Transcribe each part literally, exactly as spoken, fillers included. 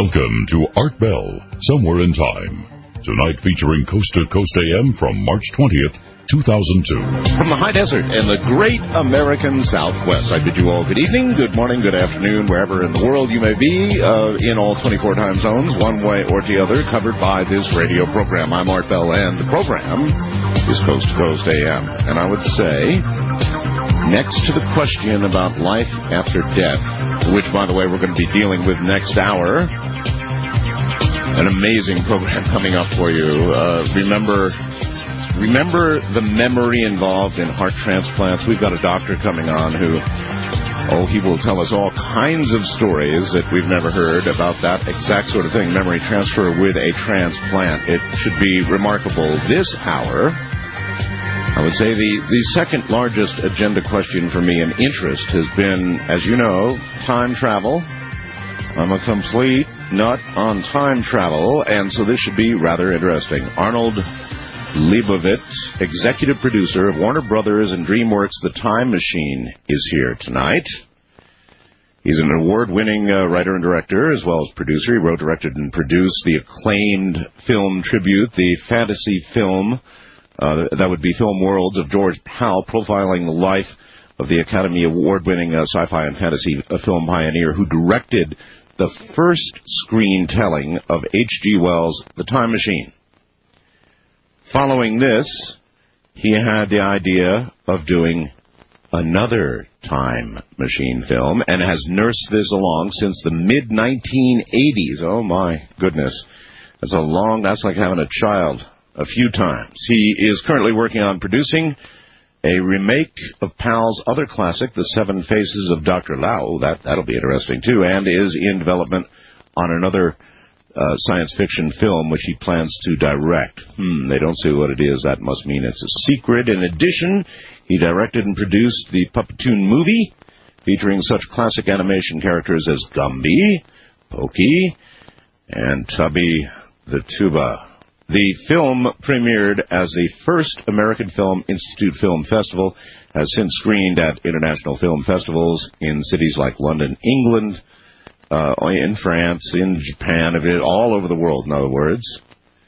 Welcome to Art Bell, Somewhere in Time. Tonight featuring Coast to Coast A M from March twentieth, two thousand two. From the high desert and the great American Southwest, I bid you all good evening, good morning, good afternoon, wherever in the world you may be, uh, in all twenty-four time zones, one way or the other, covered by this radio program. I'm Art Bell, and the program is Coast to Coast A M. And I would say, next to the question about life after death, which, by the way, we're going to be dealing with next hour, an amazing program coming up for you. Uh, remember... Remember the memory involved in heart transplants? We've got a doctor coming on who, oh, he will tell us all kinds of stories that we've never heard about that exact sort of thing, memory transfer with a transplant. It should be remarkable. This hour, I would say the, the second largest agenda question for me and interest has been, as you know, time travel. I'm a complete nut on time travel, and so this should be rather interesting. Arnold Leibovitz, executive producer of Warner Brothers and DreamWorks' The Time Machine, is here tonight. He's an award-winning uh, writer and director, as well as producer. He wrote, directed, and produced the acclaimed film tribute, the fantasy film, uh, that would be Film Worlds, of George Pal, profiling the life of the Academy Award-winning uh, sci-fi and fantasy uh, film pioneer who directed the first screen telling of H G Wells' The Time Machine. Following this, he had the idea of doing another time machine film and has nursed this along since the mid nineteen eighties. Oh, my goodness. That's a long, that's like having a child a few times. He is currently working on producing a remake of Pal's other classic, The Seven Faces of Doctor Lao. That, that'll be interesting, too, and is in development on another Uh, science fiction film, which he plans to direct. Hmm, they don't say what it is. That must mean it's a secret. In addition, he directed and produced the Puppetoon movie, featuring such classic animation characters as Gumby, Pokey, and Tubby the Tuba. The film premiered as the first American Film Institute Film Festival, has since screened at international film festivals in cities like London, England, Uh, in France, in Japan, all over the world, in other words.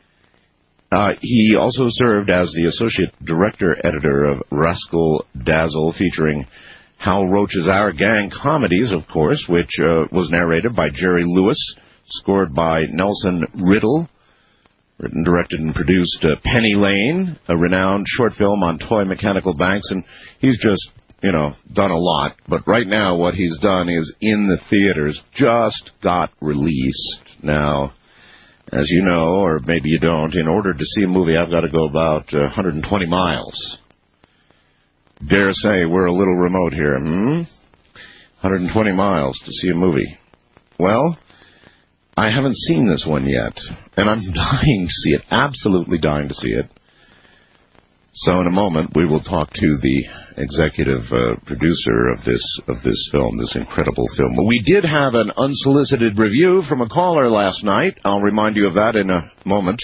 Uh, he also served as the associate director editor of Rascal Dazzle, featuring Hal Roach's Our Gang comedies, of course, which uh, was narrated by Jerry Lewis, scored by Nelson Riddle, written, directed, and produced uh, Penny Lane, a renowned short film on toy mechanical banks, and he's just you know, done a lot, but right now what he's done is in the theaters, just got released. Now, as you know, or maybe you don't, in order to see a movie, I've got to go about uh, one hundred twenty miles. Dare say we're a little remote here, hmm? one hundred twenty miles to see a movie. Well, I haven't seen this one yet, and I'm dying to see it, absolutely dying to see it. So in a moment, we will talk to the executive uh, producer of this of this film, this incredible film. We did have an unsolicited review from a caller last night. I'll remind you of that in a moment.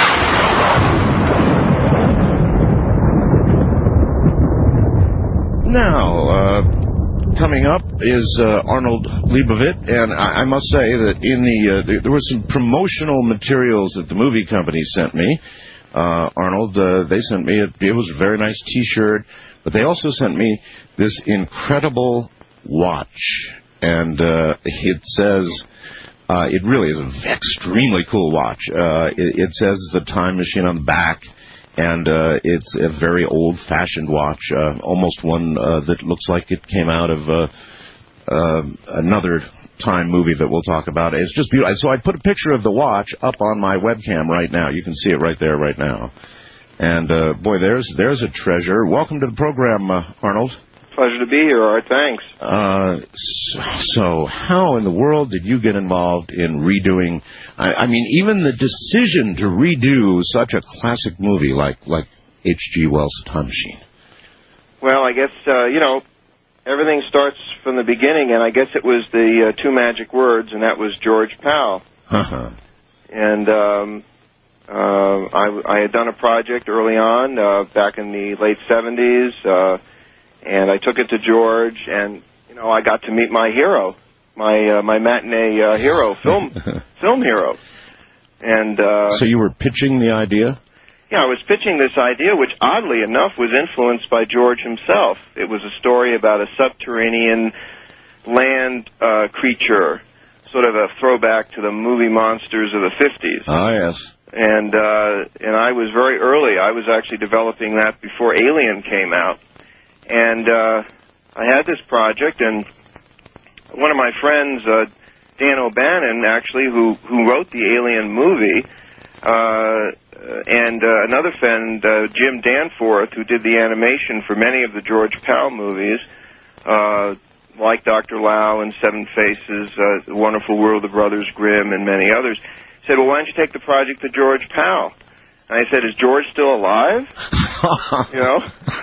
Now, uh, coming up is uh, Arnold Leibovitz, and I, I must say that in the, uh, the there were some promotional materials that the movie company sent me. Uh, Arnold, uh, they sent me, a, it was a very nice T-shirt, but they also sent me this incredible watch. And uh, it says, uh, it really is an extremely cool watch. Uh, it, it says The Time Machine on the back, and uh, it's a very old-fashioned watch, uh, almost one uh, that looks like it came out of uh, uh, another time movie that we'll talk about. It's just beautiful. So I put a picture of the watch up on my webcam right now. You can see it right there right now. And, uh, boy, there's there's a treasure. Welcome to the program, uh, Arnold. Pleasure to be here, Art. Thanks. Uh, so, so how in the world did you get involved in redoing, I, I mean, even the decision to redo such a classic movie like, like H G Wells' Time Machine? Well, I guess, uh, you know, everything starts from the beginning, and I guess it was the uh, two magic words, and that was George Pal. Uh-huh. And um, uh, I, I had done a project early on, uh, back in the late seventies, uh, and I took it to George, and, you know, I got to meet my hero. my uh, my matinee uh, hero, film film hero. And uh, so you were pitching the idea? Yeah, I was pitching this idea, which oddly enough was influenced by George himself. It was a story about a subterranean land uh, creature, sort of a throwback to the movie monsters of the fifties. Ah, yes. And uh, and I was very early. I was actually developing that before Alien came out. And uh, I had this project, and one of my friends, uh, Dan O'Bannon, actually, who, who wrote the Alien movie, uh, and uh, another friend, uh, Jim Danforth, who did the animation for many of the George Pal movies, uh, like Doctor Lau and Seven Faces, uh, The Wonderful World of Brothers Grimm, and many others, said, well, why don't you take the project to George Pal? And I said, is George still alive? You know?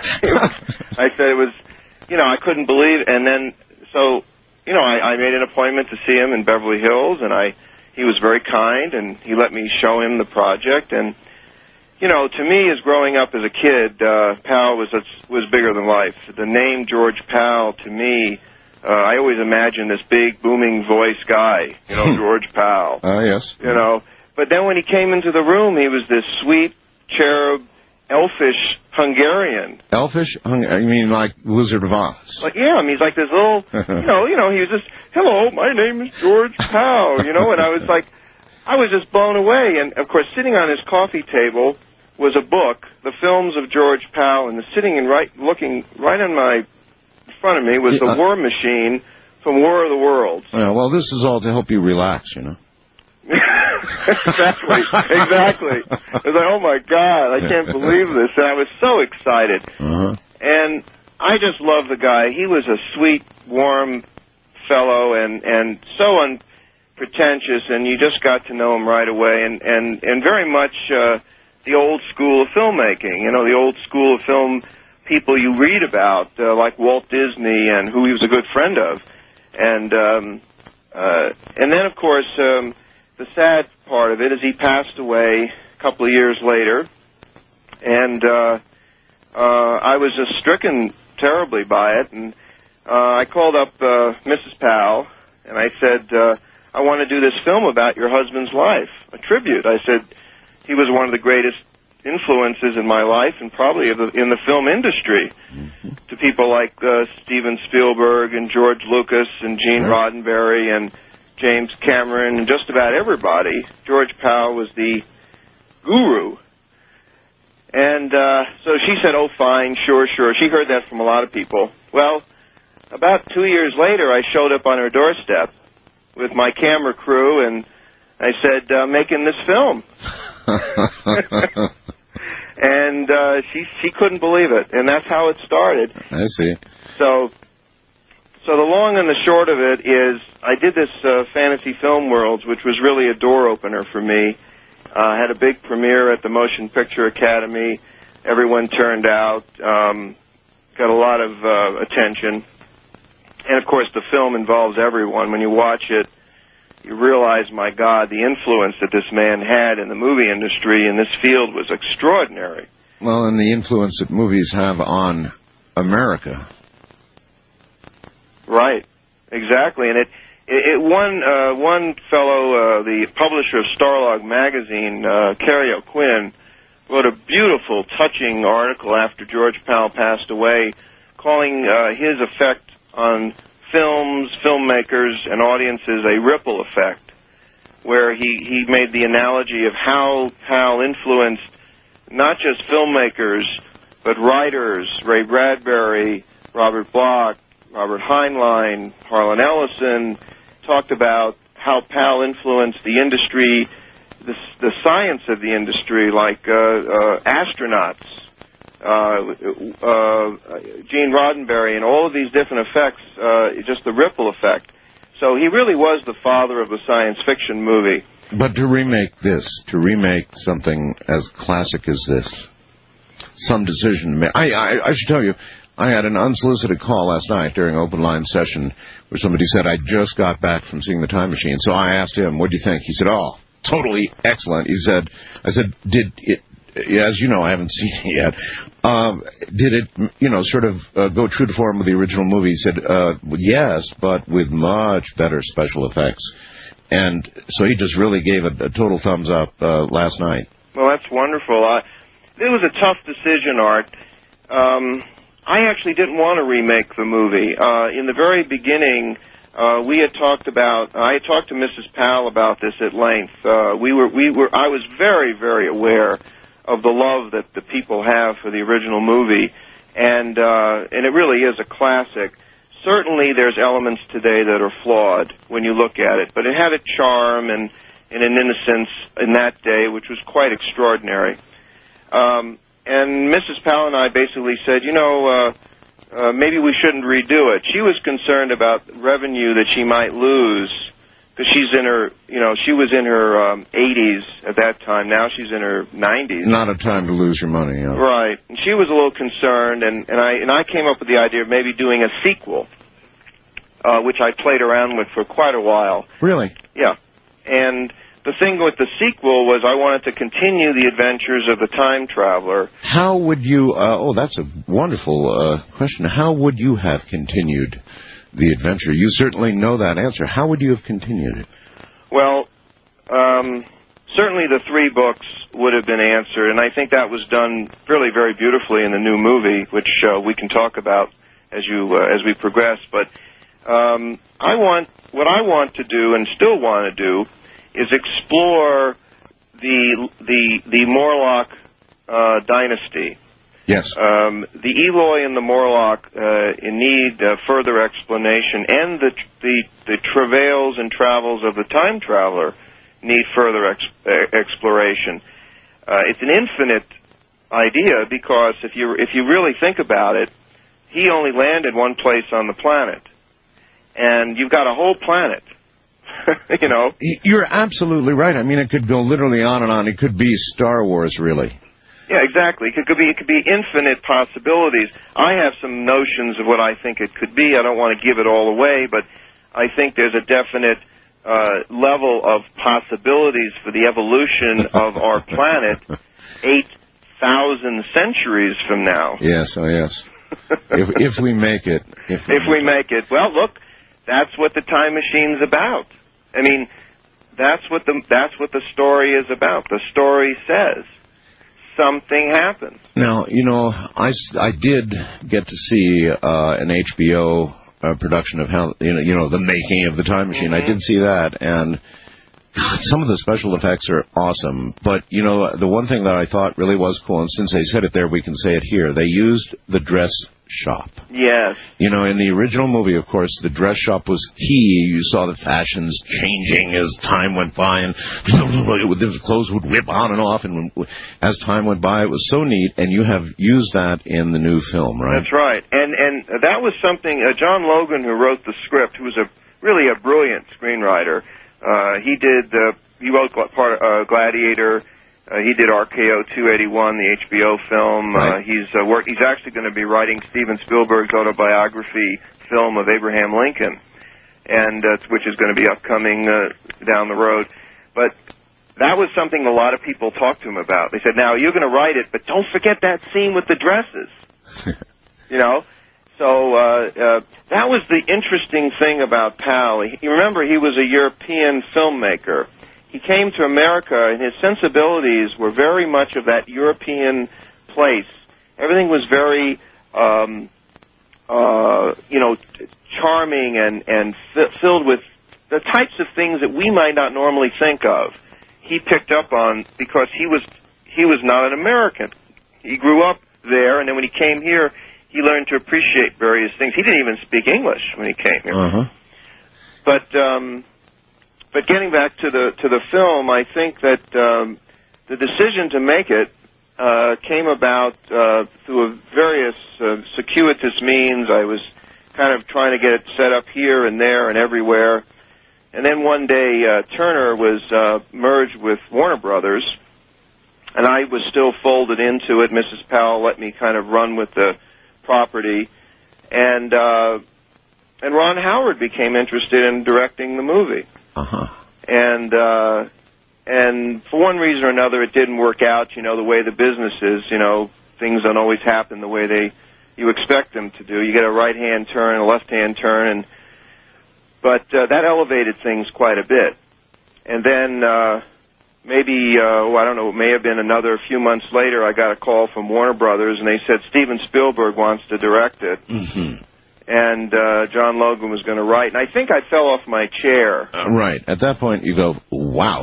I said it was, you know, I couldn't believe, and then, so, you know, I, I made an appointment to see him in Beverly Hills, and I, he was very kind, and he let me show him the project, and, you know, to me, as growing up as a kid, uh, Pal was, was bigger than life. The name George Pal, to me, uh, I always imagined this big, booming voice guy, you know, George Pal. Oh, uh, yes. You know, but then when he came into the room, he was this sweet, cherub, elfish Hungarian. Elfish? Hung- you mean like Wizard of Oz? Like, yeah, I mean, he's like this little, you know, you know, he was just, hello, my name is George Pal, you know, and I was like, I was just blown away. And, of course, sitting on his coffee table was a book, The Films of George Pal, and the sitting and right, looking right in my in front of me was yeah, the uh, War Machine from War of the Worlds. Yeah, well, this is all to help you relax, you know. exactly, exactly. I was like, oh my God, I can't believe this. And I was so excited. Uh-huh. And I just love the guy. He was a sweet, warm fellow and, and so unpretentious, and you just got to know him right away. And, and, and very much uh, the old school of filmmaking, you know, the old school of film people you read about, uh, like Walt Disney, and who he was a good friend of. And, um, uh, and then, of course, um, the sad part of it is he passed away a couple of years later, and uh, uh, I was just stricken terribly by it, and uh, I called up uh, Missus Pal, and I said, uh, I want to do this film about your husband's life, a tribute. I said, he was one of the greatest influences in my life, and probably in the film industry, mm-hmm. to people like uh, Steven Spielberg and George Lucas and Gene sure. Roddenberry and James Cameron, and just about everybody. George Pal was the guru. And uh, so she said, oh, fine, sure, sure. She heard that from a lot of people. Well, about two years later, I showed up on her doorstep with my camera crew, and I said, uh, making this film. And uh, she she couldn't believe it, and that's how it started. I see. So... So the long and the short of it is, I did this uh, Fantasy Film Worlds, which was really a door opener for me. I uh, had a big premiere at the Motion Picture Academy. Everyone turned out, um, got a lot of uh, attention. And, of course, the film involves everyone. When you watch it, you realize, my God, the influence that this man had in the movie industry in this field was extraordinary. Well, and the influence that movies have on America. Right, exactly, and it, it, it one uh, one fellow, uh, the publisher of Starlog magazine, uh, Kerry O'Quinn, wrote a beautiful, touching article after George Pal passed away, calling uh, his effect on films, filmmakers, and audiences a ripple effect, where he he made the analogy of how Pal influenced not just filmmakers but writers, Ray Bradbury, Robert Bloch, Robert Heinlein, Harlan Ellison, talked about how Pal influenced the industry, the, the science of the industry, like uh, uh, astronauts, uh, uh, Gene Roddenberry, and all of these different effects, uh, just the ripple effect. So he really was the father of the science fiction movie. But to remake this, to remake something as classic as this, some decision, I, I, I should tell you, I had an unsolicited call last night during an open line session where somebody said, I just got back from seeing The Time Machine. So I asked him, what do you think? He said, oh, totally excellent. He said, I said, did it, as you know, I haven't seen it yet. Um, did it, you know, sort of uh, go true to form with the original movie? He said, uh, yes, but with much better special effects. And so he just really gave it a total thumbs up uh, last night. Well, that's wonderful. Uh, it was a tough decision, Art. Um, I actually didn't want to remake the movie. Uh, in the very beginning, uh, we had talked about. I had talked to Missus Powell about this at length. Uh, we were, we were. I was very, very aware of the love that the people have for the original movie, and uh, and it really is a classic. Certainly there's elements today that are flawed when you look at it, but it had a charm and, and an innocence in that day which was quite extraordinary. Um, and Missus Powell and I basically said, you know, uh, uh, maybe we shouldn't redo it. She was concerned about revenue that she might lose because she's in her, you know, she was in her um, eighties at that time. Now she's in her nineties. Not a time to lose your money. You know. Right. And she was a little concerned, and, and I and I came up with the idea of maybe doing a sequel, uh, which I played around with for quite a while. Really? Yeah. And the thing with the sequel was I wanted to continue the adventures of the time traveler. How would you, uh, oh, that's a wonderful uh, question. How would you have continued the adventure? You certainly know that answer. How would you have continued it? Well, um, certainly the three books would have been answered, and I think that was done really very beautifully in the new movie, which uh, we can talk about as you uh, as we progress. But um, I want what I want to do, and still want to do, is explore the the the Morlock uh, dynasty. Yes. Um, the Eloi and the Morlock uh, need uh, further explanation, and the, the the travails and travels of the time traveler need further ex uh, exploration. Uh, it's an infinite idea because if you if you really think about it, he only landed one place on the planet, and you've got a whole planet. You know, you're absolutely right. I mean, it could go literally on and on. It could be Star Wars, really. Yeah, exactly. It could be it could be infinite possibilities. I have some notions of what I think it could be. I don't want to give it all away, but I think there's a definite uh, level of possibilities for the evolution of our planet eight thousand centuries from now. Yes, oh yes. if if we make it. If we, if we make it. Well, look, that's what the time machine's about. I mean, that's what the that's what the story is about. The story says something happens. Now, you know, I, I did get to see uh, an H B O uh, production of how you know you know the making of the Time Machine. Mm-hmm. I did see that, and God, some of the special effects are awesome. But you know, the one thing that I thought really was cool, and since they said it there, we can say it here. They used the dress shop. Yes. You know, in the original movie, of course, the dress shop was key. You saw the fashions changing as time went by, and the clothes would whip on and off, and as time went by, it was so neat, and you have used that in the new film, right? That's right. And and that was something, uh, John Logan, who wrote the script, who was a really a brilliant screenwriter, uh, he did, uh, he wrote part, uh, Gladiator. Uh, he did R K O two eighty-one, the H B O film. Right. Uh, he's uh, work. He's actually going to be writing Steven Spielberg's autobiography film of Abraham Lincoln, and uh, which is going to be upcoming uh, down the road. But that was something a lot of people talked to him about. They said, "Now you're going to write it, but don't forget that scene with the dresses." You know. So uh, uh, that was the interesting thing about Powell. You remember, he was a European filmmaker. He came to America, and his sensibilities were very much of that European place. Everything was very, um, uh, you know, charming and, and f filled with the types of things that we might not normally think of. He picked up on because he was he was not an American. He grew up there, and then when he came here, he learned to appreciate various things. He didn't even speak English when he came here. Uh-huh. But... Um, But getting back to the to the film, I think that um, the decision to make it uh, came about uh, through various uh, circuitous means. I was kind of trying to get it set up here and there and everywhere, and then one day uh, Turner was uh, merged with Warner Brothers, and I was still folded into it. Missus Powell let me kind of run with the property, and uh, and Ron Howard became interested in directing the movie. Uh-huh. And uh, and for one reason or another, it didn't work out. You know, the way the business is, you know, things don't always happen the way they you expect them to do. You get a right-hand turn, a left-hand turn, and but uh, that elevated things quite a bit. And then uh, maybe, uh, well, I don't know, it may have been another few months later, I got a call from Warner Brothers, and they said Steven Spielberg wants to direct it. Mm-hmm. And uh, John Logan was going to write. And I think I fell off my chair. Uh, right. At that point, you go, wow.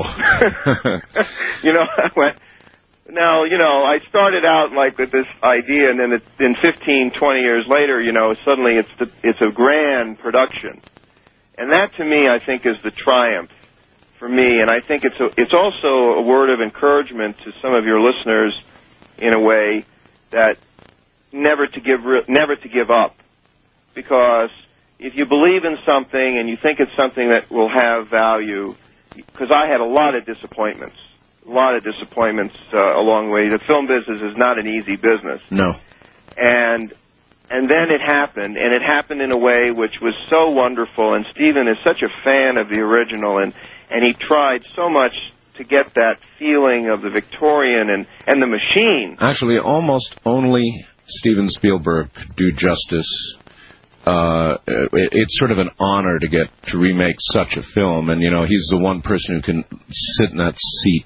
You know, I went, now, you know, I started out like with this idea, and then it, then fifteen, twenty years later, you know, suddenly it's the, it's a grand production. And that, to me, I think is the triumph for me. And I think it's a, it's also a word of encouragement to some of your listeners, in a way, that never to give never to give up. Because if you believe in something and you think it's something that will have value, because I had a lot of disappointments, a lot of disappointments uh, along the way. The film business is not an easy business. No. And and then it happened, and it happened in a way which was so wonderful. And Steven is such a fan of the original, and, and he tried so much to get that feeling of the Victorian and, and the machine. Actually, almost only Steven Spielberg could do justice. Uh, it, it's sort of an honor to get to remake such a film, and, you know, he's the one person who can sit in that seat.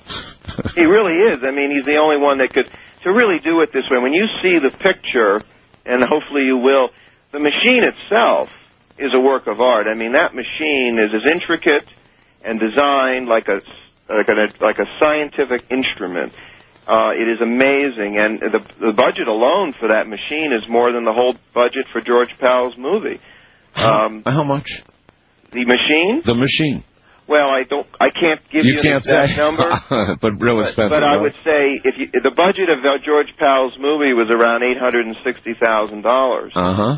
He really is. I mean, he's the only one that could, to really do it this way. When you see the picture, and hopefully you will, the machine itself is a work of art. I mean, that machine is as intricate and designed like a, like a, like a scientific instrument. Uh, it is amazing, and the, the budget alone for that machine is more than the whole budget for George Powell's movie. Um, How much? The machine? The machine. Well, I don't. I can't give you, you can't an exact say. number. But real expensive. But, but I right? would say if you, the budget of uh, George Powell's movie was around eight hundred and sixty thousand dollars. Uh huh.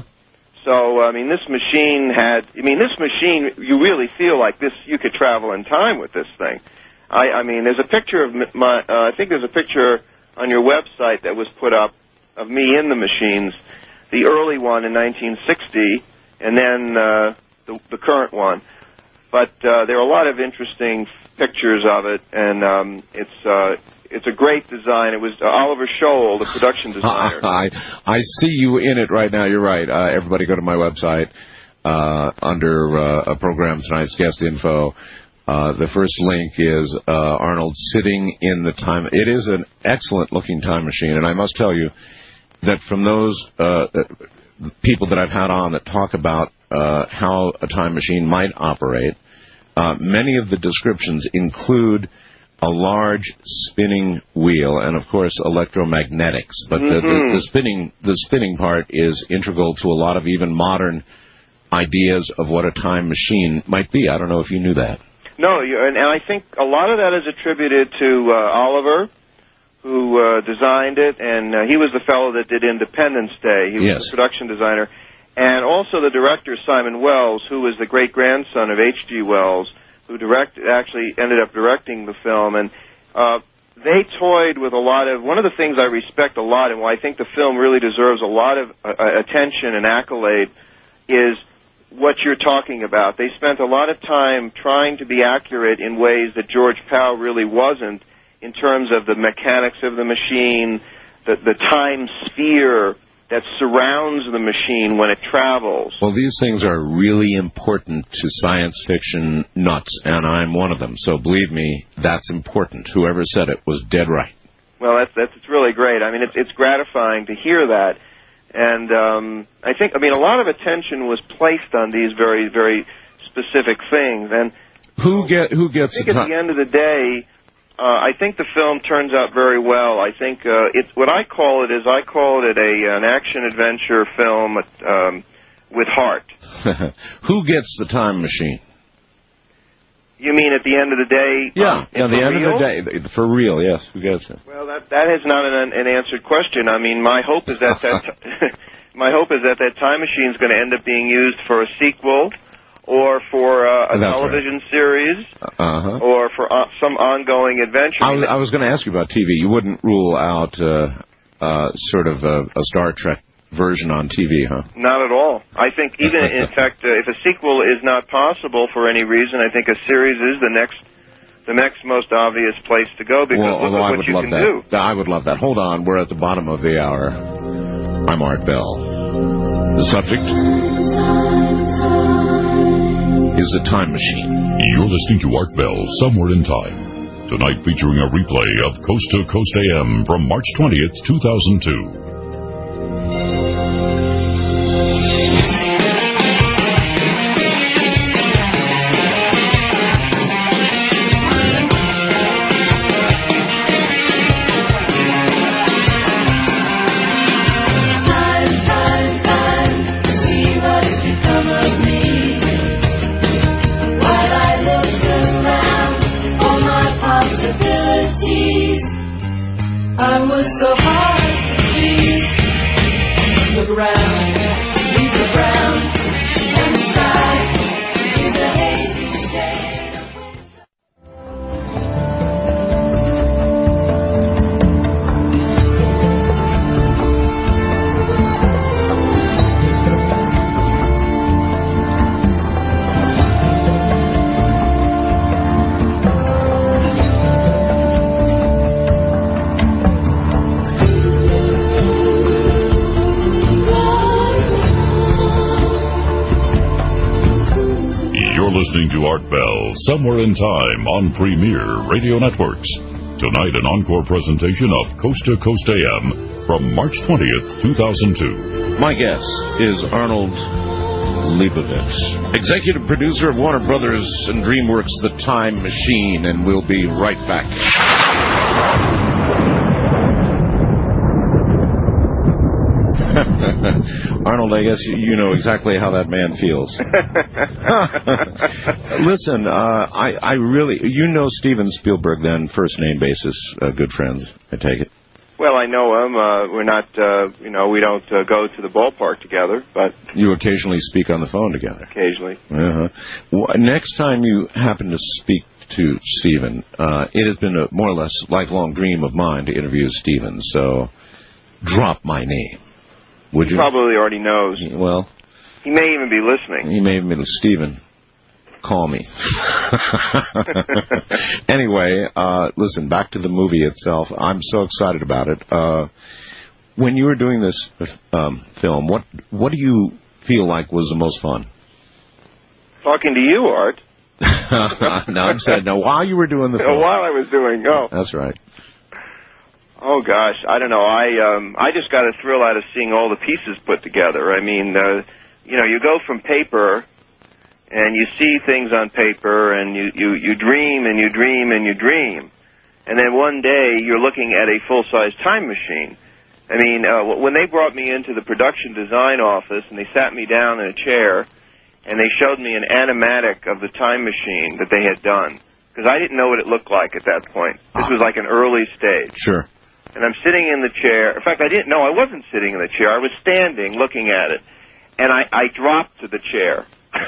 So I mean, this machine had. I mean, this machine. You really feel like this. You could travel in time with this thing. I, I mean, there's a picture of my. Uh, I think there's a picture on your website that was put up of me in the machines. The early one in nineteen sixty, and then uh, the, the current one. But uh, there are a lot of interesting pictures of it, and um, it's uh, it's a great design. It was uh, Oliver Scholl, the production designer. I I see you in it right now. You're right. Uh, everybody go to my website uh, under uh, a program tonight's guest info. Uh, the first link is uh, Arnold sitting in the time. It is an excellent-looking time machine, and I must tell you that from those uh, people that I've had on that talk about uh, how a time machine might operate, uh, many of the descriptions include a large spinning wheel and, of course, electromagnetics. But mm-hmm. the, the, the spinning the spinning part is integral to a lot of even modern ideas of what a time machine might be. I don't know if you knew that. No, you, and, and I think a lot of that is attributed to uh, Oliver, who uh, designed it, and uh, he was the fellow that did Independence Day. He was yes. the production designer. And also the director, Simon Wells, who was the great-grandson of H G Wells, who direct, actually ended up directing the film. And uh, they toyed with a lot of... One of the things I respect a lot, and why I think the film really deserves a lot of uh, attention and accolade, is what you're talking about. They spent a lot of time trying to be accurate in ways that George Powell really wasn't, in terms of the mechanics of the machine, the, the time sphere that surrounds the machine when it travels. Well, these things are really important to science fiction nuts, and I'm one of them. So believe me, that's important. Whoever said it was dead right. Well, that's that's it's really great. I mean, it's it's gratifying to hear that. And um, I think, I mean, a lot of attention was placed on these very, very specific things. And who get who gets? I think at the end of the day, uh, I think the film turns out very well. I think uh, it's what I call it is I call it a an action adventure film um, with heart. Who gets the time machine? You mean at the end of the day? Yeah, um, yeah. The end real? of the day, for real. Yes, who gets it? Well, that that is not an, an answered question. I mean, my hope is that that my hope is that that time machine is going to end up being used for a sequel, or for uh, a That's television right. series, uh-huh. or for uh, some ongoing adventure. I was, I was going to ask you about T V. You wouldn't rule out uh, uh, sort of a, a Star Trek version on T V, huh? Not at all. I think even, in fact, uh, if a sequel is not possible for any reason, I think a series is the next the next most obvious place to go because well, look well, at I what would you love can that. do. I would love that. Hold on. We're at the bottom of the hour. I'm Art Bell. The subject is the time machine. You're listening to Art Bell, Somewhere in Time. Tonight featuring a replay of Coast to Coast A M from March twentieth, two thousand two. I was so hard to please. Look around, leaves are brown, and the sky is a hazy shade of Listening to Art Bell, Somewhere in Time on Premier Radio Networks. Tonight, an encore presentation of Coast to Coast A M from March twentieth, two thousand two. My guest is Arnold Leibovitz, executive producer of Warner Brothers and DreamWorks' The Time Machine, and we'll be right back. Arnold, I guess you know exactly how that man feels. Listen, uh, I, I really, you know Steven Spielberg then, first name basis, uh, good friends, I take it. Well, I know him. Uh, we're not, uh, you know, we don't uh, go to the ballpark together, but... You occasionally speak on the phone together. Occasionally. Uh-huh. Well, next time you happen to speak to Steven, uh, it has been a more or less lifelong dream of mine to interview Steven, so drop my name. Would he you? Probably already knows. Well, he may even be listening. He may even be Stephen. Call me. Anyway, uh, listen, back to the movie itself. I'm so excited about it. Uh, when you were doing this um, film, what what do you feel like was the most fun? Talking to you, Art. No, I'm saying, no, while you were doing the film. While I was doing, oh. That's right. Oh gosh, I don't know. I um, I just got a thrill out of seeing all the pieces put together. I mean, uh, you know, you go from paper, and you see things on paper, and you, you, you dream and you dream and you dream, and then one day you're looking at a full-size time machine. I mean, uh, when they brought me into the production design office and they sat me down in a chair, and they showed me an animatic of the time machine that they had done, because I didn't know what it looked like at that point. This was like an early stage. Sure. And I'm sitting in the chair. In fact, I didn't know I wasn't sitting in the chair. I was standing looking at it. And I, I dropped to the chair.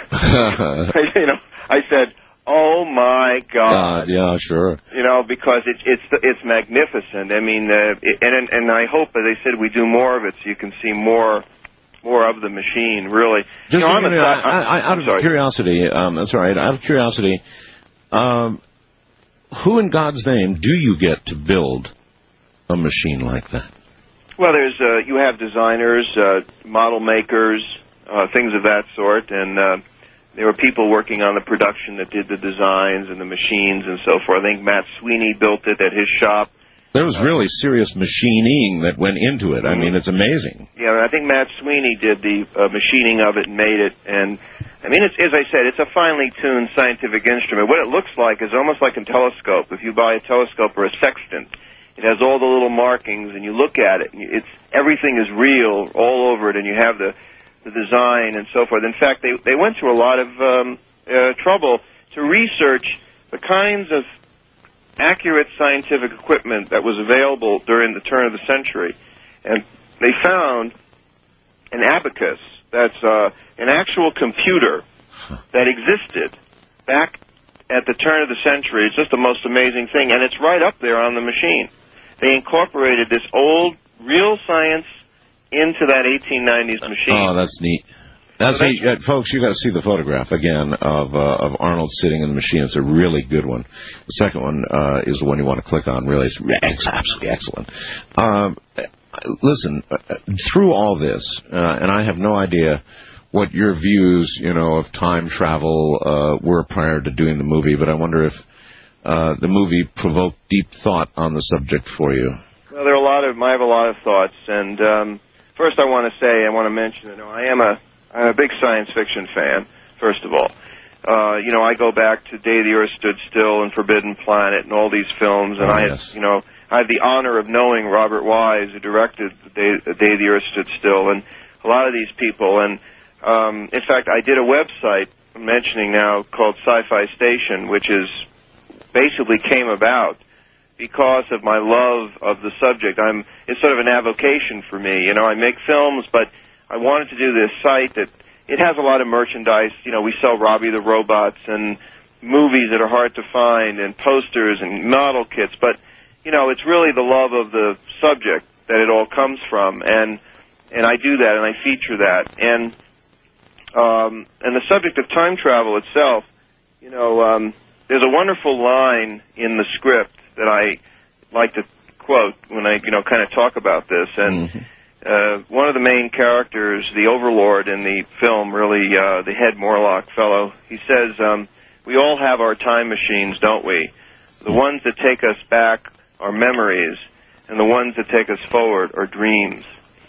you know, I said, oh, my God. Uh, yeah, sure. You know, because it's it's it's magnificent. I mean, uh, it, and and I hope, as I said, we do more of it so you can see more more of the machine, really. Just you know, I'm minute, a, I, I, out of sorry. curiosity, um, that's all right, out of curiosity, um, who in God's name do you get to build a machine like that? Well, there's uh, you have designers, uh, model makers, uh, things of that sort, and uh, there were people working on the production that did the designs and the machines and so forth. I think Matt Sweeney built it at his shop. There was really serious machining that went into it. I mean, it's amazing. Yeah, I think Matt Sweeney did the uh, machining of it and made it. And, I mean, it's, as I said, it's a finely tuned scientific instrument. What it looks like is almost like a telescope. If you buy a telescope or a sextant, it has all the little markings, and you look at it, and it's everything is real all over it, and you have the, the design and so forth. In fact, they, they went through a lot of um, uh, trouble to research the kinds of accurate scientific equipment that was available during the turn of the century. And they found an abacus that's uh, an actual computer that existed back at the turn of the century. It's just the most amazing thing, and it's right up there on the machine. They incorporated this old, real science into that eighteen nineties machine. Oh, that's neat. That's so it, uh, folks. You got to see the photograph again of uh, of Arnold sitting in the machine. It's a really good one. The second one uh, is the one you want to click on. Really, it's, it's absolutely excellent. Um, listen, uh, through all this, uh, and I have no idea what your views, you know, of time travel uh, were prior to doing the movie, but I wonder if uh, the movie provoked deep thought on the subject for you. Well, there are a lot of I have a lot of thoughts, and um, first I want to say I want to mention, you know, I am a I'm a big science fiction fan. First of all, uh, you know, I go back to Day the Earth Stood Still and Forbidden Planet and all these films, and oh, I, yes. have, you know, I have the honor of knowing Robert Wise, who directed the Day, the Day the Earth Stood Still, and a lot of these people. And um, in fact, I did a website I'm mentioning now called Sci-Fi Station, which is basically came about because of my love of the subject. I'm it's sort of an avocation for me. You know, I make films, but I wanted to do this site that it has a lot of merchandise. You know, we sell Robbie the Robots and movies that are hard to find and posters and model kits. But, you know, it's really the love of the subject that it all comes from. And and I do that and I feature that. And um, and the subject of time travel itself, you know, um, there's a wonderful line in the script that I like to quote when I, you know, kind of talk about this. And Mm-hmm. Uh, one of the main characters, the Overlord in the film, really, uh, the head Morlock fellow, he says, um, we all have our time machines, don't we? The ones that take us back are memories, and the ones that take us forward are dreams.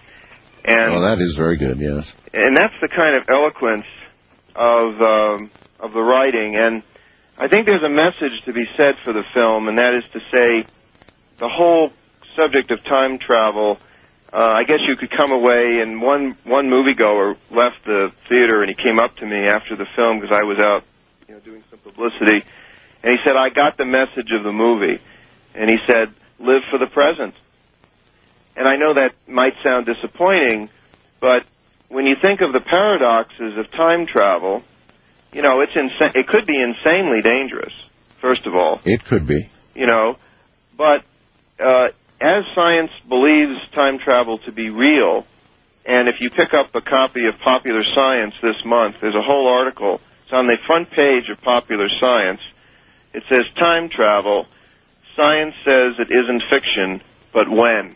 And, oh, that is very good, yes. And that's the kind of eloquence of, um, of the writing. And I think there's a message to be said for the film, and that is to say the whole subject of time travel. Uh, I guess you could come away, and one one moviegoer left the theater, and he came up to me after the film because I was out, you know, doing some publicity, and he said, "I got the message of the movie," and he said, "Live for the present." And I know that might sound disappointing, but when you think of the paradoxes of time travel, you know, it's insa- it could be insanely dangerous. First of all, it could be, you know, but. Uh, As science believes time travel to be real, and if you pick up a copy of Popular Science this month, there's a whole article. It's on the front page of Popular Science. It says, time travel, science says it isn't fiction, but when?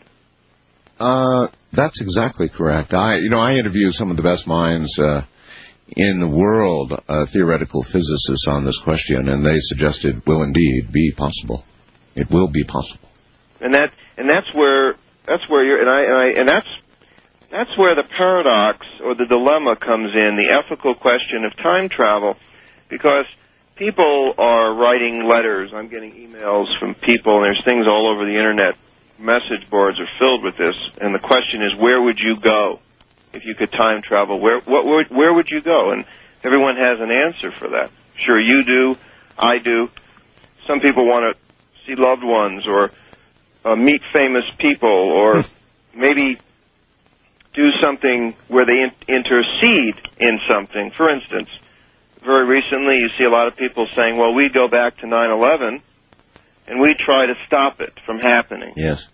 Uh, that's exactly correct. I, you know, I interview some of the best minds uh, in the world, uh, theoretical physicists on this question, and they suggest it will indeed be possible. It will be possible. And that, and that's where, that's where you're, and I, and I, and that's, that's where the paradox or the dilemma comes in, the ethical question of time travel, because people are writing letters. I'm getting emails from people, and there's things all over the internet. Message boards are filled with this, and the question is, where would you go if you could time travel? Where, what, where, where would you go? And everyone has an answer for that. Sure, you do, I do. Some people want to see loved ones, or Uh, meet famous people, or maybe do something where they in- intercede in something. For instance, very recently you see a lot of people saying, well, we go back to nine eleven and we try to stop it from happening. Yes.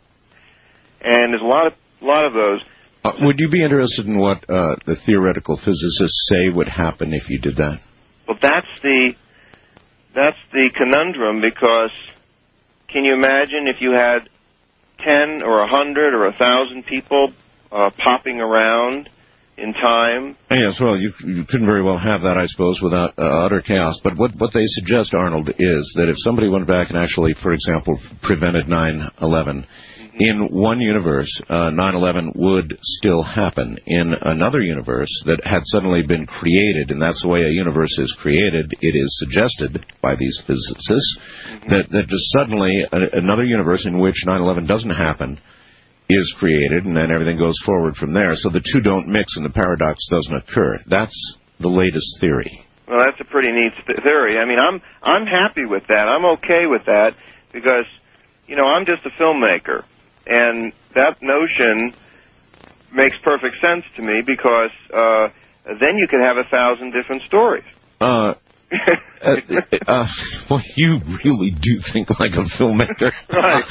And there's a lot of, lot of those. Uh, would you be interested in what uh, the theoretical physicists say would happen if you did that? Well, that's the, that's the conundrum, because can you imagine if you had ten or a hundred or a thousand people uh, popping around in time? Yes, well, you, you couldn't very well have that, I suppose, without uh, utter chaos. But what, what they suggest, Arnold, is that if somebody went back and actually, for example, prevented nine eleven, mm-hmm. in one universe, uh, nine eleven would still happen. In another universe that had suddenly been created, and that's the way a universe is created, it is suggested by these physicists mm-hmm. that, that just suddenly a, another universe in which nine eleven doesn't happen is created, and then everything goes forward from there. So the two don't mix and the paradox doesn't occur. That's the latest theory. Well, that's a pretty neat th- theory. I mean, I'm I'm happy with that. I'm okay with that because, you know, I'm just a filmmaker, and that notion makes perfect sense to me because uh, then you could have a thousand different stories. Uh, uh, uh, well, you really do think like a filmmaker. Right.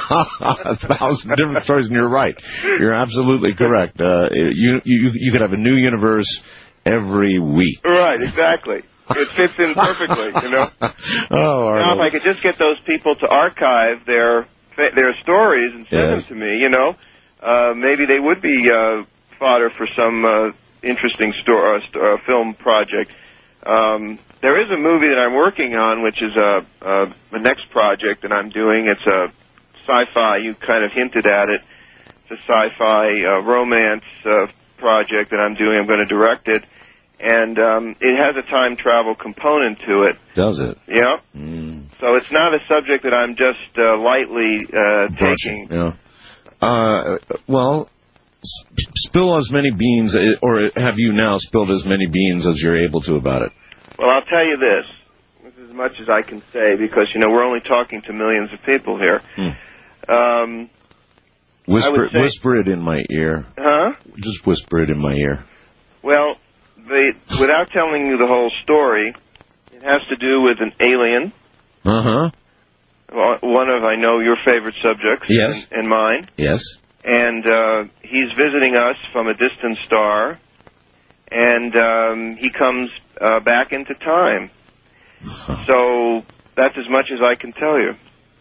A thousand different stories, and you're right. You're absolutely correct. Uh, you, you, you could have a new universe every week. Right, exactly. It fits in perfectly, you know. Oh, now, if I could just get those people to archive their their stories and send Yes. them to me, you know, uh, maybe they would be uh, fodder for some uh, interesting sto- uh, st- uh, film project. Um, there is a movie that I'm working on, which is a, a, the next project that I'm doing. It's a sci-fi. You kind of hinted at it. It's a sci-fi uh, romance uh, project that I'm doing. I'm going to direct it. And um, it has a time travel component to it. Does it? Yeah. Mm. So it's not a subject that I'm just uh, lightly uh, taking. Yeah. Uh, well, sp- spill as many beans, uh, or have you now spilled as many beans as you're able to about it? Well, I'll tell you this. This is as much as I can say because, you know, we're only talking to millions of people here. Hmm. Um, whisper, say, whisper it in my ear. Huh? Just whisper it in my ear. Well, the, without telling you the whole story, it has to do with an alien. Uh-huh. One of, I know, your favorite subjects. Yes. And, and mine. Yes. And uh, he's visiting us from a distant star, and um, he comes uh, back into time. Huh. So that's as much as I can tell you.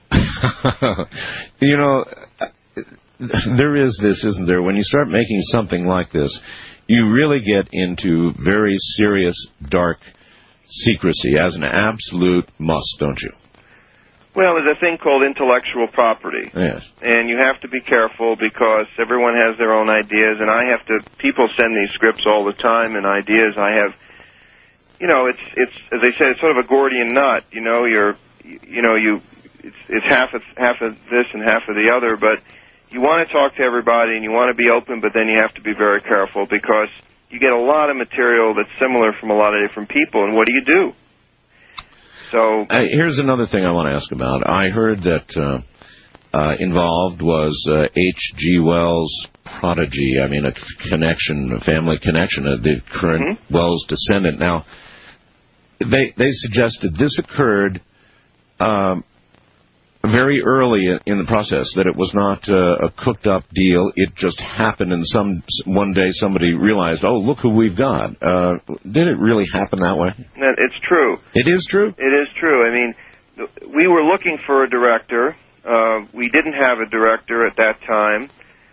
You know, there is this, isn't there? When you start making something like this, you really get into very serious, dark secrecy as an absolute must, don't you? Well, there's a thing called intellectual property. Yes. And you have to be careful because everyone has their own ideas, and I have to, people send me scripts all the time and ideas. I have, you know, it's, it's, as I said, it's sort of a Gordian knot. You know, you're, you know, you, it's, it's half of, half of this and half of the other, but you want to talk to everybody and you want to be open, but then you have to be very careful because you get a lot of material that's similar from a lot of different people, and what do you do? So uh, here's another thing I want to ask about. I heard that uh, uh, involved was uh, H G. Wells' prodigy. I mean, a connection, a family connection, uh, the current mm-hmm. Wells descendant. Now, they they suggested this occurred um, very early in the process, that it was not uh, a cooked-up deal. It just happened, and some one day somebody realized, oh, look who we've got. Uh, did it really happen that way? It's true. It is true? It is true. I mean, we were looking for a director. Uh, we didn't have a director at that time.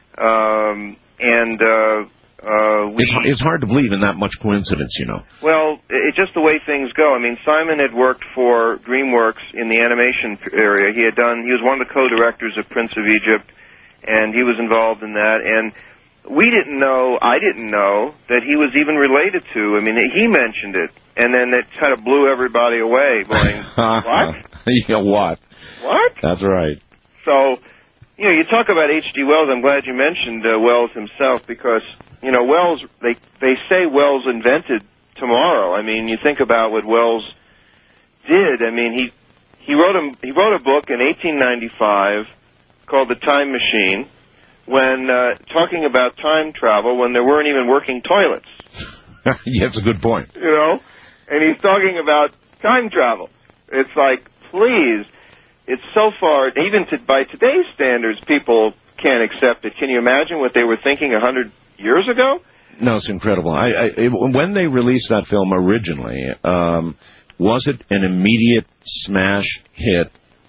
Um, and uh, uh, we... It's, it's hard to believe in that much coincidence, you know. Well, it's just the way things go. I mean, Simon had worked for DreamWorks in the animation area. He had done, he was one of the co-directors of Prince of Egypt, and he was involved in that. And we didn't know, I didn't know, that he was even related to, I mean, he mentioned it, and then it kind of blew everybody away, going, what? Yeah, what? What? That's right. So, you know, you talk about H G. Wells, I'm glad you mentioned uh, Wells himself, because, you know, Wells, they, they say Wells invented tomorrow. I mean, you think about what Wells did. I mean, he, he wrote a, he wrote a book in eighteen ninety-five called The Time Machine, when uh, talking about time travel when there weren't even working toilets. Yeah, that's a good point. You know? And he's talking about time travel. It's like, please, it's so far, even to, by today's standards, people can't accept it. Can you imagine what they were thinking a hundred years ago? No, it's incredible. I, I, it, when they released that film originally, um, was it an immediate smash hit?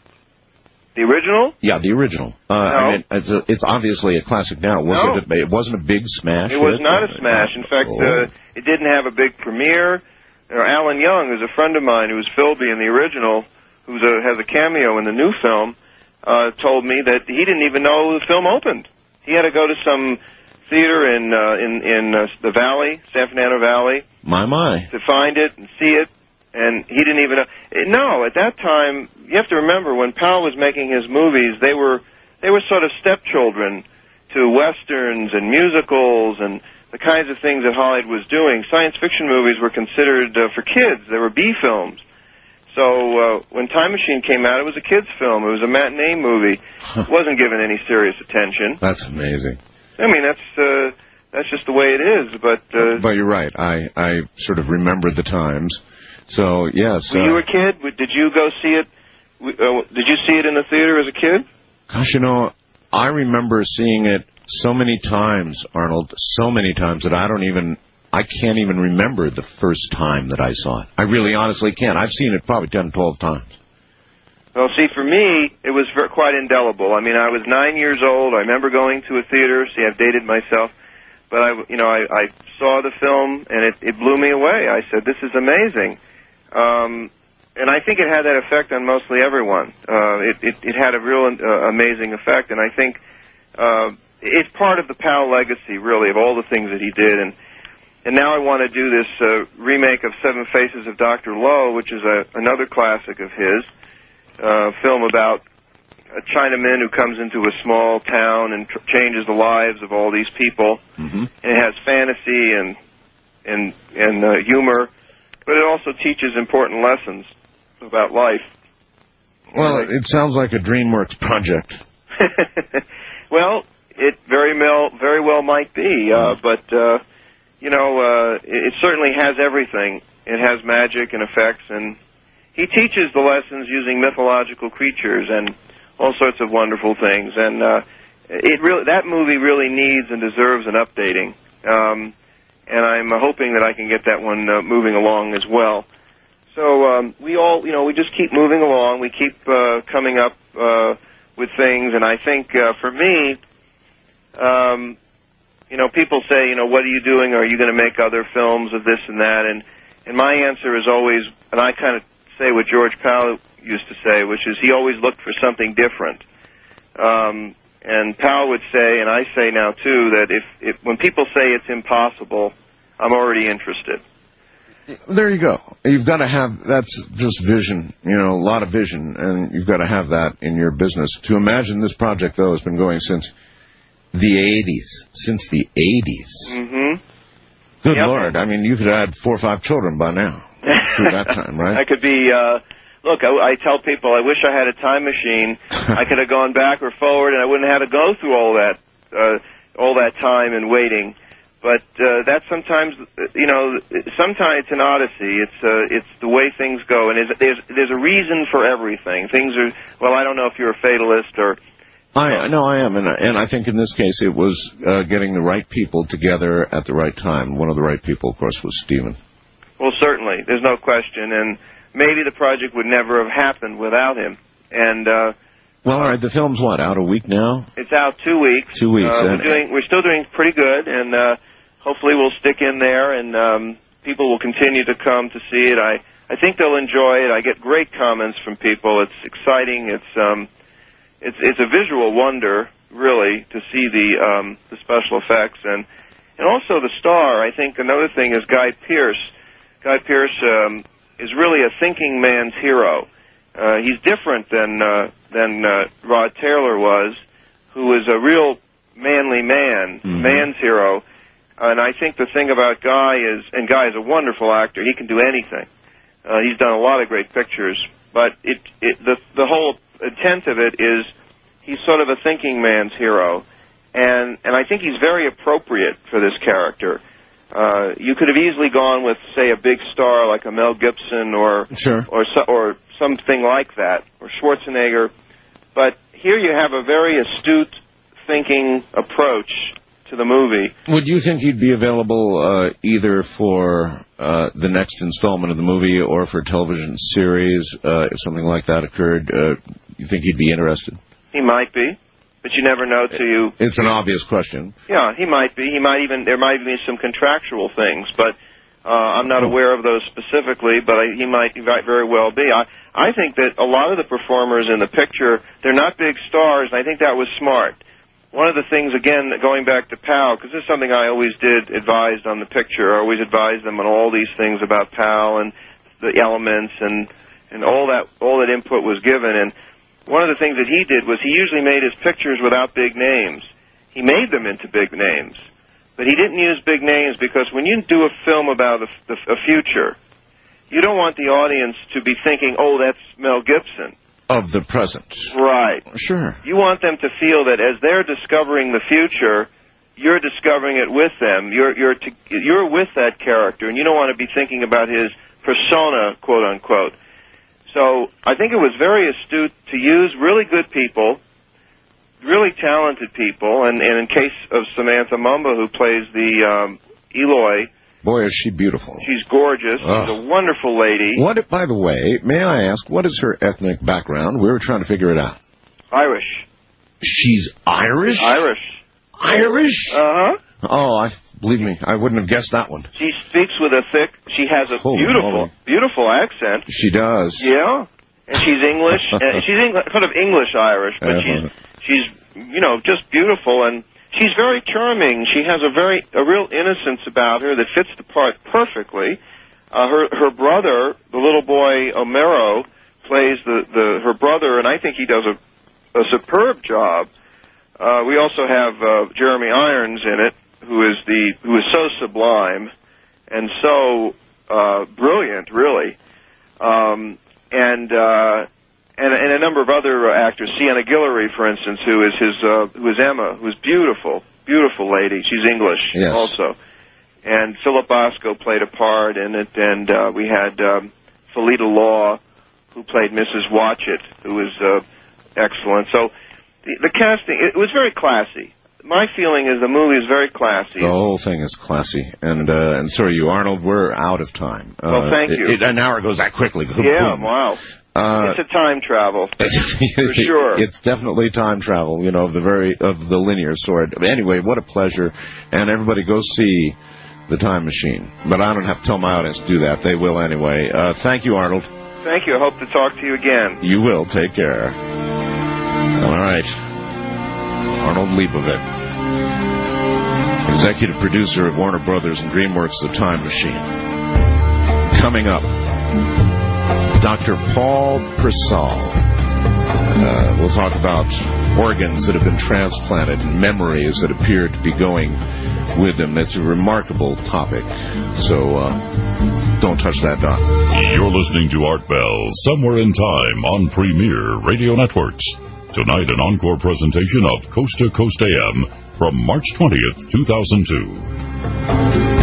The original? Yeah, the original. Uh, no. I mean, it's, a, it's obviously a classic now. Was no. it? A, it wasn't a big smash. It was hit? not a smash. In fact, oh. uh, it didn't have a big premiere. You know, Alan Young, who's a friend of mine, who was Philby in the original, who has a cameo in the new film, uh, told me that he didn't even know the film opened. He had to go to some theater in uh, in in uh, the Valley, San Fernando Valley, my my, to find it and see it. And he didn't even know. No, at that time, you have to remember, when Powell was making his movies, they were they were sort of stepchildren to westerns and musicals and the kinds of things that Hollywood was doing. Science fiction movies were considered uh, for kids. They were B films. So uh, when Time Machine came out, it was a kids' film. It was a matinee movie. It wasn't given any serious attention. That's amazing. I mean, that's uh, that's just the way it is. But uh, but you're right. I I sort of remember the times. So, yes. When uh, you were a kid, did you go see it? Uh, did you see it in the theater as a kid? Gosh, you know, I remember seeing it so many times, Arnold, so many times that I don't even, I can't even remember the first time that I saw it. I really honestly can't. I've seen it probably ten, twelve times. Well, see, for me, it was ver- quite indelible. I mean, I was nine years old. I remember going to a theater. See, I've dated myself. But, I, you know, I, I saw the film, and it, it blew me away. I said, this is amazing. Um, and I think it had that effect on mostly everyone. Uh, it, it, it had a real uh, amazing effect, and I think uh, it's part of the Powell legacy, really, of all the things that he did. And and now I want to do this uh, remake of Seven Faces of Doctor Lowe, which is a, another classic of his, uh, film about a Chinaman who comes into a small town and tr- changes the lives of all these people. Mm-hmm. And it has fantasy and and and uh, humor, but it also teaches important lessons about life. Well, it sounds like a DreamWorks project. Well, it very well very well might be, uh, but uh, you know, uh, it, it certainly has everything. It has magic and effects, and he teaches the lessons using mythological creatures and all sorts of wonderful things. And uh, it really that movie really needs and deserves an updating. Um, and I'm uh, hoping that I can get that one uh, moving along as well. So um, we all, you know, we just keep moving along. We keep uh, coming up uh, with things, and I think uh, for me, um, you know, people say, you know, what are you doing? Are you going to make other films of this and that? And and my answer is always, and I kind of say what George Powell used to say, which is he always looked for something different. Um, and Powell would say, and I say now too, that if, if when people say it's impossible, I'm already interested. There you go. You've got to have, that's just vision, you know, a lot of vision, and you've got to have that in your business. To imagine this project, though, has been going since the eighties. Since the eighties. Mm-hmm. Good Yep. Lord. I mean, you could have had four or five children by now. Through that time, right? I could be, uh, look, I, I tell people I wish I had a time machine. I could have gone back or forward, and I wouldn't have had to go through all that, uh, all that time and waiting. But uh, that's sometimes, you know, sometimes it's an odyssey. It's uh, it's the way things go, and there's, there's there's a reason for everything. Things are, well, I don't know if you're a fatalist or. I no, I am, and and I think in this case it was uh, getting the right people together at the right time. One of the right people, of course, was Steven. Well, certainly, there's no question, and maybe the project would never have happened without him. And uh, well, all right, the film's what, out a week now? it's out two weeks. Two weeks. Uh, and, we're doing, we're still doing pretty good, and uh, hopefully we'll stick in there, and um, people will continue to come to see it. I I think they'll enjoy it. I get great comments from people. It's exciting. It's um, it's it's a visual wonder, really, to see the um, the special effects and and also the star. I think another thing is Guy Pearce. Guy Pearce um, is really a thinking man's hero. Uh, he's different than uh, than uh, Rod Taylor was, who was a real manly man, mm-hmm. man's hero. And I think the thing about Guy is, and Guy is a wonderful actor. He can do anything. Uh, he's done a lot of great pictures. But it, it the the whole intent of it is he's sort of a thinking man's hero, and and I think he's very appropriate for this character. Uh, you could have easily gone with, say, a big star like a Mel Gibson or sure. or so, or something like that, or Schwarzenegger. But here you have a very astute thinking approach to the movie. Would you think he'd be available uh, either for uh, the next installment of the movie or for a television series, uh, if something like that occurred? Uh, you think he'd be interested? He might be. But you never know till you... It's an obvious question. Yeah, he might be. He might even... There might be some contractual things, but uh, I'm not aware of those specifically, but I, he might, he might very well be. I, I think that a lot of the performers in the picture, they're not big stars, and I think that was smart. One of the things, again, going back to Powell, because this is something I always did, advised on the picture. I always advised them on all these things about Powell and the elements, and, and all that all that input was given, and one of the things that he did was he usually made his pictures without big names. He made them into big names. But he didn't use big names because when you do a film about a, a future, you don't want the audience to be thinking, oh, that's Mel Gibson. Of the present. Right. Sure. You want them to feel that as they're discovering the future, you're discovering it with them. You're, you're, to, you're with that character, and you don't want to be thinking about his persona, quote unquote. So I think it was very astute to use really good people, really talented people, and, and in case of Samantha Mumba, who plays the um, Eloy, Boy, is she beautiful. She's gorgeous. Oh. She's a wonderful lady. What, by the way, may I ask, what is her ethnic background? We were trying to figure it out. Irish. She's Irish? Irish. Irish? Uh-huh. Oh, I believe me, I wouldn't have guessed that one. She speaks with a thick, she has a Holy beautiful, moly. beautiful accent. She does. Yeah. And she's English. uh, she's Eng- kind of English-Irish, but Uh-huh. she's, she's, you know, just beautiful, and she's very charming. She has a very, a real innocence about her that fits the part perfectly. Uh, her, her brother, the little boy Homero, plays the, the, her brother, and I think he does a, a superb job. Uh, we also have, uh, Jeremy Irons in it, who is the, who is so sublime and so, uh, brilliant, really. Um, and, uh, and, and a number of other uh, actors, Sienna Guillory, for instance, who is his, uh, who is Emma, who's beautiful, beautiful lady. She's English Yes. also. And Philip Bosco played a part in it, and uh, we had um, Felita Law, who played Missus Watchett, who was uh, excellent. So the, the casting, it was very classy. My feeling is the movie is very classy. The whole thing is classy. And, uh, and sorry, you, Arnold, we're out of time. Well, uh, thank it, you. It, an hour goes that quickly. Yeah, wow. Uh, it's a time travel, for sure. It's definitely time travel, you know, of the very, of the linear story. Anyway, what a pleasure. And everybody go see The Time Machine. But I don't have to tell my audience to do that. They will anyway. Uh, thank you, Arnold. Thank you. I hope to talk to you again. You will. Take care. All right. Arnold Leibovitz, executive producer of Warner Brothers and DreamWorks' The Time Machine. Coming up, Doctor Paul Persall. Uh, we'll talk about organs that have been transplanted and memories that appear to be going with them. It's a remarkable topic. So uh, don't touch that, Doc. You're listening to Art Bell, Somewhere in Time on Premier Radio Networks. Tonight, an encore presentation of Coast to Coast A M from March twentieth, two thousand two.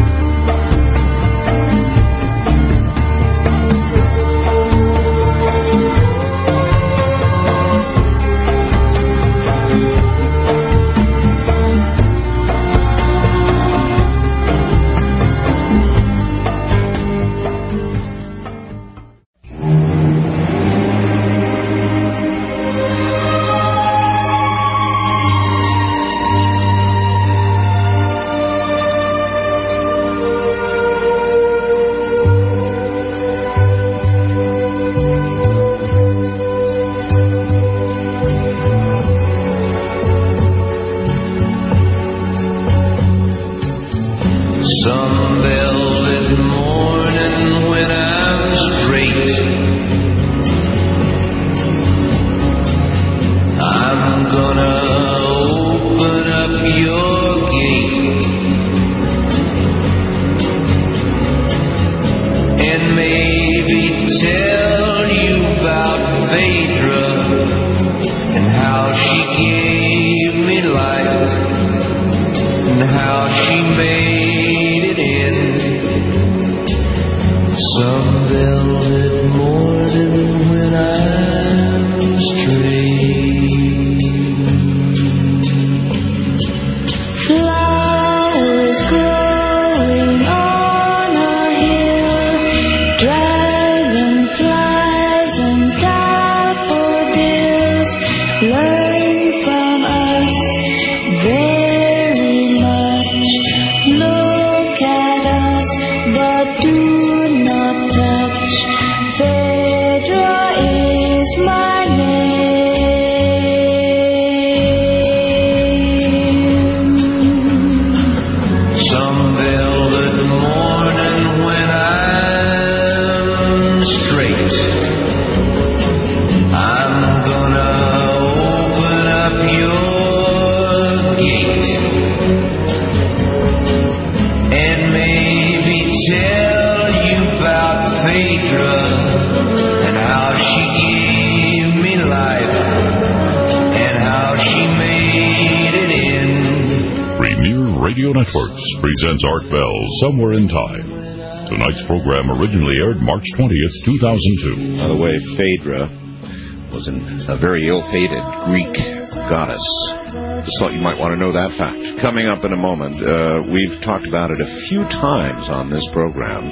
Presents Art Bell, Somewhere in Time. Tonight's program originally aired March twentieth, two thousand two. By the way, Phaedra was an, a very ill-fated Greek goddess. Just thought you might want to know that fact. Coming up in a moment, uh, we've talked about it a few times on this program,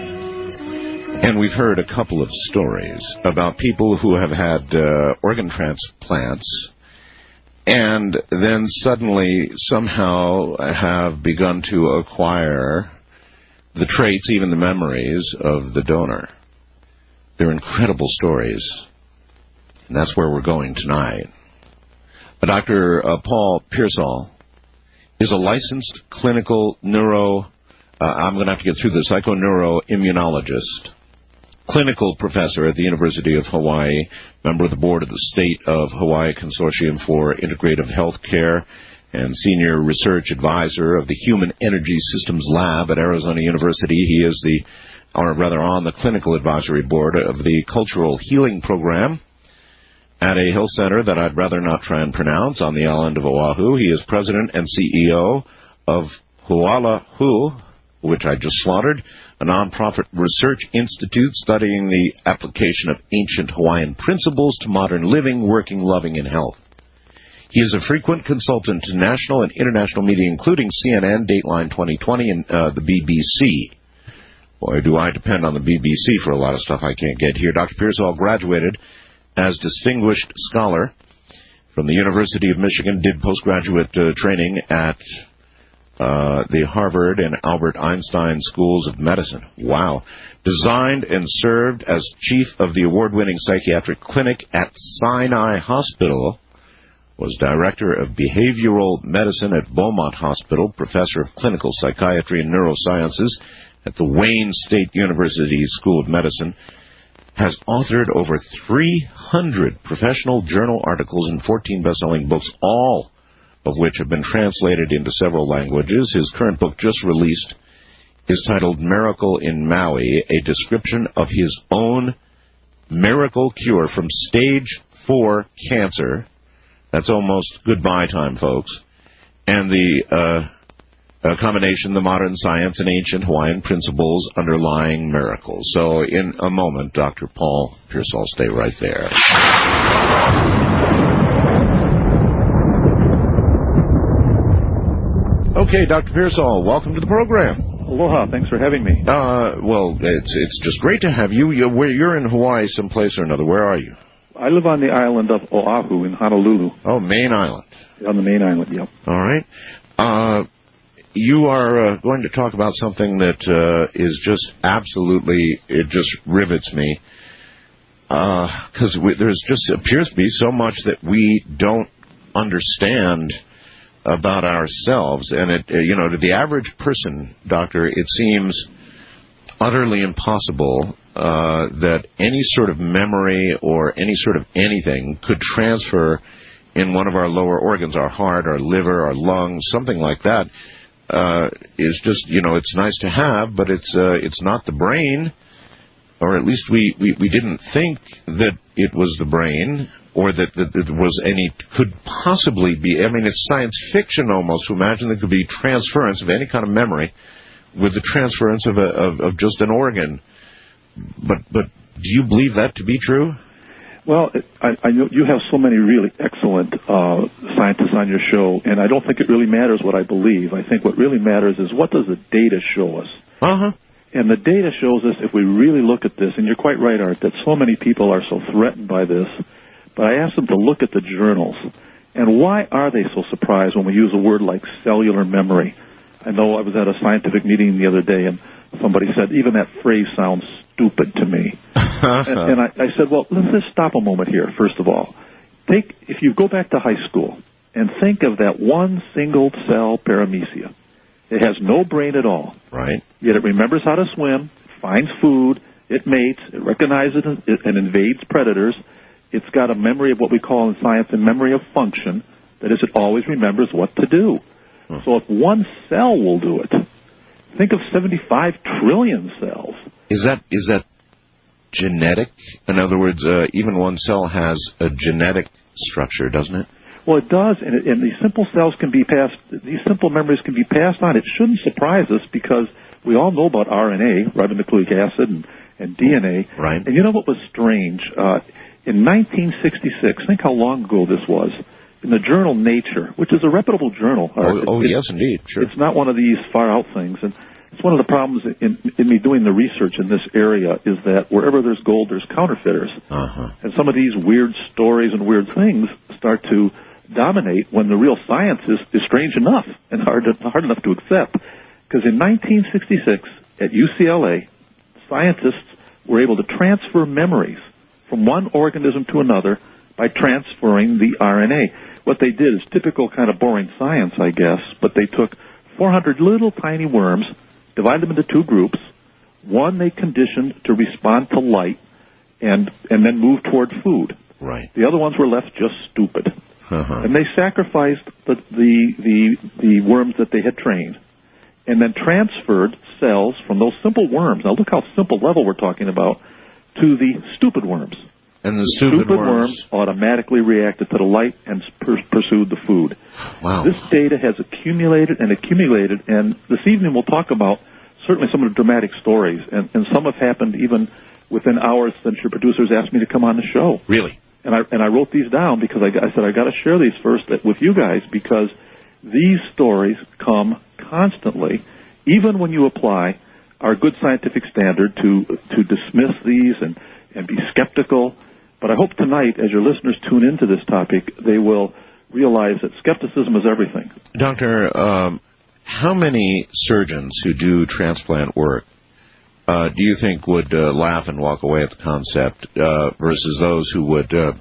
and we've heard a couple of stories about people who have had uh, organ transplants and then suddenly somehow have begun to acquire the traits, even the memories of the donor. They're incredible stories, and that's where we're going tonight. Uh, Doctor Uh, Paul Pearsall is a licensed clinical neuro, uh, I'm going to have to get through the psychoneuroimmunologist, clinical professor at the University of Hawaii, member of the board of the State of Hawaii Consortium for Integrative Health Care, and senior research advisor of the Human Energy Systems Lab at Arizona University. He is the, or rather on the clinical advisory board of the Cultural Healing Program at a health center that I'd rather not try and pronounce on the island of Oahu. He is president and C E O of Hualahu, which I just slaughtered, a nonprofit research institute studying the application of ancient Hawaiian principles to modern living, working, loving, and health. He is a frequent consultant to national and international media, including C N N, Dateline twenty twenty, and uh, the B B C. Boy, do I depend on the B B C for a lot of stuff I can't get here. Doctor Pearsall graduated as Distinguished Scholar from the University of Michigan, did postgraduate uh, training at uh, the Harvard and Albert Einstein Schools of Medicine. Wow. Designed and served as chief of the award-winning psychiatric clinic at Sinai Hospital, was director of behavioral medicine at Beaumont Hospital, professor of clinical psychiatry and neurosciences at the Wayne State University School of Medicine, has authored over three hundred professional journal articles and fourteen best-selling books, all of which have been translated into several languages. His current book, just released, is titled Miracle in Maui, a description of his own miracle cure from stage four cancer. That's almost goodbye time, folks. And the uh, a combination, the modern science and ancient Hawaiian principles underlying miracles. So in a moment, Doctor Paul Pearsall, stay right there. Okay, Doctor Pearsall, welcome to the program. Aloha, thanks for having me. Uh, well, it's it's just great to have you. You're, you're in Hawaii someplace or another. Where are you? I live on the island of Oahu in Honolulu. Oh, main island. On the main island, yep. All right. Uh, you are uh, going to talk about something that uh, is just absolutely, it just rivets me. Because uh, there's just appears to be so much that we don't understand about ourselves. And, it, uh, you know, to the average person, Doctor, it seems utterly impossible uh, that any sort of memory or any sort of anything could transfer in one of our lower organs, our heart, our liver, our lungs, something like that. Uh, is just, you know, it's nice to have, but it's uh, it's not the brain, or at least we, we, we didn't think that it was the brain, or that, that there was any, could possibly be, I mean, it's science fiction almost to imagine there could be transference of any kind of memory with the transference of, a, of, of just an organ. But, but do you believe that to be true? Well, I, I know you have so many really excellent uh, scientists on your show, and I don't think it really matters what I believe. I think what really matters is what does the data show us? Uh-huh. And the data shows us, if we really look at this, and you're quite right, Art, that so many people are so threatened by this, but I asked them to look at the journals. And why are they so surprised when we use a word like cellular memory? I know I was at a scientific meeting the other day, and somebody said, even that phrase sounds stupid to me. and and I, I said, well, let's just stop a moment here, first of all. Think, if you go back to high school and think of that one single cell paramecia. It has no brain at all. Right. Yet it remembers how to swim, finds food, it mates, it recognizes and invades predators. It's got a memory of what we call in science a memory of function. That is, it always remembers what to do. Hmm. So if one cell will do it, think of seventy-five trillion cells. Is that is that genetic? In other words, uh, even one cell has a genetic structure, doesn't it? Well, it does, and, it, and these simple cells can be passed, these simple memories can be passed on. It shouldn't surprise us because we all know about R N A, ribonucleic acid, and, and D N A. Right. And you know what was strange? Uh, in nineteen sixty-six, think how long ago this was, in the journal Nature, which is a reputable journal. Oh, oh it, yes, indeed. Sure. It's not one of these far-out things. And it's one of the problems in, in me doing the research in this area is that wherever there's gold, there's counterfeiters. Uh-huh. And some of these weird stories and weird things start to dominate when the real science is, is strange enough and hard, to, hard enough to accept. Because in nineteen sixty-six, at U C L A, scientists were able to transfer memories from one organism to another by transferring the R N A. What they did is typical kind of boring science, I guess, but they took four hundred little tiny worms, divided them into two groups. One they conditioned to respond to light and and then move toward food. Right. The other ones were left just stupid. Uh-huh. And they sacrificed the, the, the, the worms that they had trained and then transferred cells from those simple worms. Now look how simple level we're talking about, to the stupid worms. And the stupid, stupid worms. worms automatically reacted to the light and per- pursued the food. Wow. This data has accumulated and accumulated, and this evening we'll talk about certainly some of the dramatic stories, and, and some have happened even within hours since your producers asked me to come on the show. Really? And I and I wrote these down because I, I said I got to share these first with you guys because these stories come constantly, even when you apply our good scientific standard to to dismiss these and, and be skeptical. But I hope tonight, as your listeners tune into this topic, they will realize that skepticism is everything. Doctor, um, how many surgeons who do transplant work uh, do you think would uh, laugh and walk away at the concept uh, versus those who would, uh,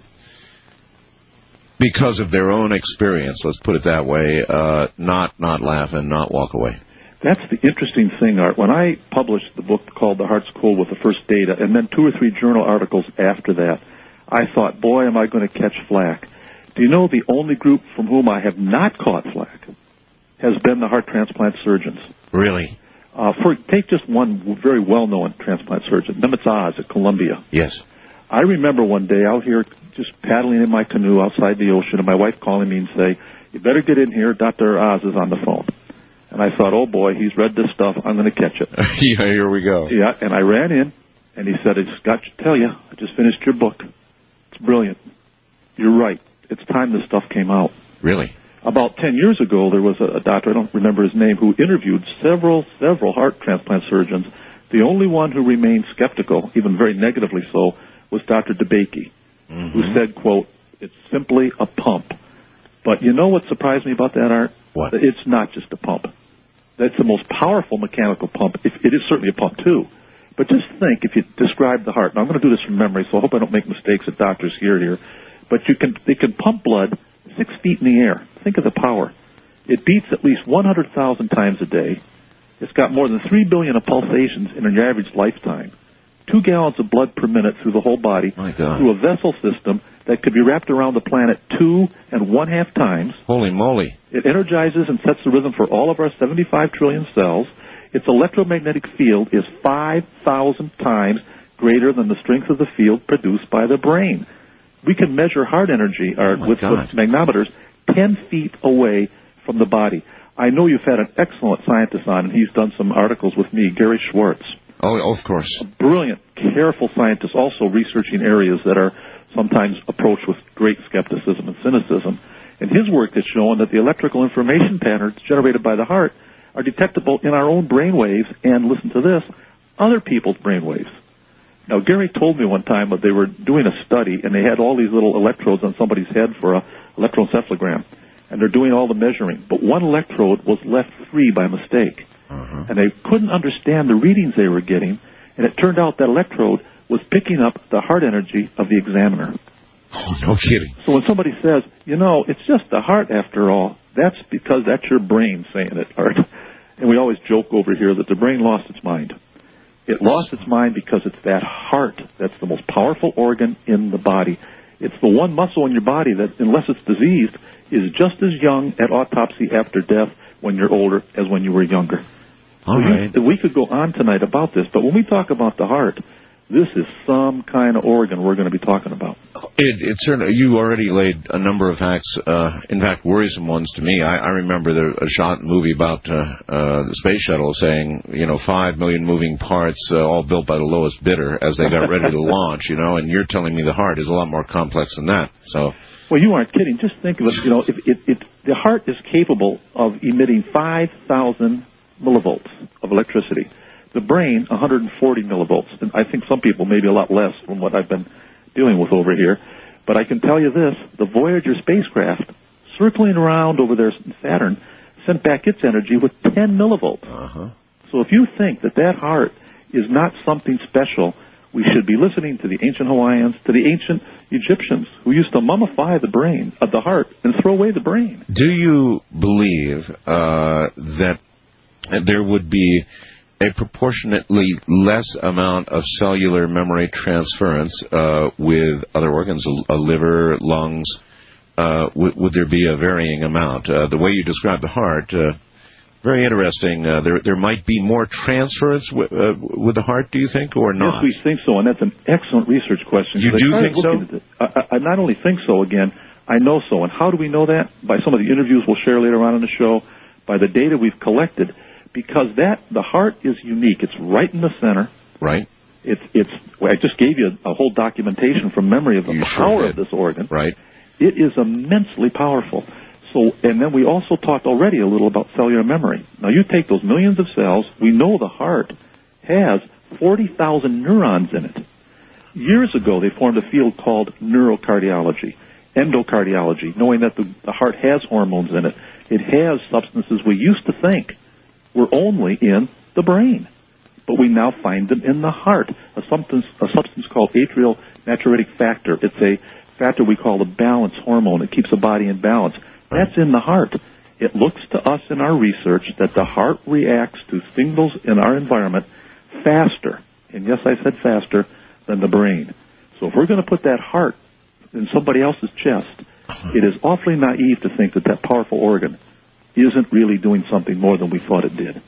because of their own experience, let's put it that way, uh, not not laugh and not walk away? That's the interesting thing, Art. When I published the book called The Heart's Cold with the first data, and then two or three journal articles after that, I thought, boy, am I going to catch flack. Do you know the only group from whom I have not caught flack has been the heart transplant surgeons? Really? Uh, for take just one very well-known transplant surgeon, Nimitz Oz at Columbia. Yes. I remember one day out here just paddling in my canoe outside the ocean, and my wife calling me and say, you better get in here, Doctor Oz is on the phone. And I thought, oh, boy, he's read this stuff. I'm going to catch it. Yeah, here we go. Yeah, and I ran in, and he said, I just got to tell you, I just finished your book. It's brilliant. You're right. It's time this stuff came out. Really? About ten years ago, there was a, a doctor, I don't remember his name, who interviewed several, several heart transplant surgeons. The only one who remained skeptical, even very negatively so, was Doctor DeBakey, mm-hmm. who said, quote, it's simply a pump. But you know what surprised me about that, Art? What? It's not just a pump. That's the most powerful mechanical pump. If, it is certainly a pump, too. But just think, if you describe the heart, and I'm going to do this from memory, so I hope I don't make mistakes that doctors hear here, but you can, they can pump blood six feet in the air. Think of the power. It beats at least one hundred thousand times a day. It's got more than three billion of pulsations in an average lifetime. Two gallons of blood per minute through the whole body, My God. through a vessel system that could be wrapped around the planet two and one half times. Holy moly. It energizes and sets the rhythm for all of our seventy-five trillion cells. Its electromagnetic field is five thousand times greater than the strength of the field produced by the brain. We can measure heart energy or Oh with, with magnometers ten feet away from the body. I know you've had an excellent scientist on, and he's done some articles with me, Gary Schwartz. Oh, of course. A brilliant, careful scientist, also researching areas that are sometimes approached with great skepticism and cynicism. And his work has shown that the electrical information patterns generated by the heart are detectable in our own brain waves and, listen to this, other people's brain waves. Now, Gary told me one time that they were doing a study, and they had all these little electrodes on somebody's head for a electroencephalogram, and they're doing all the measuring. But one electrode was left free by mistake, uh-huh. and they couldn't understand the readings they were getting, and it turned out that electrode was picking up the heart energy of the examiner. Oh, no kidding. So when somebody says, you know, it's just the heart after all, that's because that's your brain saying it, Art. And we always joke over here that the brain lost its mind. It lost its mind because it's that heart that's the most powerful organ in the body. It's the one muscle in your body that, unless it's diseased, is just as young at autopsy after death when you're older as when you were younger. All so right. You, we could go on tonight about this, but when we talk about the heart, this is some kind of organ we're going to be talking about. It, it certainly, you already laid a number of facts, uh, in fact, worrisome ones to me. I, I remember there a shot movie about uh, uh, the space shuttle saying, you know, five million moving parts, uh, all built by the lowest bidder as they got ready to launch, you know, and you're telling me the heart is a lot more complex than that. So Well, you aren't kidding. Just think of it. You know, if it, it, the heart is capable of emitting five thousand millivolts of electricity. The brain, one hundred forty millivolts. And I think some people maybe a lot less from what I've been dealing with over here. But I can tell you this, the Voyager spacecraft, circling around over there in Saturn, sent back its energy with ten millivolts. Uh-huh. So if you think that that heart is not something special, we should be listening to the ancient Hawaiians, to the ancient Egyptians, who used to mummify the brain, of the heart, and throw away the brain. Do you believe uh, that there would be a proportionately less amount of cellular memory transference uh, with other organs, a, a liver, lungs? Uh, w- would there be a varying amount? Uh, the way you describe the heart, uh, very interesting. Uh, there there might be more transference w- uh, with the heart, do you think, or not? Yes, we think so, and that's an excellent research question. You do think so? I, I not only think so, again, I know so. And how do we know that? By some of the interviews we'll share later on in the show, by the data we've collected, because that the heart is unique. It's right in the center. Right. It's it's. Well, I just gave you a whole documentation from memory of the You power sure of this organ. Right. It is immensely powerful. So, and then we also talked already a little about cellular memory. Now, you take those millions of cells. We know the heart has forty thousand neurons in it. Years ago, they formed a field called neurocardiology, endocardiology, knowing that the, the heart has hormones in it. It has substances we used to think were only in the brain, but we now find them in the heart. A substance, a substance called atrial natriuretic factor. It's a factor we call the balance hormone. It keeps the body in balance. That's in the heart. It looks to us in our research that the heart reacts to signals in our environment faster, and yes, I said faster, than the brain. So if we're going to put that heart in somebody else's chest, it is awfully naive to think that that powerful organ isn't really doing something more than we thought it did.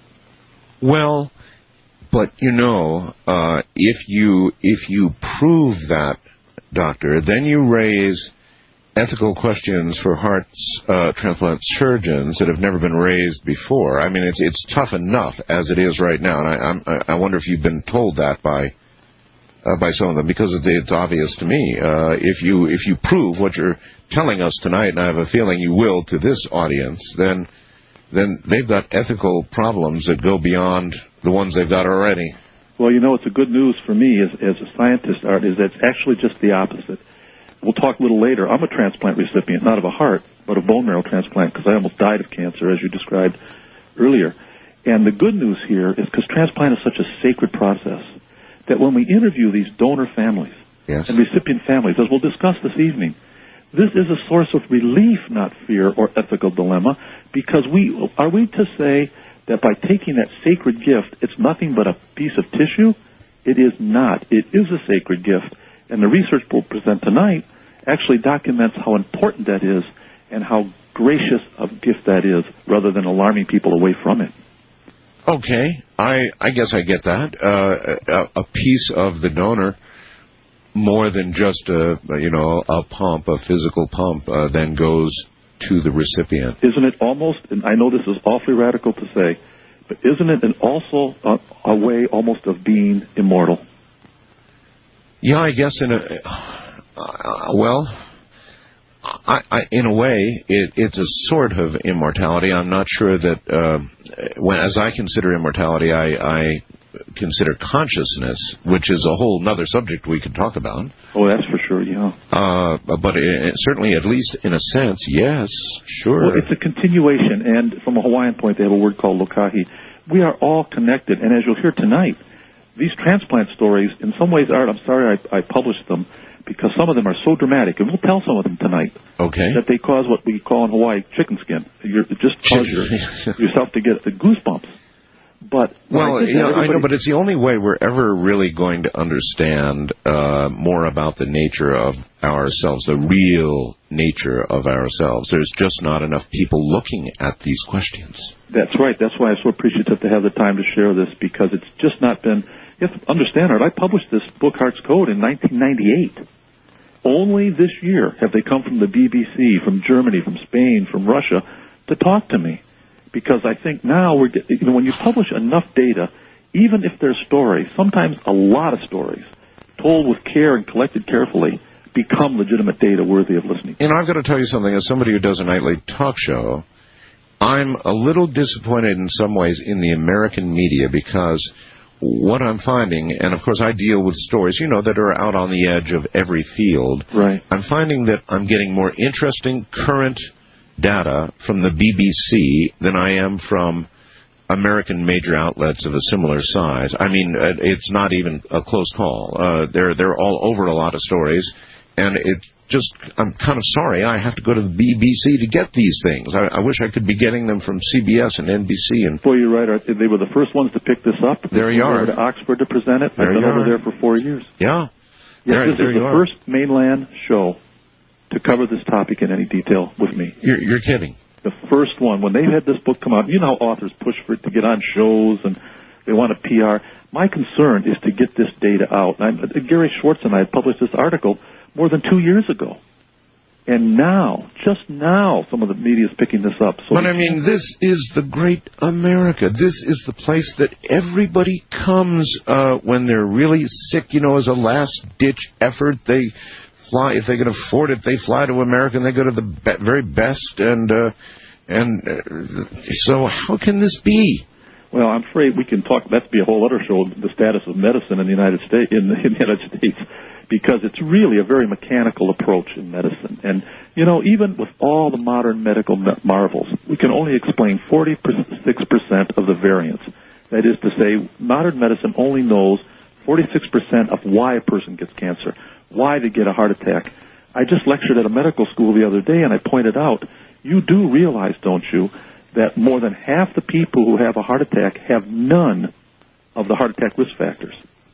Well, but you know, uh, if you if you prove that, Doctor, then you raise ethical questions for heart uh, transplant surgeons that have never been raised before. I mean, it's it's tough enough as it is right now, and I I'm, I wonder if you've been told that by uh, by some of them, because it's, it's obvious to me. Uh, if you if you prove what you're telling us tonight, and I have a feeling you will to this audience, then then they've got ethical problems that go beyond the ones they've got already. Well, you know, it's a good news for me as, as a scientist, Art, is that it's actually just the opposite. We'll talk a little later. I'm a transplant recipient, not of a heart, but a bone marrow transplant, because I almost died of cancer, as you described earlier. And the good news here is because transplant is such a sacred process that when we interview these donor families Yes. and recipient families, as we'll discuss this evening, this is a source of relief, not fear or ethical dilemma, because we are we to say that by taking that sacred gift, it's nothing but a piece of tissue? It is not. It is a sacred gift. And the research we'll present tonight actually documents how important that is and how gracious a gift that is, rather than alarming people away from it. Okay, I I guess I get that. Uh, a, a piece of the donor, more than just a you know a pump, a physical pump, uh, then goes to the recipient. Isn't it almost, and I know this is awfully radical to say, but isn't it an also a, a way almost of being immortal? Yeah, I guess in a uh, well, I, I, in a way, it, it's a sort of immortality. I'm not sure that uh, when, as I consider immortality, I, I consider consciousness, which is a whole other subject we could talk about. Oh, that's for sure, yeah. Uh, but it, it, certainly, at least in a sense, yes, sure. Well, it's a continuation, and from a Hawaiian point, they have a word called lokahi. We are all connected, and as you'll hear tonight, these transplant stories, in some ways, Art, I'm sorry I, I published them, because some of them are so dramatic, and we'll tell some of them tonight, okay, that they cause what we call in Hawaii chicken skin. You're, it just cause your, yourself to get the goosebumps. But well, I, you know, I know, but it's the only way we're ever really going to understand uh, more about the nature of ourselves, the real nature of ourselves. There's just not enough people looking at these questions. That's right. That's why I'm so appreciative to have the time to share this, because it's just not been... You have to understand, Art, I published this book, Heart's Code, in nineteen ninety-eight. Only this year have they come from the B B C, from Germany, from Spain, from Russia, to talk to me. Because I think now, we're, you know, when you publish enough data, even if there's stories, sometimes a lot of stories, told with care and collected carefully, become legitimate data worthy of listening to. You know, I've got to tell you something. As somebody who does a nightly talk show, I'm a little disappointed in some ways in the American media because what I'm finding, and of course I deal with stories, you know, that are out on the edge of every field. Right. I'm finding that I'm getting more interesting current data from the B B C than I am from American major outlets of a similar size. I mean, uh, it's not even a close call. Uh, they're they're all over a lot of stories, and it just, I'm kind of sorry I have to go to the B B C to get these things. I, I wish I could be getting them from C B S and N B C. And Boy, you're right, Art. They were the first ones to pick this up. There you are. Over to Oxford to present it. There I've been you over are. there for four years. Yeah. Yes, There- this there is you the are. first mainland show to cover this topic in any detail with me. You're, you're kidding. The first one, when they had this book come out, you know how authors push for it to get on shows and they want a P R. My concern is to get this data out. And I, Gary Schwartz and I had published this article more than two years ago. And now, just now, some of the media is picking this up. So But I mean, this is the great America. This is the place that everybody comes uh, when they're really sick, you know, as a last-ditch effort. They fly, if they can afford it, they fly to America and they go to the be- very best. And, uh, and uh, so how can this be? Well, I'm afraid we can talk. That'd be a whole other show. The status of medicine in the United States, in the, in the United States, because it's really a very mechanical approach in medicine. And you know, even with all the modern medical marvels, we can only explain forty-six percent of the variance. That is to say, modern medicine only knows forty-six percent of why a person gets cancer, why they get a heart attack. I just lectured at a medical school the other day, and I pointed out, you do realize, don't you, that more than half the people who have a heart attack have none of the heart attack risk factors.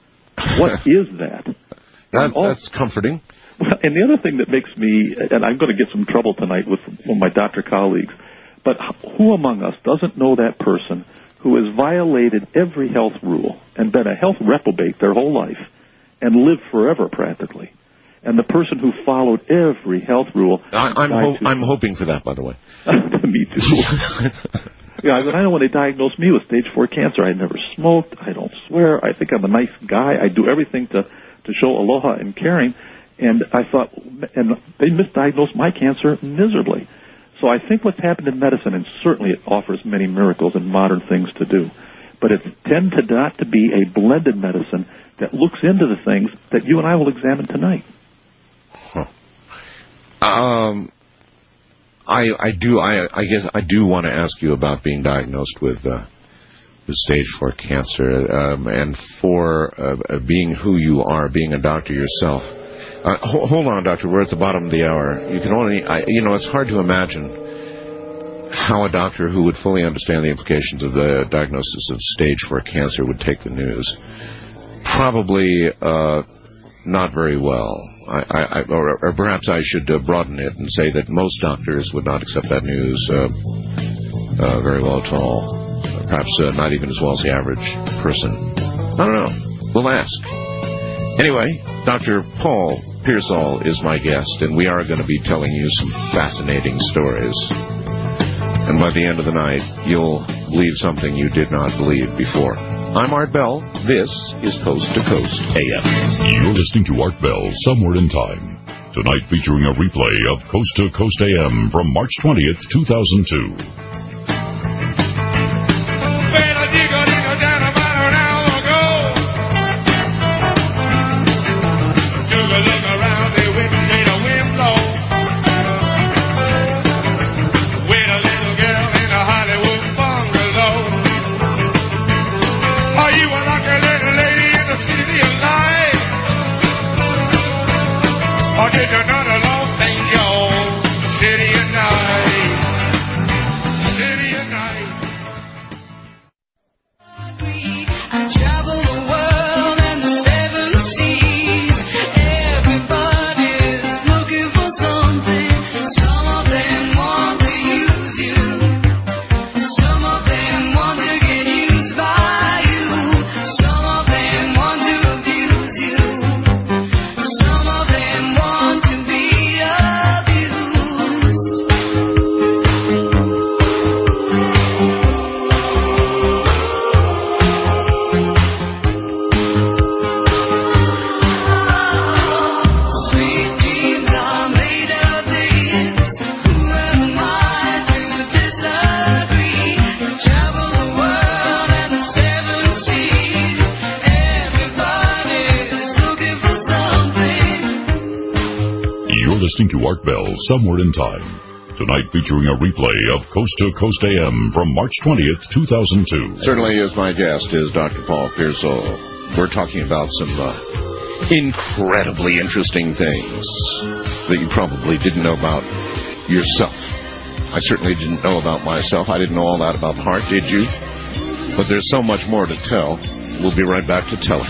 What is that? That, all, that's comforting. And the other thing that makes me, and I'm going to get some trouble tonight with, with my doctor colleagues, but who among us doesn't know that person who has violated every health rule and been a health reprobate their whole life and lived forever practically? And the person who followed every health rule. I, I'm, died ho- too I'm hoping for that, by the way. Me too. Yeah, I mean, I know when they diagnosed me with stage four cancer, I never smoked, I don't swear, I think I'm a nice guy, I do everything to, to show aloha and caring, and I thought, and they misdiagnosed my cancer miserably. So I think what's happened in medicine, and certainly it offers many miracles and modern things to do, but it tends to not to be a blended medicine that looks into the things that you and I will examine tonight. Huh. Um, I I do I I guess I do want to ask you about being diagnosed with uh, with stage four cancer, um, and for uh, being who you are, being a doctor yourself. Uh, ho- hold on, doctor. We're at the bottom of the hour. You can only I, you know it's hard to imagine how a doctor who would fully understand the implications of the diagnosis of stage four cancer would take the news. Probably uh, not very well. I, I, or, or perhaps I should uh, broaden it and say that most doctors would not accept that news uh, uh, very well at all. Perhaps uh, not even as well as the average person. I don't know. We'll ask. Anyway, Doctor Paul Pearsall is my guest, and we are going to be telling you some fascinating stories. And by the end of the night, you'll believe something you did not believe before. I'm Art Bell. This is Coast to Coast A M. You're listening to Art Bell, Somewhere in Time. Tonight featuring a replay of Coast to Coast A M from March twentieth, two thousand two. Or did you know the Los Angeles city at night? You're listening to Art Bell, Somewhere in Time. Tonight featuring a replay of Coast to Coast A M from March twentieth, two thousand two. Certainly is my guest, is Doctor Paul Pearsall. We're talking about some uh, incredibly interesting things that you probably didn't know about yourself. I certainly didn't know about myself. I didn't know all that about the heart, did you? But there's so much more to tell. We'll be right back to tell it.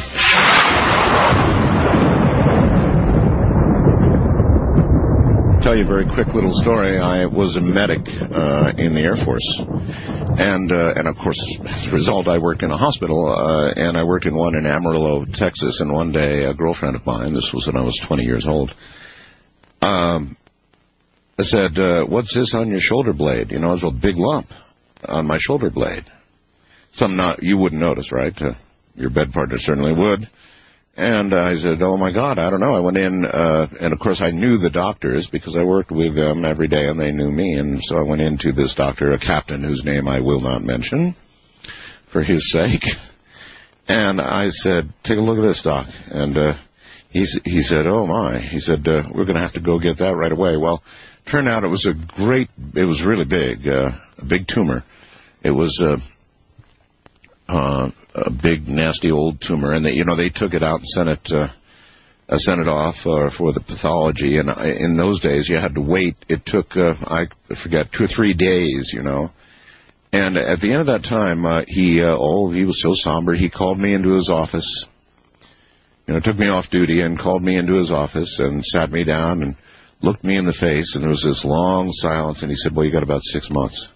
Tell you a very quick little story. I was a medic uh, in the Air Force, and uh, and of course, as a result, I worked in a hospital, uh, and I worked in one in Amarillo, Texas. And one day, a girlfriend of mine, this was when I was twenty years old, um, said, uh, "What's this on your shoulder blade?" You know, it's a big lump on my shoulder blade. Some not you wouldn't notice, right? Uh, your bed partner certainly would. And uh, I said, oh, my God, I don't know. I went in, uh, and, of course, I knew the doctors because I worked with them every day, and they knew me. And so I went into this doctor, a captain whose name I will not mention for his sake. And I said, take a look at this, doc. And uh, he, he said, oh, my. He said, uh, we're going to have to go get that right away. Well, turned out it was a great, it was really big, uh, a big tumor. It was uh, uh, a big, nasty old tumor, and they, you know, they took it out and sent it, uh, uh, sent it off uh, for the pathology. And I, in those days, you had to wait. It took, uh, I forget, two or three days, you know. And at the end of that time, uh, he, uh, oh, he was so somber. He called me into his office. You know, took me off duty and called me into his office and sat me down and looked me in the face. And there was this long silence. And he said, well, you got about six months.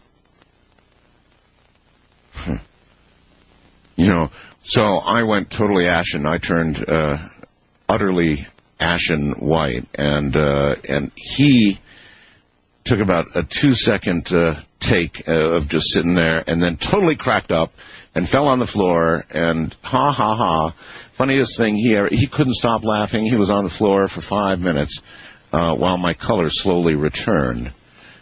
You know, so I went totally ashen. I turned uh, utterly ashen white, and uh, and he took about a two-second uh, take uh, of just sitting there, and then totally cracked up and fell on the floor and ha ha ha. Funniest thing, he ever, he couldn't stop laughing. He was on the floor for five minutes uh, while my color slowly returned.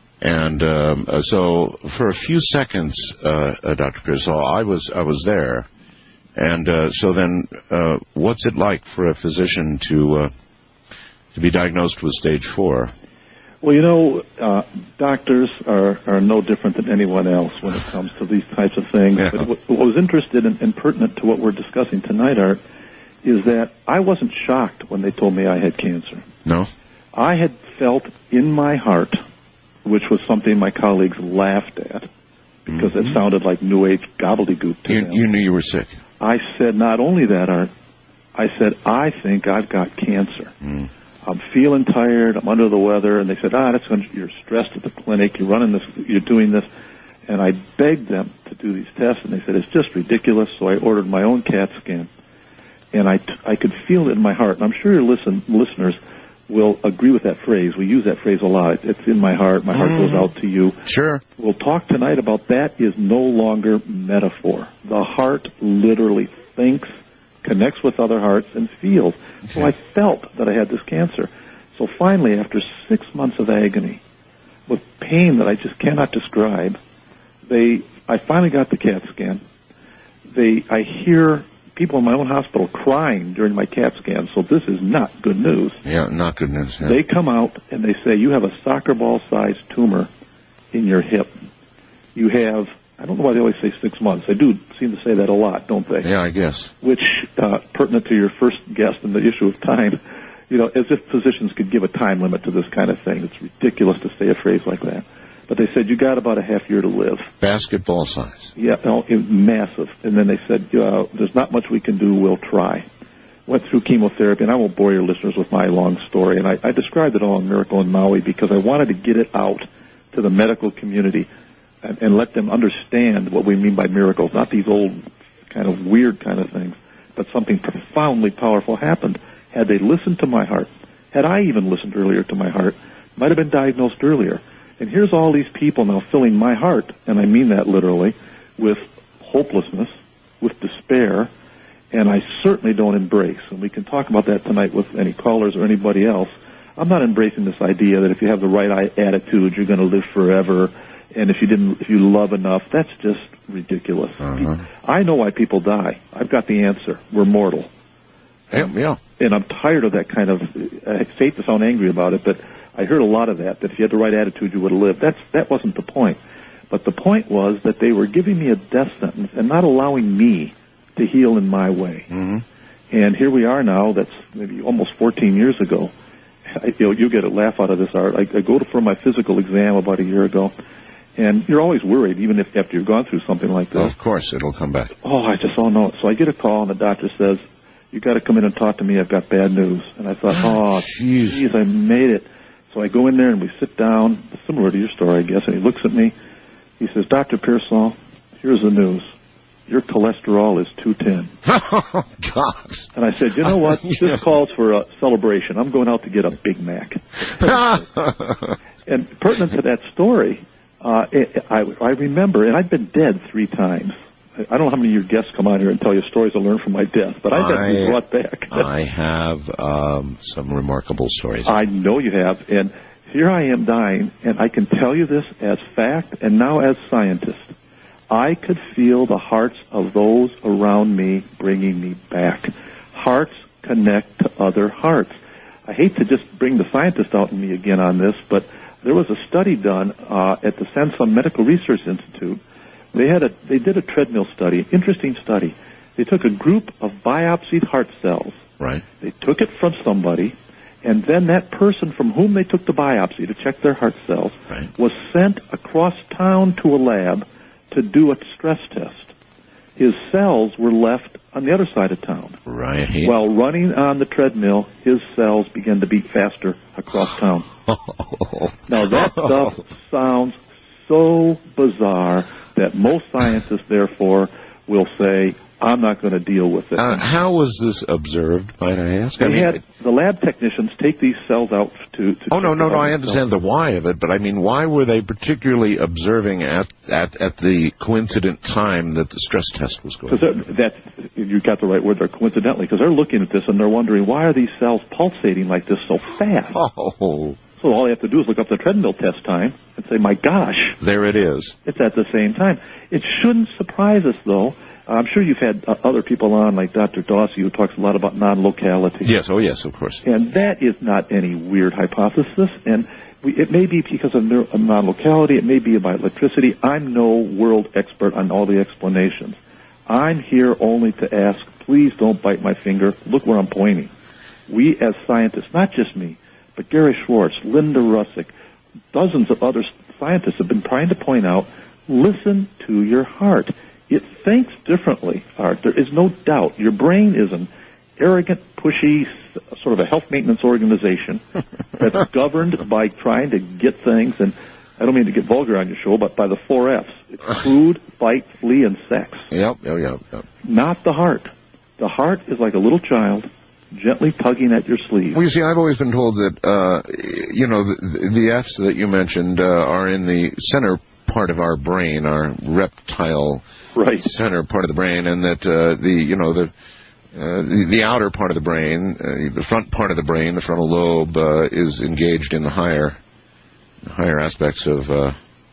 And um, uh, so, for a few seconds, uh, uh, Doctor Pearsall, I was I was there. And uh, so then, uh, what's it like for a physician to uh, to be diagnosed with stage four? Well, you know, uh, doctors are are no different than anyone else when it comes to these types of things. Yeah. But what, what was interested in, and pertinent to what we're discussing tonight, Art, is that I wasn't shocked when they told me I had cancer. No? I had felt in my heart, which was something my colleagues laughed at because mm-hmm. it sounded like New Age gobbledygook to you, them. You knew you were sick. I said, not only that, Art, I said, I think I've got cancer. Mm. I'm feeling tired. I'm under the weather. And they said, ah, that's when you're stressed at the clinic. You're running this. You're doing this. And I begged them to do these tests, and they said, it's just ridiculous. So I ordered my own CAT scan. And I, t- I could feel it in my heart. And I'm sure your listen, listeners will agree with that phrase. We use that phrase a lot. It's in my heart. My heart mm. goes out to you. Sure. We'll talk tonight about that is no longer metaphor. The heart literally thinks, connects with other hearts, and feels. Okay. So I felt that I had this cancer. So finally, after six months of agony, with pain that I just cannot describe, they, I finally got the CAT scan. They, I hear people in my own hospital crying during my CAT scan, so this is not good news. Yeah, not good news. Yeah. They come out and they say, you have a soccer ball-sized tumor in your hip. You have, I don't know why they always say six months. They do seem to say that a lot, don't they? Yeah, I guess. Which, uh, pertinent to your first guest and the issue of time, you know, as if physicians could give a time limit to this kind of thing. It's ridiculous to say a phrase like that. But they said, you got about a half year to live. Basketball size. Yeah, no, it, massive. And then they said, uh, there's not much we can do, we'll try. Went through chemotherapy, and I won't bore your listeners with my long story. And I, I described it all in Miracle in Maui because I wanted to get it out to the medical community and, and let them understand what we mean by miracles. Not these old kind of weird kind of things, but something profoundly powerful happened. Had they listened to my heart, had I even listened earlier to my heart, might have been diagnosed earlier. And here's all these people now filling my heart, and I mean that literally, with hopelessness, with despair, and I certainly don't embrace, and we can talk about that tonight with any callers or anybody else. I'm not embracing this idea that if you have the right attitude, you're going to live forever, and if you didn't, if you love enough, that's just ridiculous. Uh-huh. I know why people die. I've got the answer. We're mortal. Yeah, yeah. And I'm tired of that kind of, I hate to sound angry about it, but I heard a lot of that, that if you had the right attitude, you would have lived. That's, that wasn't the point. But the point was that they were giving me a death sentence and not allowing me to heal in my way. Mm-hmm. And here we are now, that's maybe almost fourteen years ago. I, you know, you get a laugh out of this, Art. I, I go to, for my physical exam about a year ago, and you're always worried, even if after you've gone through something like this. Well, of course, it'll come back. Oh, I just don't know. So I get a call, and the doctor says, you got to come in and talk to me. I've got bad news. And I thought, oh, jeez, geez, I made it. So I go in there, and we sit down, similar to your story, I guess, and he looks at me. He says, Doctor Pearsall, here's the news. Your cholesterol is two ten. Oh, God. And I said, you know what? This calls for a celebration. I'm going out to get a Big Mac. And pertinent to that story, uh, it, I, I remember, and I've been dead three times. I don't know how many of your guests come on here and tell you stories I learned from my death, but I've had to be brought back. I have um, some remarkable stories. I know you have, and here I am dying, and I can tell you this as fact and now as scientist. I could feel the hearts of those around me bringing me back. Hearts connect to other hearts. I hate to just bring the scientist out in me again on this, but there was a study done uh, at the Samsung Medical Research Institute. They had a they did a treadmill study, interesting study. They took a group of biopsied heart cells. Right. They took it from somebody, and then that person from whom they took the biopsy to check their heart cells right. was sent across town to a lab to do a stress test. His cells were left on the other side of town. Right. While running on the treadmill, his cells began to beat faster across town. Now, that stuff sounds so bizarre that most scientists, therefore, will say, I'm not going to deal with it. Uh, how was this observed, might I ask? They I mean, had the lab technicians take these cells out to... to oh, no, no, no, I understand the why of it, but I mean, why were they particularly observing at, at, at the coincident time that the stress test was going on? Because that's, you got the right word there, coincidentally, because they're looking at this and they're wondering, why are these cells pulsating like this so fast? Oh. So all they have to do is look up the treadmill test time and say, my gosh. There it is. It's at the same time. It shouldn't surprise us, though. I'm sure you've had uh, other people on, like Doctor Dawsey, who talks a lot about non-locality. Yes, oh yes, of course. And that is not any weird hypothesis. And we, it may be because of, neuro- of non-locality. It may be about electricity. I'm no world expert on all the explanations. I'm here only to ask, please don't bite my finger. Look where I'm pointing. We as scientists, not just me, but Gary Schwartz, Linda Russick, dozens of other scientists have been trying to point out, listen to your heart. It thinks differently, Art. There is no doubt. Your brain is an arrogant, pushy, sort of a health maintenance organization that's governed by trying to get things, and I don't mean to get vulgar on your show, but by the four F's. It's food, fight, flee, and sex. Yep, yep, yep, yep. Not the heart. The heart is like a little child gently tugging at your sleeve. Well, you see, I've always been told that, uh, you know, the, the F's that you mentioned uh, are in the center part of our brain, our reptile right. center part of the brain, and that uh, the, you know, the, uh, the the outer part of the brain, uh, the front part of the brain, the frontal lobe, uh, is engaged in the higher, higher aspects of. Uh,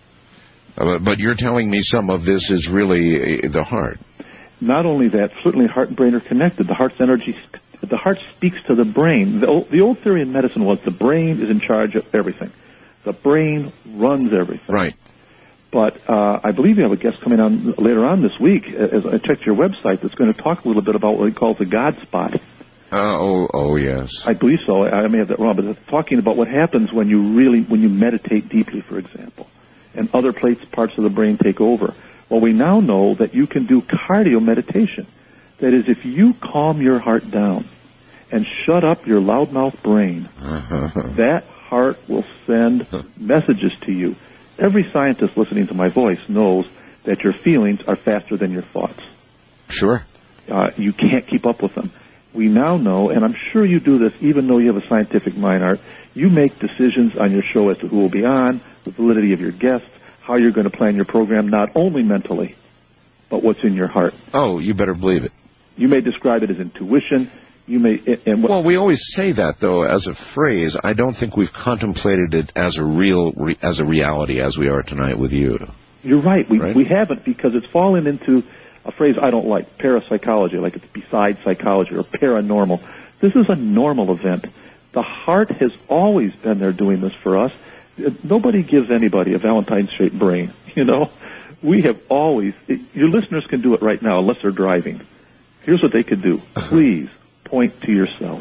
uh, but you're telling me some of this is really uh, the heart. Not only that, certainly heart and brain are connected. The heart's energy, the heart speaks to the brain. The old, the old theory in medicine was the brain is in charge of everything. The brain runs everything. Right. But uh, I believe you have a guest coming on later on this week, as I checked your website, that's going to talk a little bit about what he calls the God spot. Uh, oh, oh, yes. I believe so. I may have that wrong, but it's talking about what happens when you really, when you meditate deeply, for example, and other plates, parts of the brain take over. Well, we now know that you can do cardio meditation. That is, if you calm your heart down and shut up your loudmouth brain, that heart will send messages to you. Every scientist listening to my voice knows that your feelings are faster than your thoughts. Sure. Uh, you can't keep up with them. We now know, and I'm sure you do this even though you have a scientific mind, Art, you make decisions on your show as to who will be on, the validity of your guests, how you're going to plan your program, not only mentally, but what's in your heart. Oh, you better believe it. You may describe it as intuition. You may, and what, well, we always say that, though, as a phrase. I don't think we've contemplated it as a real, re, as a reality as we are tonight with you. You're right. We right? we haven't, because it's fallen into a phrase I don't like, parapsychology, like it's beside psychology or paranormal. This is a normal event. The heart has always been there doing this for us. Nobody gives anybody a Valentine-shaped brain, you know. We have always, it, your listeners can do it right now unless they're driving. Here's what they could do. Please point to yourself.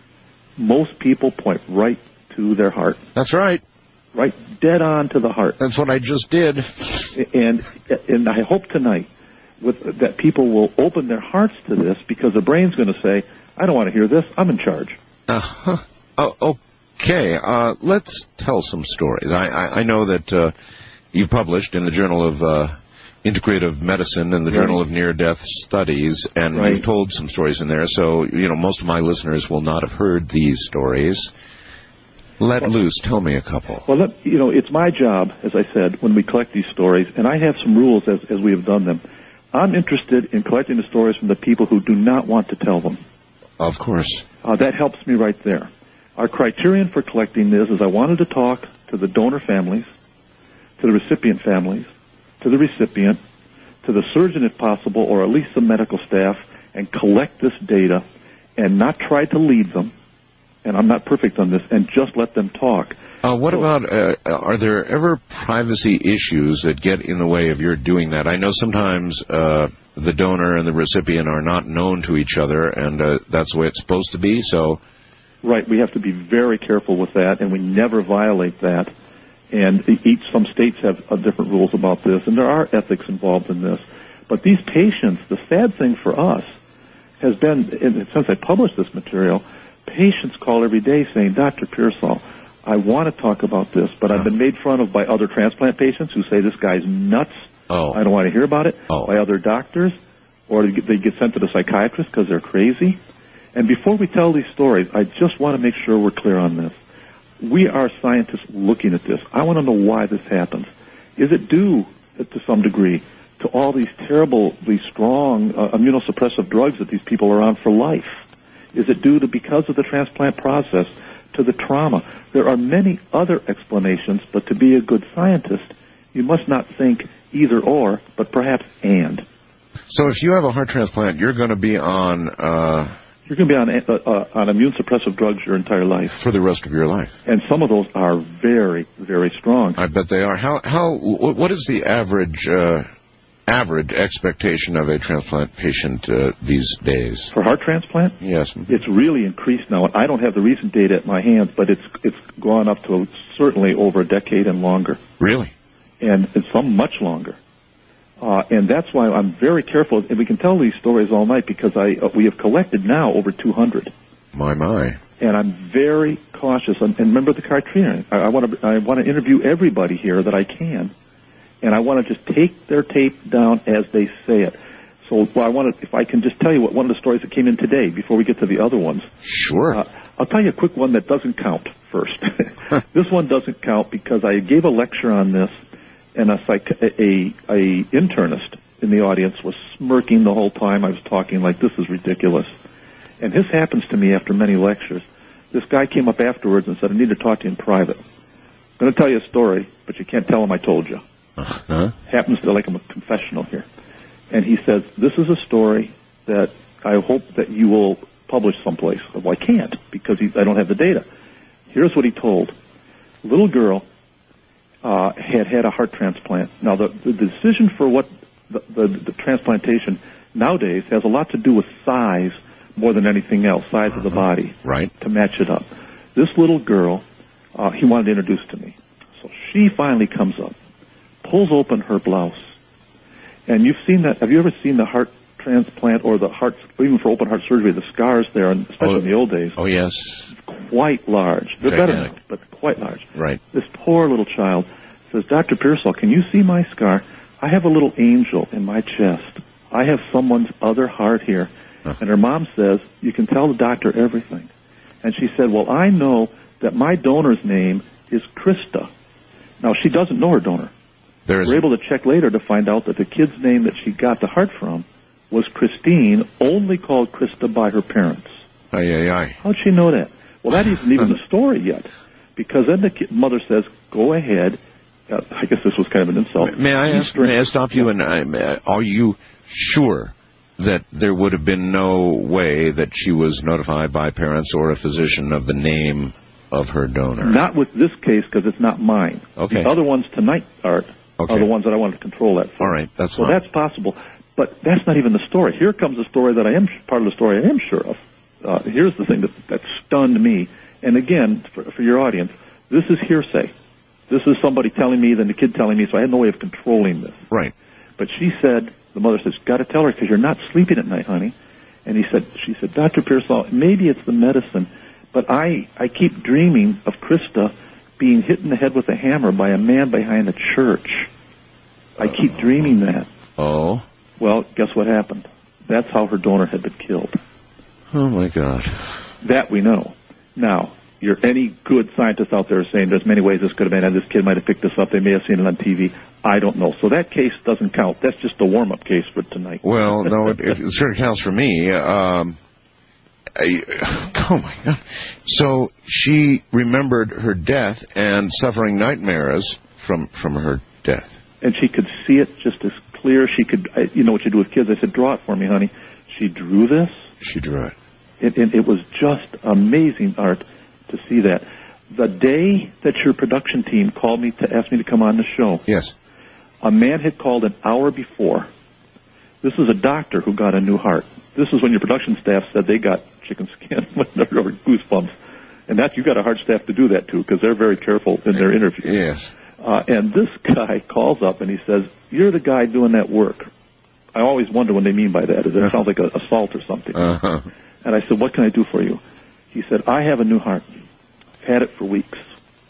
Most people point right to their heart. That's right. Right dead on to the heart. That's what I just did. And and I hope tonight with, that people will open their hearts to this, because the brain's going to say, I don't want to hear this. I'm in charge. Uh-huh. Oh, okay. Uh, let's tell some stories. I, I, I know that uh, you've published in the Journal of uh, Integrative Medicine and the Right. Journal of Near-Death Studies, and Right. you've told some stories in there. So, you know, most of my listeners will not have heard these stories. Let Well, loose. Tell me a couple. Well, let, you know, it's my job, as I said, when we collect these stories, and I have some rules as, as we have done them. I'm interested in collecting the stories from the people who do not want to tell them. Of course. Uh, that helps me right there. Our criterion for collecting this is I wanted to talk to the donor families, to the recipient families, to the recipient, to the surgeon if possible, or at least the medical staff, and collect this data and not try to lead them, and I'm not perfect on this, and just let them talk. Uh, what So- about, uh, are there ever privacy issues that get in the way of your doing that? I know sometimes uh, the donor and the recipient are not known to each other, and uh, that's the way it's supposed to be, so... Right, we have to be very careful with that, and we never violate that. And each, some states have uh, different rules about this, and there are ethics involved in this. But these patients, the sad thing for us has been, and since I published this material, patients call every day saying, Doctor Pearsall, I want to talk about this, but I've been made fun of by other transplant patients who say this guy's nuts. Oh. I don't want to hear about it. Oh. By other doctors, or they get, they get sent to the psychiatrist because they're crazy. And before we tell these stories, I just want to make sure we're clear on this. We are scientists looking at this. I want to know why this happens. Is it due, to some degree, to all these terribly strong uh, immunosuppressive drugs that these people are on for life? Is it due to, because of the transplant process, to the trauma? There are many other explanations, but to be a good scientist, you must not think either or, but perhaps and. So if you have a heart transplant, you're going to be on... Uh, You're going to be on uh, uh, on immune suppressive drugs your entire life, for the rest of your life. and some of those are very, very strong. I bet they are. How, how, what is the average, uh, average expectation of a transplant patient uh, these days? For heart transplant, Yes. it's really increased now. I don't have the recent data at my hands, but it's it's gone up to certainly over a decade and longer, Really? and, and some much longer. Uh, and that's why I'm very careful, and we can tell these stories all night because I uh, we have collected now over two hundred, My, my. and I'm very cautious. And, and remember the criterion. I, I want to I want to interview everybody here that I can, and I want to just take their tape down as they say it. So well, I want to, if I can just tell you what one of the stories that came in today before we get to the other ones. Sure. Uh, I'll tell you a quick one that doesn't count first. This one doesn't count because I gave a lecture on this, and a, psych- a, a internist in the audience was smirking the whole time I was talking, like, this is ridiculous. And this happens to me after many lectures. This guy came up afterwards and said, I need to talk to you in private. I'm going to tell you a story, but you can't tell him I told you. Uh-huh. Happens to like I'm a confessional here. And he says, this is a story that I hope that you will publish someplace. Well, I can't because he, I don't have the data. Here's what he told. Little girl uh, had had a heart transplant. Now, the, the decision for what the, the, the transplantation nowadays has a lot to do with size more than anything else, size of the body, Right. to match it up. This little girl, uh, he wanted to introduce to me. So she finally comes up, pulls open her blouse. And you've seen that. Have you ever seen the heart transplant or the heart, or even for open heart surgery, the scars there, and especially Oh, in the old days, Oh, yes. quite large. They're better now, Gigantic. but quite large. Right. This poor little child says, Doctor Pearsall, can you see my scar? I have a little angel in my chest. I have someone's other heart here. Huh. And her mom says, you can tell the doctor everything. And she said, well, I know that my donor's name is Krista. Now, she doesn't know her donor. There is. We're able to check later to find out that the kid's name that she got the heart from was Christine, only called Krista by her parents. Aye, aye, aye. How'd she know that? Well, that isn't even the story yet, because then the kid, mother says, go ahead. Uh, I guess this was kind of an insult. May I ask, may I stop you? And uh, are you sure that there would have been no way that she was notified by parents or a physician of the name of her donor. Not with this case, because it's not mine. Okay. The other ones tonight, Art, Okay. are the ones that I wanted to control that for. All right, that's So fine. that's possible. But that's not even the story. Here comes the story that I am, part of the story I am sure of. Uh, here's the thing that, that stunned me. And again, for, for your audience, this is hearsay. This is somebody telling me, then the kid telling me, so I had no way of controlling this. Right. But she said, the mother says, got to tell her because you're not sleeping at night, honey. And he said, she said, Doctor Pearsall, maybe it's the medicine, but I, I keep dreaming of Krista being hit in the head with a hammer by a man behind a church. I keep dreaming that. Oh. Well, guess what happened? That's how her donor had been killed. Oh, my God. That we know. Now, you're any good scientist out there saying there's many ways this could have been, and this kid might have picked this up. They may have seen it on T V. I don't know. So that case doesn't count. That's just a warm-up case for tonight. Well, no, it, it certainly counts for me. Um, I, oh, my God. So she remembered her death and suffering nightmares from, from her death. And she could see it just as clear. She could, I, you know what you do with kids. I said, draw it for me, honey. She drew this. She drew it. It, it, it was just amazing, Art, to see that. The day that your production team called me to ask me to come on the show, Yes. a man had called an hour before. This is a doctor who got a new heart. This is when your production staff said they got chicken skin or goosebumps. And that you got a hard staff to do that, too, because they're very careful in their interviews. Yes. Uh, and this guy calls up and he says, you're the guy doing that work. I always wonder what they mean by that. It sounds like a assault or something. Uh-huh. And I said, what can I do for you? He said, I have a new heart. I've had it for weeks.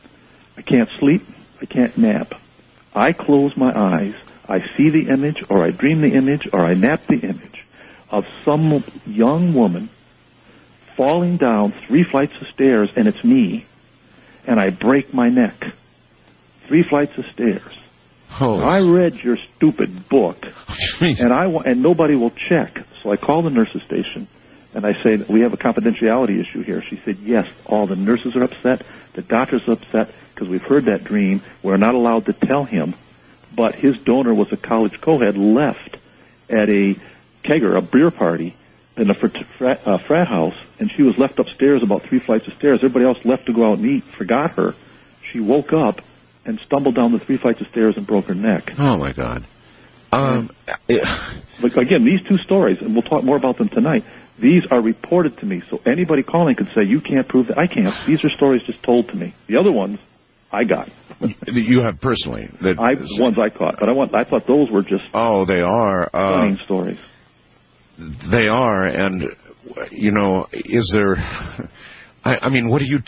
I can't sleep. I can't nap. I close my eyes. I see the image, or I dream the image, or I nap the image of some young woman falling down three flights of stairs, and it's me, and I break my neck. Three flights of stairs. Holy. I read your stupid book, and I wa- and nobody will check. So I call the nurses station, and I say, we have a confidentiality issue here. She said, yes, all the nurses are upset, the doctors are upset, because we've heard that dream. We're not allowed to tell him, but his donor was a college co-head left at a kegger, a beer party, in a frat, uh, frat house, and she was left upstairs about three flights of stairs. Everybody else left to go out and eat, forgot her. She woke up and stumbled down the three flights of stairs and broke her neck. Oh, my God. Um, it, But again, these two stories, and we'll talk more about them tonight, these are reported to me, so anybody calling could say, you can't prove that. I can't. These are stories just told to me. The other ones, I got. you have personally. That, I, the ones I caught. But I want. I thought those were just oh, they are. Uh, stunning stories. They are, and, you know, is there... I, I mean, what do you...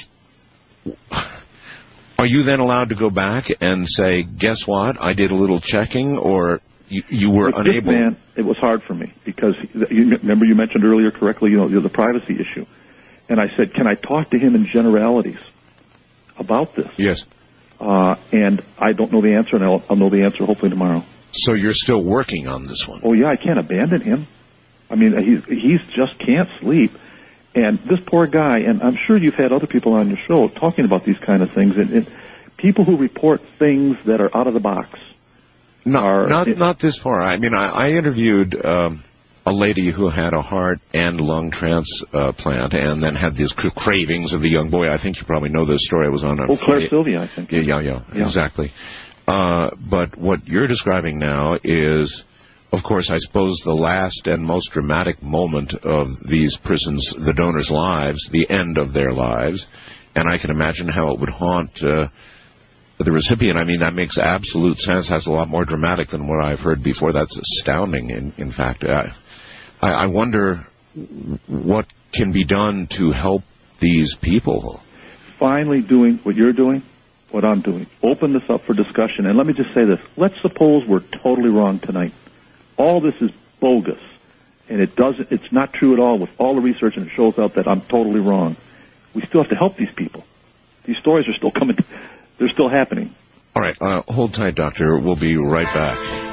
Are you then allowed to go back and say, guess what, I did a little checking, or you, you were With unable... This man, it was hard for me, because, you remember you mentioned earlier correctly, you know, the privacy issue. And I said, can I talk to him in generalities about this? Yes. Uh, and I don't know the answer, and I'll, I'll know the answer hopefully tomorrow. So you're still working on this one? Oh, yeah, I can't abandon him. I mean, he's, he's just can't sleep. And this poor guy, and I'm sure you've had other people on your show talking about these kind of things, and, and people who report things that are out of the box. No, are, not it, not this far. I mean, I, I interviewed um, a lady who had a heart and lung transplant, and then had these cra- cravings of the young boy. I think you probably know this story. I was on. Oh, Claire Sylvia, I think. Yeah, yeah, yeah, yeah. exactly. Uh, but what you're describing now is, of course, I suppose the last and most dramatic moment of these prisons, the donors' lives, the end of their lives, and I can imagine how it would haunt uh, the recipient. I mean, that makes absolute sense. That's a lot more dramatic than what I've heard before. That's astounding, in, in fact. I, I wonder what can be done to help these people. Finally doing what you're doing, what I'm doing. Open this up for discussion. And let me just say this. Let's suppose we're totally wrong tonight. All this is bogus, and it doesn't. It's not true at all with all the research, and it shows out that I'm totally wrong. We still have to help these people. These stories are still coming. They're still happening. All right, uh, hold tight, Doctor. We'll be right back.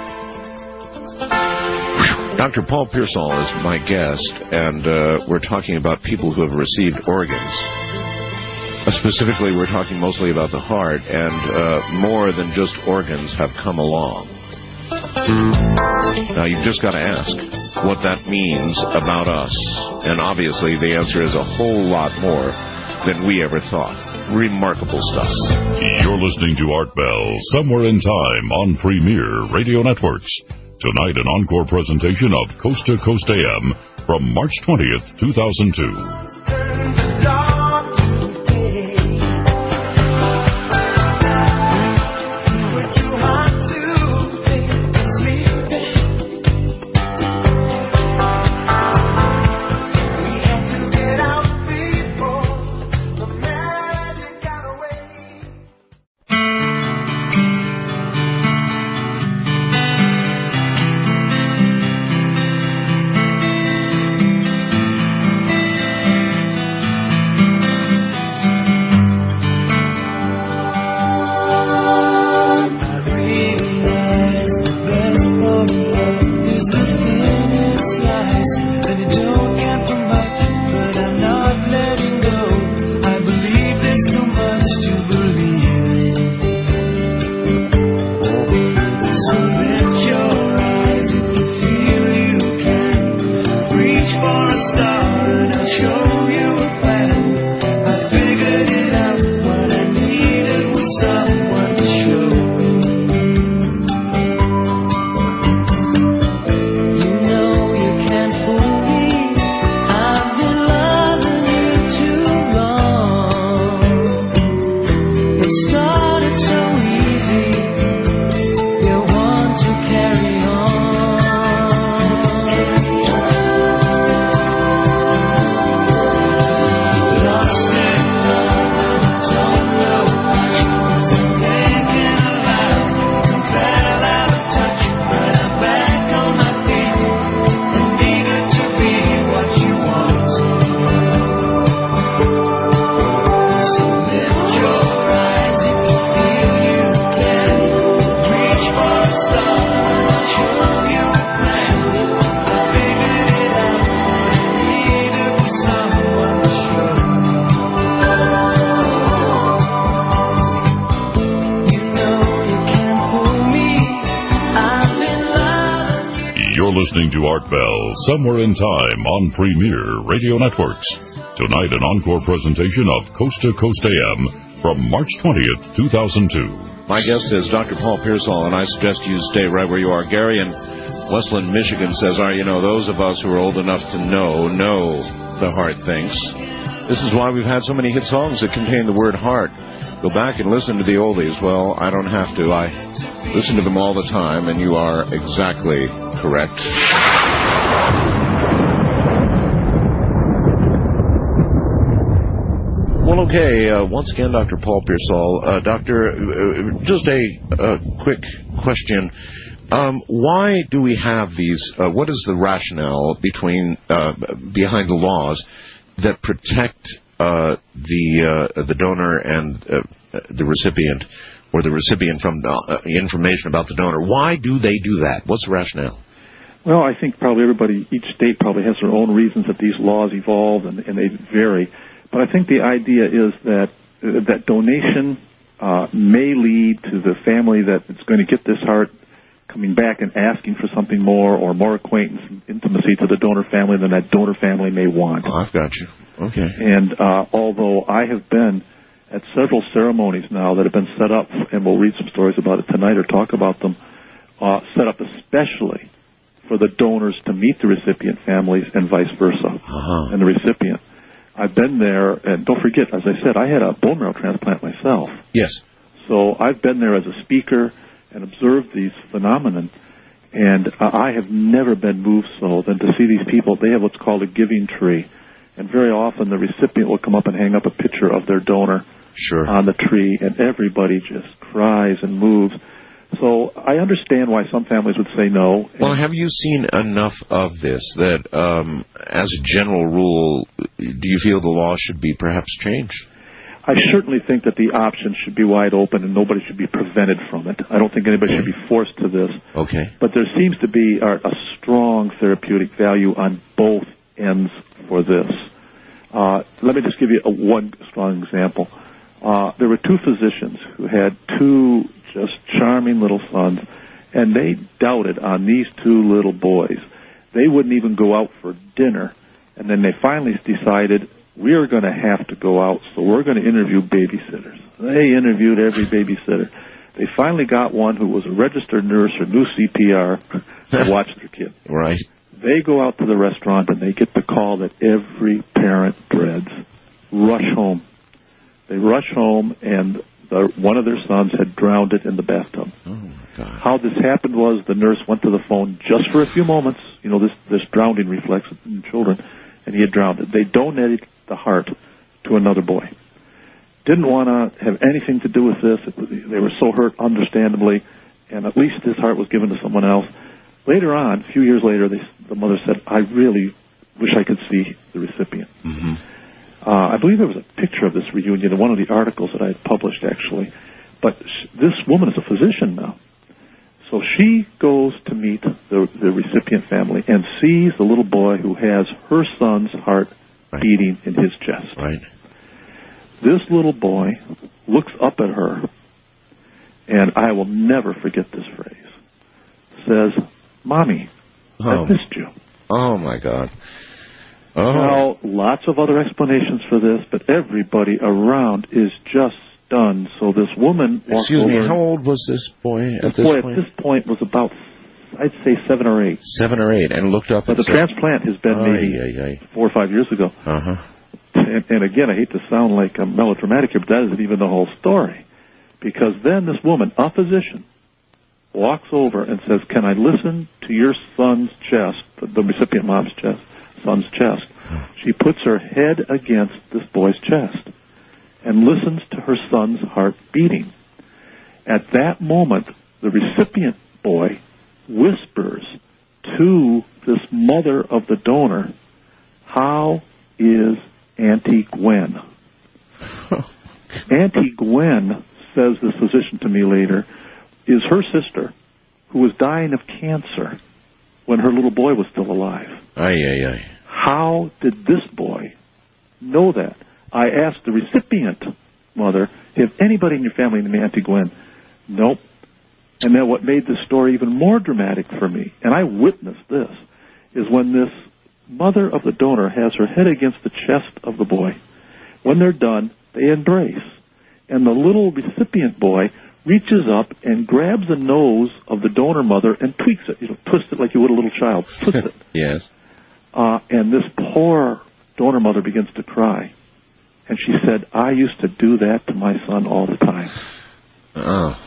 Doctor Paul Pearsall is my guest, and uh, we're talking about people who have received organs. Uh, specifically, we're talking mostly about the heart, and uh, more than just organs have come along. Now, you've just got to ask what that means about us. And obviously, the answer is a whole lot more than we ever thought. Remarkable stuff. You're listening to Art Bell, Somewhere in Time on Premier Radio Networks. Tonight, an encore presentation of Coast to Coast A M from March twentieth, two thousand two. Listening to Art Bell, Somewhere in Time on Premier Radio Networks. Tonight, an encore presentation of Coast to Coast A M from March twentieth, two thousand two. My guest is Doctor Paul Pearsall, and I suggest you stay right where you are. Gary in Westland, Michigan says, "Are you know, those of us who are old enough to know, know the heart thinks. This is why we've had so many hit songs that contain the word heart. Go back and listen to the oldies." Well, I don't have to. I listen to them all the time, and you are exactly correct. Well, okay, uh, once again, Doctor Paul Pearsall. Uh, doctor, uh, just a uh, quick question. Um, why do we have these, uh, what is the rationale between uh, behind the laws that protect uh, the uh, the donor and uh, the recipient, or the recipient from uh, information about the donor? Why do they do that? What's the rationale? Well, I think probably everybody, each state probably has their own reasons that these laws evolve, and, and they vary. But I think the idea is that uh, that donation uh, may lead to the family that is going to get this heart coming back and asking for something more, or more acquaintance and intimacy to the donor family than that donor family may want. Oh, I've got you. Okay. And uh, although I have been at several ceremonies now that have been set up, and we'll read some stories about it tonight or talk about them, uh, set up especially for the donors to meet the recipient families and vice versa, uh-huh. and the recipient. I've been there, and don't forget, as I said, I had a bone marrow transplant myself. Yes. So I've been there as a speaker and observed these phenomenon, and uh, I have never been moved so than to see these people. They have what's called a giving tree, and very often the recipient will come up and hang up a picture of their donor sure. on the tree, and everybody just cries and moves. So I understand why some families would say no. Well, have you seen enough of this that, um, as a general rule, do you feel the law should be perhaps changed? I certainly think that the option should be wide open and nobody should be prevented from it. I don't think anybody okay. should be forced to this. Okay. But there seems to be a, a strong therapeutic value on both ends for this. Uh, let me just give you a, one strong example. Uh, there were two physicians who had two just charming little sons, and they doubted on these two little boys. They wouldn't even go out for dinner, and then they finally decided we are going to have to go out, so we're going to interview babysitters. They interviewed every babysitter. They finally got one who was a registered nurse or knew C P R to watch their kid. Right. They go out to the restaurant, and they get the call that every parent dreads. Rush home. They rush home, and the, one of their sons had drowned it in the bathtub. Oh, my God. How this happened was the nurse went to the phone just for a few moments, you know, this, this drowning reflex in children, and he had drowned it. They donated the heart to another boy. Didn't want to have anything to do with this. It was, they were so hurt, understandably, and at least his heart was given to someone else. Later on, a few years later, they, the mother said, I really wish I could see the recipient. Mm-hmm. Uh, I believe there was a picture of this reunion in one of the articles that I had published, actually. But sh- this woman is a physician now. So she goes to meet the, the recipient family and sees the little boy who has her son's heart right. beating in his chest. Right. This little boy looks up at her, and I will never forget this phrase, says, Mommy, oh. I missed you. Oh, my God. Oh. Now, lots of other explanations for this, but everybody around is just stunned. So this woman walks Excuse over. me, how old was this boy at this this boy point? at this point was about, I'd say, seven or eight. Seven or eight, and looked up But and the said, transplant has been maybe aye, aye, aye. four or five years ago. Uh-huh. And, and again, I hate to sound like I'm melodramatic here, but that isn't even the whole story. Because then this woman, a physician, walks over and says, can I listen to your son's chest, the, the recipient mom's chest, son's chest? She puts her head against this boy's chest and listens to her son's heart beating. At that moment, the recipient boy whispers to this mother of the donor, how is Auntie Gwen? Auntie Gwen, says this physician to me later, is her sister who was dying of cancer when her little boy was still alive. Aye, aye, aye. How did this boy know that? I asked the recipient mother, have anybody in your family named Auntie Gwen? Nope. And then what made this story even more dramatic for me, and I witnessed this, is when this mother of the donor has her head against the chest of the boy. When they're done, they embrace. And the little recipient boy reaches up and grabs the nose of the donor mother and tweaks it, you know, twists it like you would a little child, twists it. Yes. Uh, and this poor donor mother begins to cry. And she said, I used to do that to my son all the time. Oh.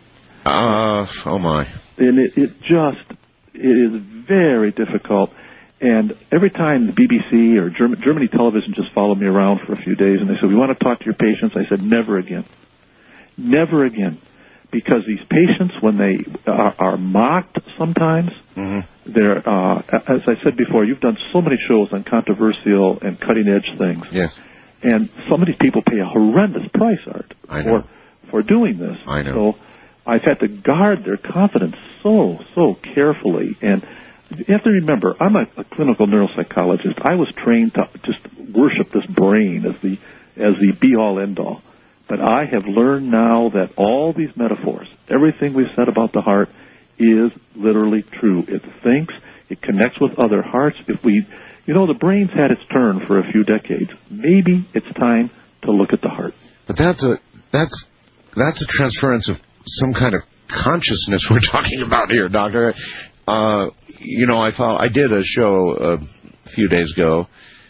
Uh, oh, my. And it, it just, it is very difficult. And every time the B B C or German, Germany television just followed me around for a few days, and they said, we want to talk to your patients. I said, never again. Never again. Because these patients, when they are, are mocked sometimes, mm-hmm. they're, uh, as I said before, you've done so many shows on controversial and cutting-edge things. Yes. And some of these people pay a horrendous price, Art, I know. for, for doing this. I know. So I've had to guard their confidence so, so carefully. And you have to remember, I'm a, a clinical neuropsychologist. I was trained to just worship this brain as the as the be-all, end-all. But I have learned now that all these metaphors, everything we've said about the heart, is literally true. It thinks, it connects with other hearts. If we, you know, the brain's had its turn for a few decades. Maybe it's time to look at the heart. But that's a that's that's a transference of some kind of consciousness we're talking about here, Doctor. Uh, you know, I follow, I did a show a few days ago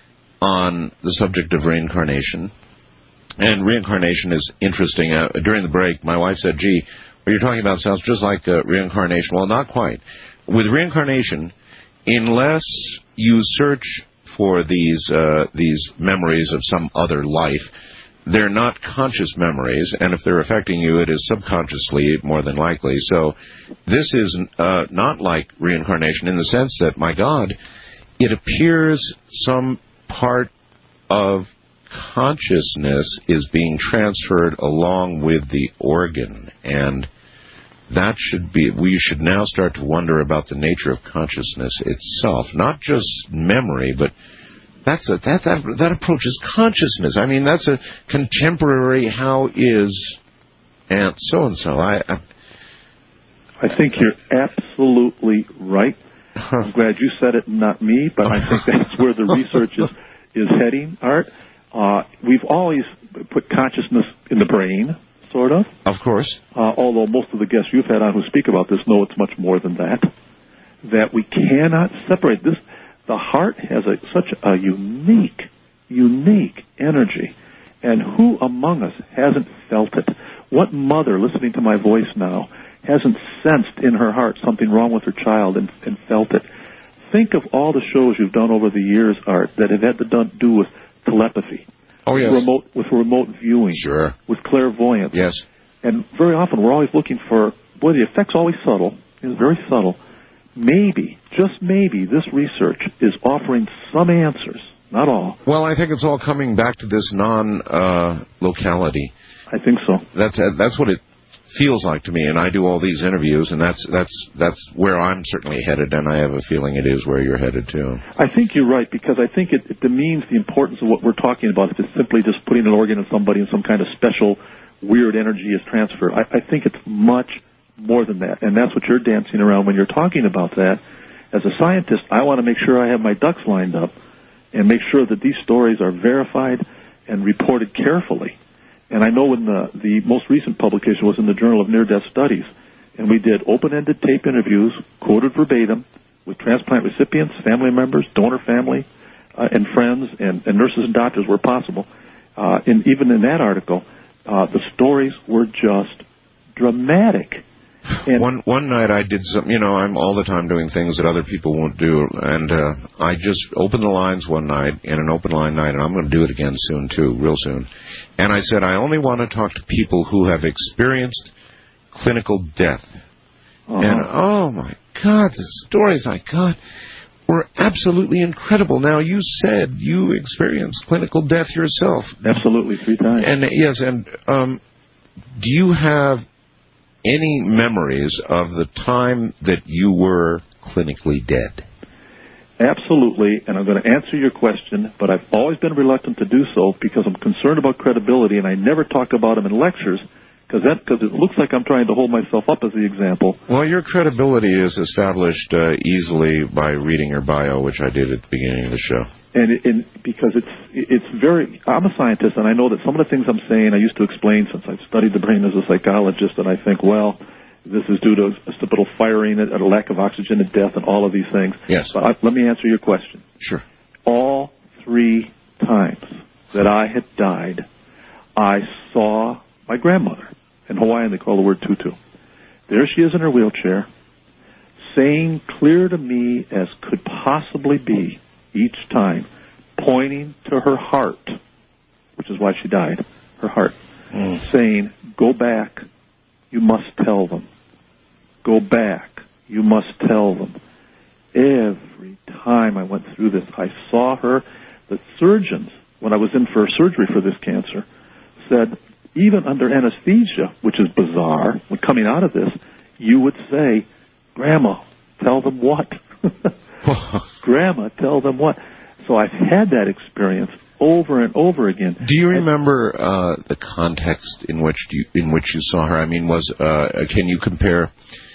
on the subject of reincarnation. And reincarnation is interesting. Uh, during the break, my wife said, gee, what you're talking about sounds just like uh, reincarnation. Well, not quite. With reincarnation, unless you search for these uh, these memories of some other life, they're not conscious memories, and if they're affecting you, it is subconsciously more than likely. So this is uh, not like reincarnation in the sense that, my God, it appears some part of consciousness is being transferred along with the organ, and that should be, we should now start to wonder about the nature of consciousness itself, not just memory, but that's a, that that that approaches consciousness. I mean, that's a contemporary how is Aunt so and so. I, I I think you're absolutely right. I'm glad you said it, not me, but I think that's where the research is is heading, Art. Uh, we've always put consciousness in the brain, sort of. Of course. Uh, although most of the guests you've had on who speak about this know it's much more than that. That we cannot separate this. The heart has a, such a unique, unique energy. And who among us hasn't felt it? What mother listening to my voice now hasn't sensed in her heart something wrong with her child and, and felt it? Think of all the shows you've done over the years, Art, that have had to done, do with telepathy. Oh, yes. Remote, with remote viewing. Sure. With clairvoyance. Yes. And very often we're always looking for, boy, the effect's always subtle. It's very subtle. Maybe, just maybe, this research is offering some answers, not all. Well, I think it's all coming back to this non-locality. Uh, I think so. That's uh, that's what it feels like to me, and I do all these interviews, and that's that's that's where I'm certainly headed, and I have a feeling it is where you're headed too. I think you're right, because I think it, it demeans the importance of what we're talking about if it's simply just putting an organ in somebody and some kind of special weird energy is transferred. I, I think it's much more than that, and that's what you're dancing around when you're talking about that. As a scientist, I want to make sure I have my ducks lined up and make sure that these stories are verified and reported carefully. And I know when the, the most recent publication was in the Journal of Near-Death Studies, and we did open-ended tape interviews, quoted verbatim, with transplant recipients, family members, donor family, uh, and friends, and, and nurses and doctors where possible. Uh, and even in that article, uh, the stories were just dramatic. And one one night I did some, you know, I'm all the time doing things that other people won't do, and uh, I just opened the lines one night in an open line night, and I'm going to do it again soon too, real soon. And I said, I only want to talk to people who have experienced clinical death. Uh-huh. And oh my God, the stories I got were absolutely incredible. Now, you said you experienced clinical death yourself. Absolutely, three times. And yes, and um, do you have any memories of the time that you were clinically dead? Absolutely, and I'm going to answer your question, but I've always been reluctant to do so because I'm concerned about credibility, and I never talk about them in lectures because that because it looks like I'm trying to hold myself up as the example. Well, your credibility is established uh, easily by reading your bio, which I did at the beginning of the show. And, it, and because it's it's very, I'm a scientist, and I know that some of the things I'm saying I used to explain since I've studied the brain as a psychologist, and I think, well, this is due to occipital firing, a lack of oxygen at death, and all of these things. Yes. But I, let me answer your question. Sure. All three times that I had died, I saw my grandmother. In Hawaiian, they call the word tutu. There she is in her wheelchair, saying clear to me as could possibly be each time, pointing to her heart, which is why she died, her heart, mm. saying, go back, you must tell them. Go back, you must tell them. Every time I went through this, I saw her. The surgeons, when I was in for surgery for this cancer, said, even under anesthesia, which is bizarre, when coming out of this, you would say, Grandma, tell them what? Grandma, tell them what? So I've had that experience over and over again. Do you remember uh, the context in which you, in which you saw her? I mean, was uh, can you compare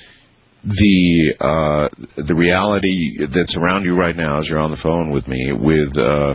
the uh, the reality that's around you right now as you're on the phone with me with uh,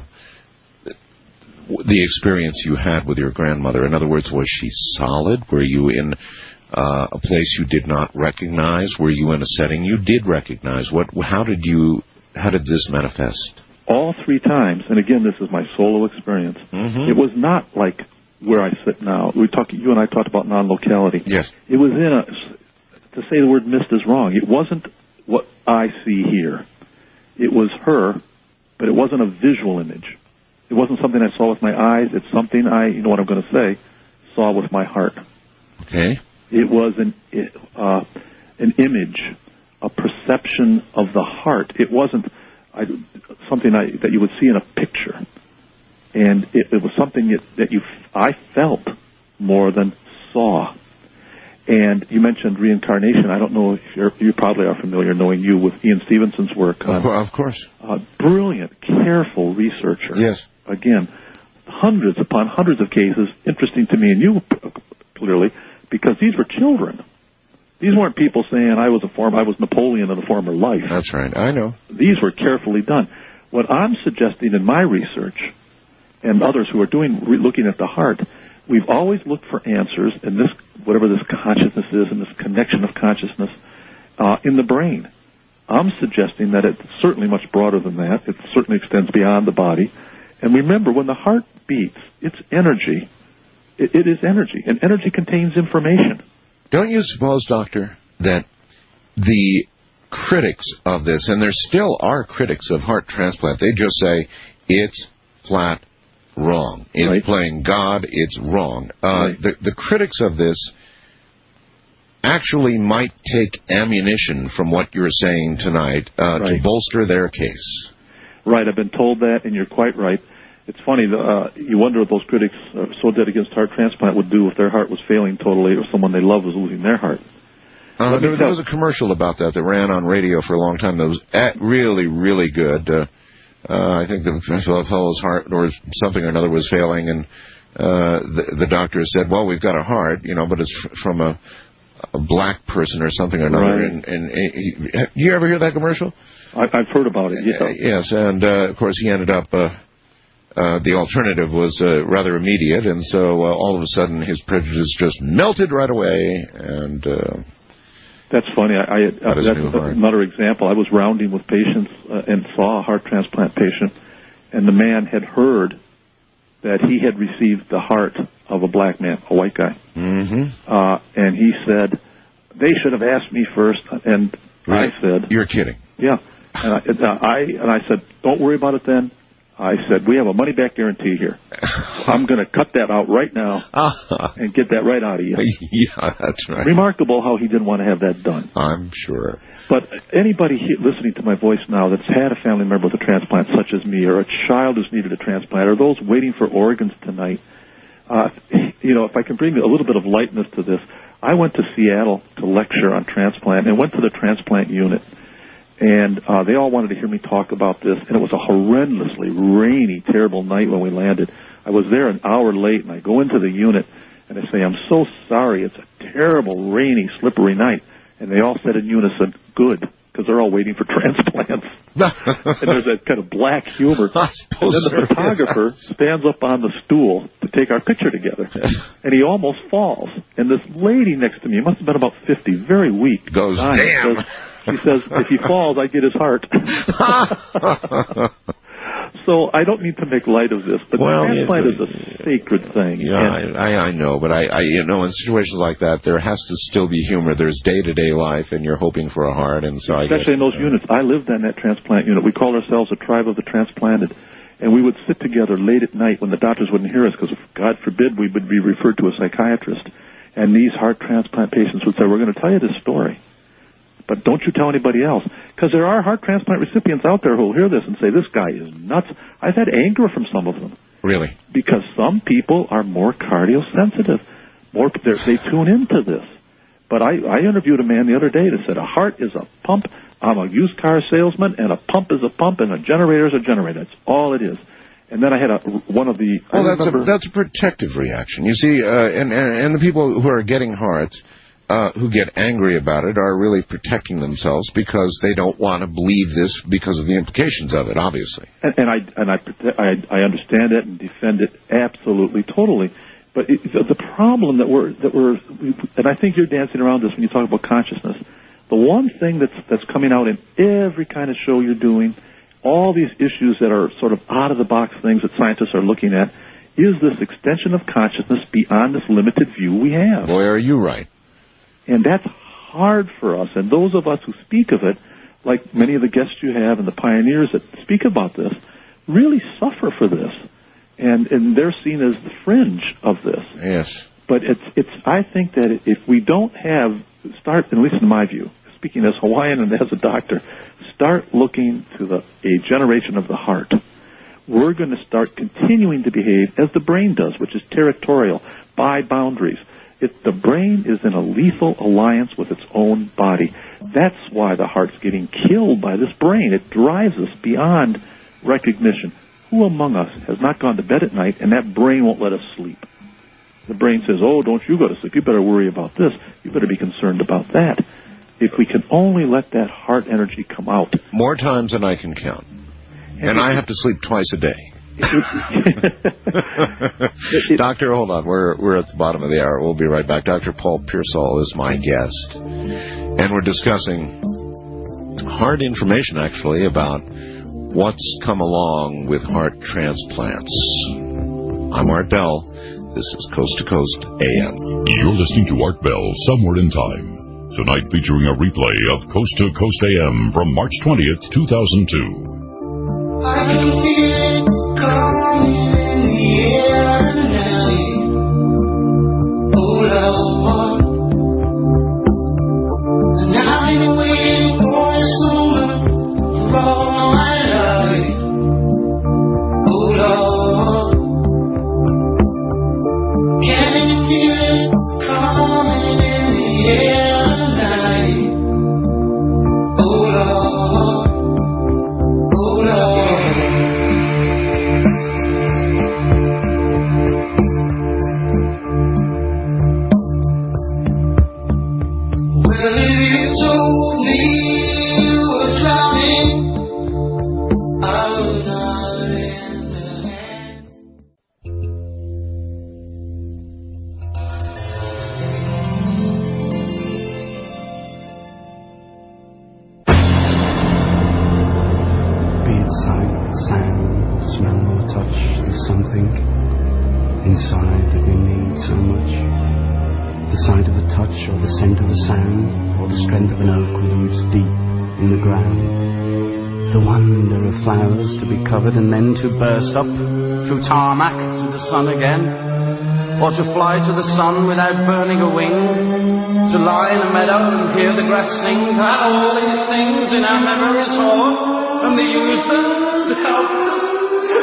the experience you had with your grandmother? In other words, was she solid? Were you in uh, a place you did not recognize? Were you in a setting you did recognize? What? How did you? How did this manifest? All three times, and again, this is my solo experience. Mm-hmm. It was not like where I sit now. We talked. You and I talked about non-locality. Yes. It was in a. To say the word mist is wrong. It wasn't what I see here. It was her, but it wasn't a visual image. It wasn't something I saw with my eyes. It's something I, you know what I'm going to say, saw with my heart. Okay. It was an uh, an image, a perception of the heart. It wasn't I, something I, that you would see in a picture, and it, it was something that, that you I felt more than saw. And you mentioned reincarnation. I don't know if you're, you probably are familiar, knowing you, with Ian Stevenson's work. On, of course. Uh, brilliant, careful researcher. Yes. Again, hundreds upon hundreds of cases, interesting to me and you, clearly, because these were children. These weren't people saying, I was a former, I was Napoleon in a former life. That's right. I know. These were carefully done. What I'm suggesting in my research and others who are doing re- looking at the heart, we've always looked for answers in this, whatever this consciousness is, and this connection of consciousness uh, in the brain. I'm suggesting that it's certainly much broader than that. It certainly extends beyond the body. And remember, when the heart beats, it's energy. It, it is energy, and energy contains information. Don't you suppose, Doctor, that the critics of this, and there still are critics of heart transplant, they just say it's flat wrong. It's Right. playing God, it's wrong. Uh, Right. the, the critics of this actually might take ammunition from what you're saying tonight uh, to Right. bolster their case. Right, I've been told that, and you're quite right. It's funny, uh, you wonder what those critics uh, so dead against heart transplant would do if their heart was failing totally or someone they love was losing their heart. Uh, Let me there, there tell- was a commercial about that that ran on radio for a long time that was at really, really good. Uh, uh, I think the fellow's heart or something or another was failing, and uh, the, the doctor said, well, we've got a heart, you know, but it's f- from a, a black person or something or another. Right. And, and, and he, you ever hear that commercial? I, I've heard about it. Uh, Yeah. yes, and uh, of course he ended up... Uh, Uh, the alternative was uh, rather immediate, and so uh, all of a sudden his prejudice just melted right away. And uh, That's funny. I, I, uh, his that's new heart. another example. I was rounding with patients uh, and saw a heart transplant patient, and the man had heard that he had received the heart of a black man, a white guy. mm-hmm. Uh, and he said, they should have asked me first. And Right. I said, You're kidding. yeah. And I, and I, and I said, don't worry about it then. I said, we have a money-back guarantee here. I'm going to cut that out right now and get that right out of you. Yeah, that's right. Remarkable how he didn't want to have that done. I'm sure. But anybody he- listening to my voice now that's had a family member with a transplant, such as me, or a child who's needed a transplant, or those waiting for organs tonight, uh, you know, if I can bring a little bit of lightness to this, I went to Seattle to lecture on transplant and went to the transplant unit. And uh, they all wanted to hear me talk about this, and it was a horrendously rainy, terrible night when we landed. I was there an hour late, and I go into the unit, and I say, I'm so sorry, it's a terrible, rainy, slippery night. And they all said in unison, good, because they're all waiting for transplants. And there's that kind of black humor. I And suppose then the there photographer is. stands up on the stool to take our picture together, and he almost falls. And this lady next to me, must have been about fifty, very weak, Goes, dying, damn. says- She says, if he falls, I get his heart. So I don't need to make light of this, but Well, transplant yeah, is a sacred thing. Yeah, And I, I, I know, but I, I, you know, in situations like that, there has to still be humor. There's day-to-day life, and you're hoping for a heart, and so I guess... especially in those units. I lived in that transplant unit. We called ourselves a tribe of the transplanted. And we would sit together late at night when the doctors wouldn't hear us, because God forbid we would be referred to a psychiatrist. And these heart transplant patients would say, we're going to tell you this story, but don't you tell anybody else. Because there are heart transplant recipients out there who will hear this and say, this guy is nuts. I've had anger from some of them. Really? Because some people are more cardiosensitive. More, they're- they tune into this. But I, I interviewed a man the other day that said, a heart is a pump. I'm a used car salesman, and a pump is a pump, and a generator is a generator. That's all it is. And then I had a, one of the... I Well, that's a, remember- that's a protective reaction. You see, uh, and, and, and the people who are getting hearts, uh, who get angry about it, are really protecting themselves because they don't want to believe this because of the implications of it, obviously. And, and I and I, I I understand it and defend it absolutely, totally. But it, the, the problem that we're that we're and I think you're dancing around this when you talk about consciousness. The one thing that's that's coming out in every kind of show you're doing, all these issues that are sort of out of the box things that scientists are looking at, is this extension of consciousness beyond this limited view we have. Boy, are you right. And that's hard for us. And those of us who speak of it, like many of the guests you have and the pioneers that speak about this, really suffer for this. And and they're seen as the fringe of this. Yes. But it's it's. I think that if we don't have start, at least in my view, speaking as Hawaiian and as a doctor, start looking to the a generation of the heart. We're going to start continuing to behave as the brain does, which is territorial, by boundaries. It, the brain is in a lethal alliance with its own body. That's why the heart's getting killed by this brain. It drives us beyond recognition. Who among us has not gone to bed at night and that brain won't let us sleep? The brain says, oh, don't you go to sleep. You better worry about this. You better be concerned about that. If we can only let that heart energy come out. More times than I can count. And I have to sleep twice a day. Doctor, hold on. We're we're at the bottom of the hour. We'll be right back. Doctor Paul Pearsall is my guest, and we're discussing hard information, actually, about what's come along with heart transplants. I'm Art Bell. This is Coast to Coast A M. You're listening to Art Bell, Somewhere in Time. Tonight featuring a replay of Coast to Coast A M from March twentieth, two thousand two. I can feel it coming in the air tonight. Oh, Lord. And I've been waiting for this moment for all my life. Oh, Lord. Can you feel it coming in the air tonight? Oh, Lord. Oh, Lord. Inside that we need so much. The sight of a touch, or the scent of a sound, or the strength of an oak with roots deep in the ground. The wonder of flowers to be covered and then to burst up through tarmac to the sun again. Or to fly to the sun without burning a wing. To lie in a meadow and hear the grass sing. To have all these things in our memories stored, and to use them to help us to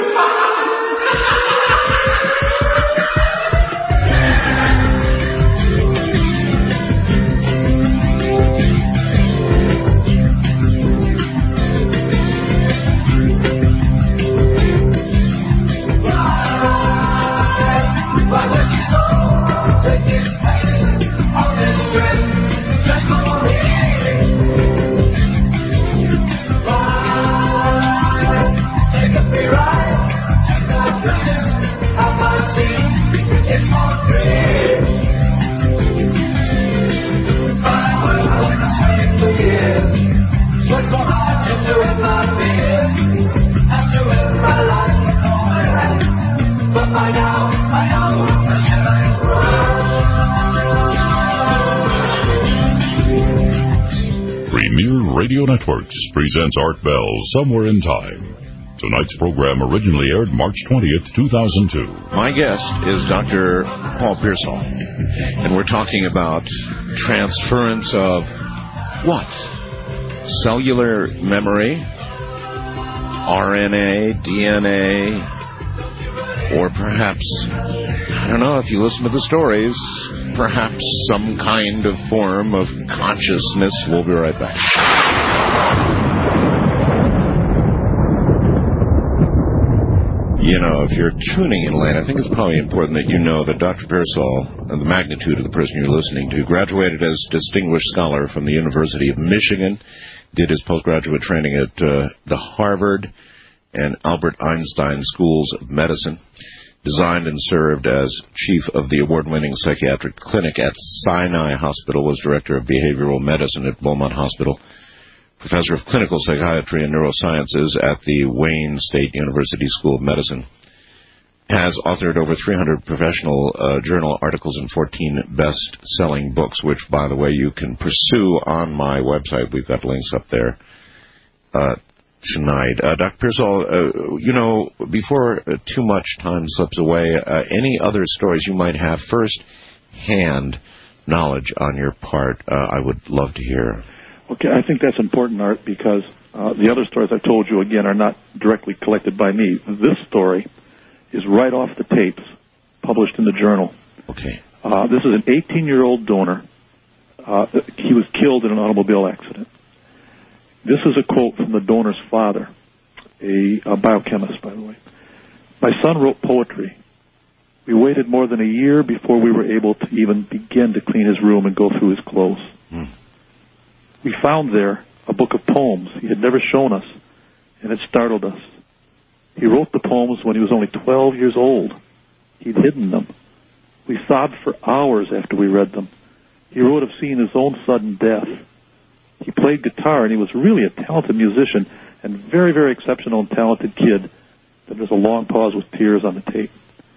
take this pace on this stretch, just for me. Ride, take a free ride, take the place, have my seat, it's for free. I will take the years, sweat so hard just to end my fears, have to end my life with all my life. But by now, I know I should have Premier Radio Networks presents Art Bell, Somewhere in Time. Tonight's program originally aired March twentieth, two thousand two. My guest is Doctor Paul Pearsall, and we're talking about transference of what? Cellular memory, R N A, D N A, or perhaps, I don't know, if you listen to the stories, perhaps some kind of form of consciousness. We'll be right back. You know, if you're tuning in late, I think it's probably important that you know that Doctor Pearsall, the magnitude of the person you're listening to, graduated as Distinguished Scholar from the University of Michigan, did his postgraduate training at uh, the Harvard and Albert Einstein Schools of Medicine, designed and served as chief of the award-winning psychiatric clinic at Sinai Hospital, was director of behavioral medicine at Beaumont Hospital, professor of clinical psychiatry and neurosciences at the Wayne State University School of Medicine, has authored over three hundred professional uh, journal articles and fourteen best-selling books, which, by the way, you can pursue on my website. We've got links up there uh, tonight. Uh, Doctor Pearsall, uh, you know, before uh, too much time slips away, uh, any other stories you might have first-hand knowledge on your part, uh, I would love to hear. Okay, I think that's important, Art, because uh, the other stories I've told you, again, are not directly collected by me. This story is right off the tapes, published in the journal. Okay. Uh, this is an eighteen-year-old donor. Uh, he was killed in an automobile accident. This is a quote from the donor's father, a, a biochemist, by the way. My son wrote poetry. We waited more than a year before we were able to even begin to clean his room and go through his clothes. Hmm. We found there a book of poems he had never shown us, and it startled us. He wrote the poems when he was only twelve years old. He'd hidden them. We sobbed for hours after we read them. He wrote of seeing his own sudden death. He played guitar, and he was really a talented musician and very, very exceptional and talented kid. Then there's a long pause with tears on the tape.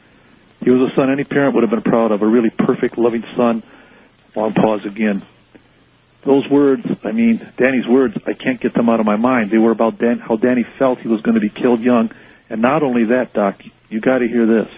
He was a son any parent would have been proud of, a really perfect, loving son. Long pause again. Those words, I mean, Danny's words, I can't get them out of my mind. They were about Dan, how Danny felt he was going to be killed young. And not only that, Doc, you got to hear this.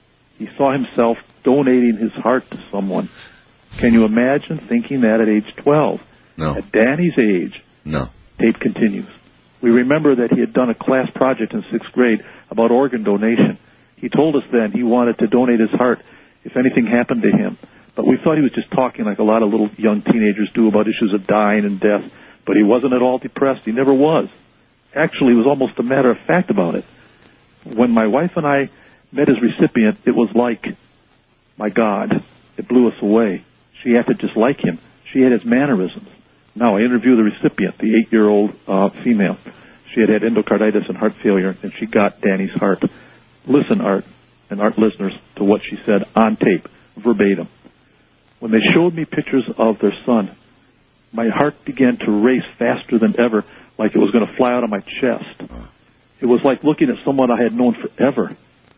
He saw himself donating his heart to someone. Can you imagine thinking that at age twelve? No. At Danny's age. No. Tape continues. We remember that he had done a class project in sixth grade about organ donation. He told us then he wanted to donate his heart if anything happened to him. But we thought he was just talking like a lot of little young teenagers do about issues of dying and death. But he wasn't at all depressed. He never was. Actually, it was almost a matter of fact about it. When my wife and I met his recipient, it was like, my God, it blew us away. She acted just like him. She had his mannerisms. Now, I interview the recipient, the eight-year-old uh, female. She had had endocarditis and heart failure, and she got Danny's heart. Listen, Art, and Art listeners, to what she said on tape, verbatim. When they showed me pictures of their son, my heart began to race faster than ever, like it was going to fly out of my chest. It was like looking at someone I had known forever.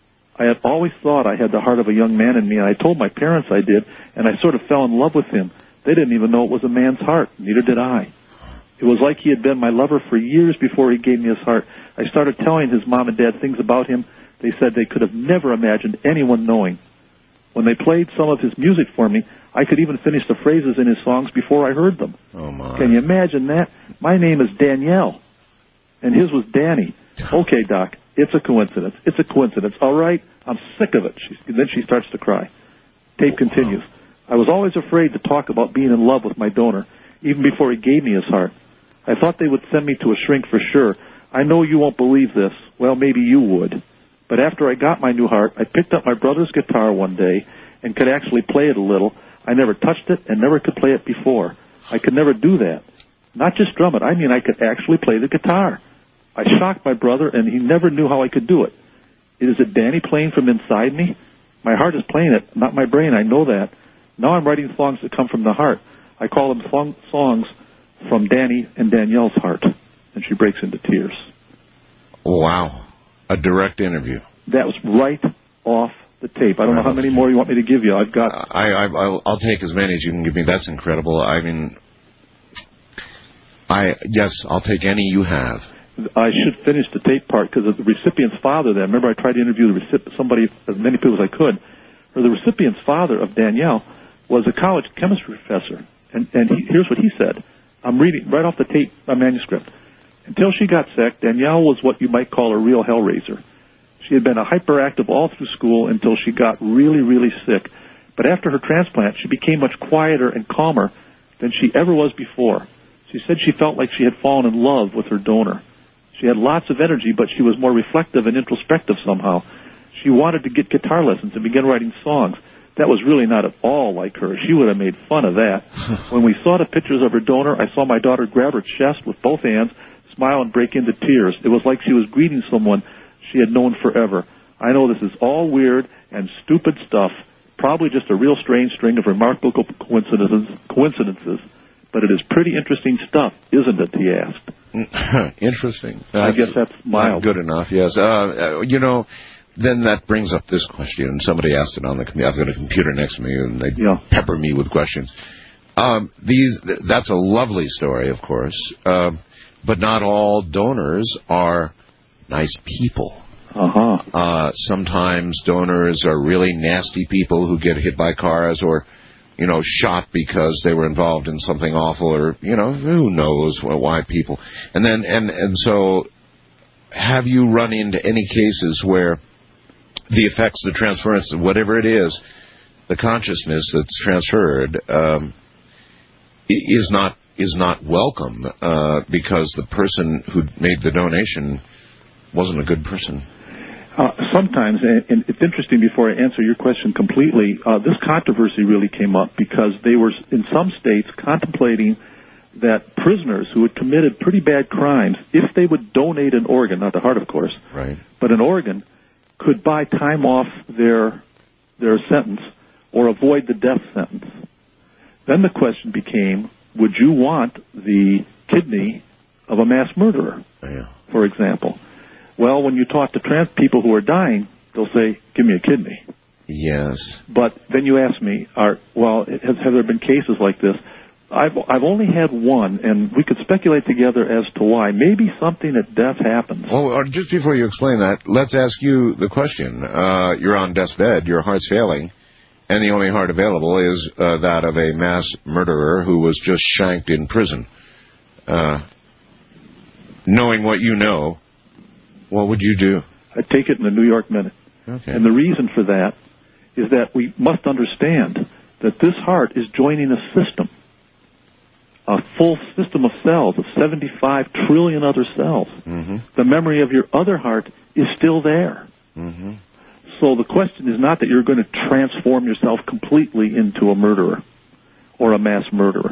I had always thought I had the heart of a young man in me, and I told my parents I did, and I sort of fell in love with him. They didn't even know it was a man's heart. Neither did I. It was like he had been my lover for years before he gave me his heart. I started telling his mom and dad things about him they said they could have never imagined anyone knowing. When they played some of his music for me, I could even finish the phrases in his songs before I heard them. Oh, my. Can you imagine that? My name is Danielle, and his was Danny. Okay, Doc, it's a coincidence. It's a coincidence. All right? I'm sick of it. She, then she starts to cry. Tape continues. I was always afraid to talk about being in love with my donor, even before he gave me his heart. I thought they would send me to a shrink for sure. I know you won't believe this. Well, maybe you would. But after I got my new heart, I picked up my brother's guitar one day and could actually play it a little. I never touched it and never could play it before. I could never do that. Not just drum it. I mean, I could actually play the guitar. I shocked my brother, and he never knew how I could do it. Is it Danny playing from inside me? My heart is playing it, not my brain. I know that. Now I'm writing songs that come from the heart. I call them song- songs from Danny and Danielle's heart. And she breaks into tears. Wow. A direct interview. That was right off the tape. I don't know how many more you want me to give you. I've got... I, I, I'll, I'll take as many as you can give me. That's incredible. I mean, I yes, I'll take any you have. I should finish the tape part because of the recipient's father then. Remember, I tried to interview the recip- somebody, as many people as I could. Or the recipient's father of Danielle was a college chemistry professor. And, and he, here's what he said. I'm reading right off the tape, a manuscript. Until she got sick, Danielle was what you might call a real hellraiser. She had been a hyperactive all through school until she got really, really sick. But after her transplant, she became much quieter and calmer than she ever was before. She said she felt like she had fallen in love with her donor. She had lots of energy, but she was more reflective and introspective somehow. She wanted to get guitar lessons and begin writing songs. That was really not at all like her. She would have made fun of that. When we saw the pictures of her donor, I saw my daughter grab her chest with both hands, smile, and break into tears. It was like she was greeting someone she had known forever. I know this is all weird and stupid stuff, probably just a real strange string of remarkable coincidences, coincidences, but it is pretty interesting stuff, isn't it, he asked. Interesting. I guess that's mild. Good enough, yes. Uh, uh, you know, then that brings up this question, and somebody asked it on the computer. I've got a computer next to me, and they yeah. pepper me with questions. Um, these, that's a lovely story, of course, um, but not all donors are nice people. Uh-huh. Uh, sometimes donors are really nasty people who get hit by cars or, you know, shot because they were involved in something awful, or, you know, who knows why people. And then, and, and so, have you run into any cases where the effects, the transference, whatever it is, the consciousness that's transferred, um, is not, is not welcome, uh, because the person who made the donation wasn't a good person? Uh, sometimes, and it's interesting, before I answer your question completely, uh, this controversy really came up because they were, in some states, contemplating that prisoners who had committed pretty bad crimes, if they would donate an organ, not the heart, of course, Right. but an organ, could buy time off their their sentence or avoid the death sentence. Then the question became, would you want the kidney of a mass murderer, Yeah. for example? Well, when you talk to trans people who are dying, they'll say, give me a kidney. Yes. But then you ask me, are, well, has, have there been cases like this? I've, I've only had one, and we could speculate together as to why. Maybe something at death happens. Well, uh, just before you explain that, let's ask you the question. Uh, you're on death's bed, your heart's failing, and the only heart available is uh, that of a mass murderer who was just shanked in prison. Uh, knowing what you know, what would you do? I'd take it in the New York Minute. Okay. And the reason for that is that we must understand that this heart is joining a system, a full system of cells, of seventy-five trillion other cells. Mm-hmm. The memory of your other heart is still there. Mm-hmm. So the question is not that you're going to transform yourself completely into a murderer or a mass murderer.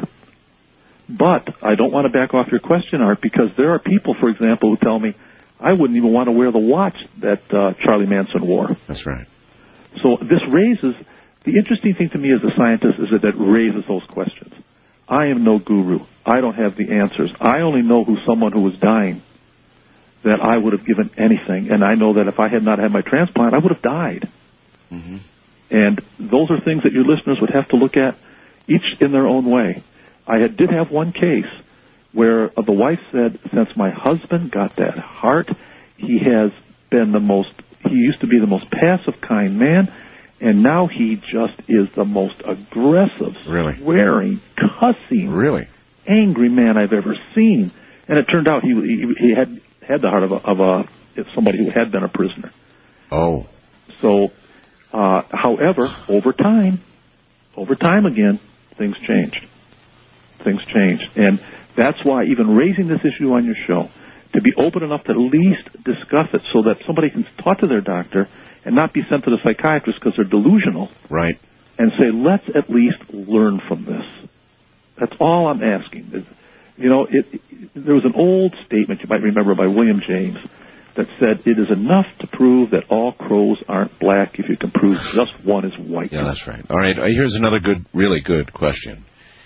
But I don't want to back off your question, Art, because there are people, for example, who tell me, I wouldn't even want to wear the watch that uh, Charlie Manson wore. That's right. So this raises, the interesting thing to me as a scientist is that it raises those questions. I am no guru. I don't have the answers. I only know who someone who was dying that I would have given anything. And I know that if I had not had my transplant, I would have died. Mm-hmm. And those are things that your listeners would have to look at, each in their own way. I had, did have one case where uh, the wife said, since my husband got that heart, he has been the most, he used to be the most passive, kind man, and now he just is the most aggressive, Really? swearing, cussing, Really? angry man I've ever seen. And it turned out he he, he had had the heart of a, of a somebody who had been a prisoner. Oh. So, uh, however, over time, over time again, things changed. Things changed. And that's why even raising this issue on your show, to be open enough to at least discuss it so that somebody can talk to their doctor and not be sent to the psychiatrist because they're delusional, Right. and say, let's at least learn from this. That's all I'm asking. You know, it, it, there was an old statement you might remember by William James that said, it is enough to prove that all crows aren't black if you can prove just one is white. Yeah, that's right. All right, uh, here's another good, really good question.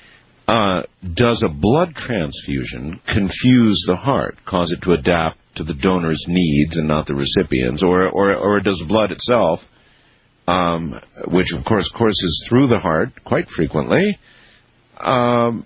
Uh, does a blood transfusion confuse the heart, cause it to adapt to the donor's needs and not the recipient's, or or, or does blood itself, um, which of course courses through the heart quite frequently, um,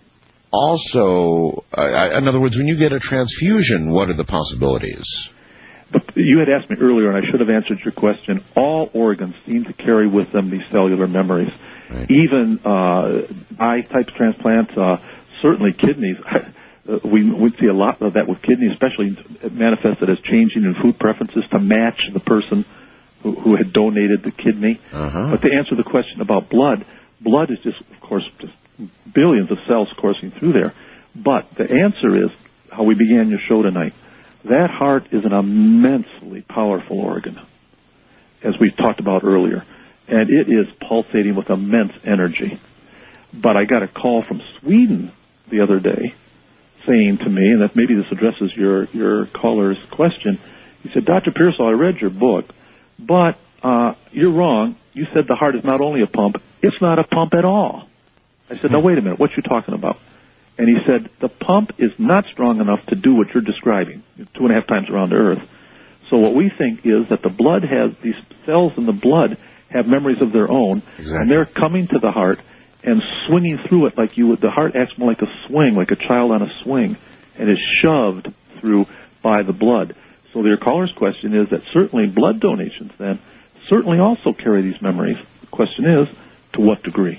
also, uh, in other words, when you get a transfusion, what are the possibilities? But you had asked me earlier, and I should have answered your question. All organs seem to carry with them these cellular memories. Right. Even uh, eye-type transplants, uh, certainly kidneys. Uh, we we see a lot of that with kidneys, especially manifested as changing in food preferences to match the person who, who had donated the kidney. Uh-huh. But to answer the question about blood, blood is just, of course, just billions of cells coursing through there. But the answer is how we began your show tonight. That heart is an immensely powerful organ, as we talked about earlier, and it is pulsating with immense energy. But I got a call from Sweden the other day saying to me, and that maybe this addresses your, your caller's question, he said, Doctor Pearsall, I read your book, but uh, you're wrong. You said the heart is not only a pump, it's not a pump at all. I said, now wait a minute, what you talking about? And he said, the pump is not strong enough to do what you're describing, two and a half times around Earth. So what we think is that the blood has, these cells in the blood have memories of their own, Exactly. and they're coming to the heart and swinging through it like you would. The heart acts more like a swing, like a child on a swing, and is shoved through by the blood. So your caller's question is that certainly blood donations then certainly also carry these memories. The question is, to what degree?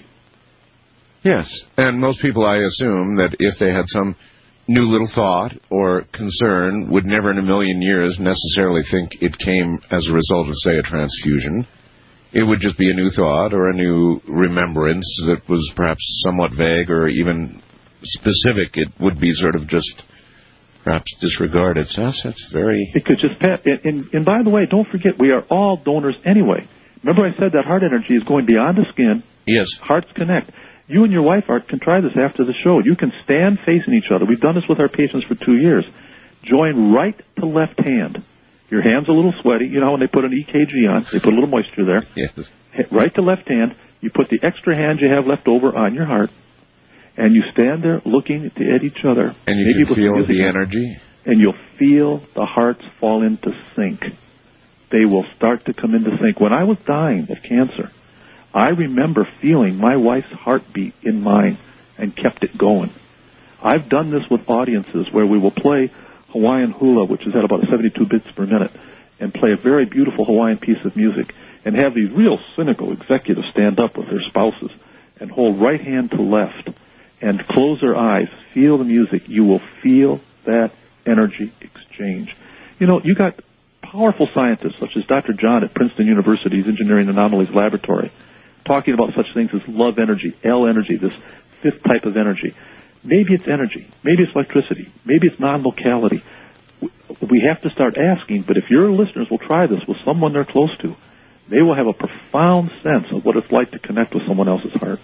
Yes, and most people, I assume, that if they had some new little thought or concern, would never in a million years necessarily think it came as a result of, say, a transfusion. It would just be a new thought or a new remembrance that was perhaps somewhat vague or even specific. It would be sort of just perhaps disregarded. So that's, that's very... It could just pass. And, and, and by the way, don't forget, we are all donors anyway. Remember I said that heart energy is going beyond the skin. Yes. Hearts connect. You and your wife, Art, can try this after the show. You can stand facing each other. We've done this with our patients for two years. Join right to left hand. Your hand's a little sweaty. You know when they put an E K G on, they put a little moisture there. Yes. Right to left hand. You put the extra hand you have left over on your heart, and you stand there looking at each other. And you Maybe can feel the the energy. And you'll feel the hearts fall into sync. They will start to come into sync. When I was dying of cancer, I remember feeling my wife's heartbeat in mine and kept it going. I've done this with audiences where we will play Hawaiian hula, which is at about seventy-two bits per minute, and play a very beautiful Hawaiian piece of music, and have these real cynical executives stand up with their spouses and hold right hand to left and close their eyes, feel the music. You will feel that energy exchange. You know, you got powerful scientists such as Doctor John at Princeton University's Engineering Anomalies Laboratory talking about such things as love energy, L energy, this fifth type of energy. Maybe it's energy. Maybe it's electricity. Maybe it's non-locality. We have to start asking, but if your listeners will try this with someone they're close to, they will have a profound sense of what it's like to connect with someone else's heart.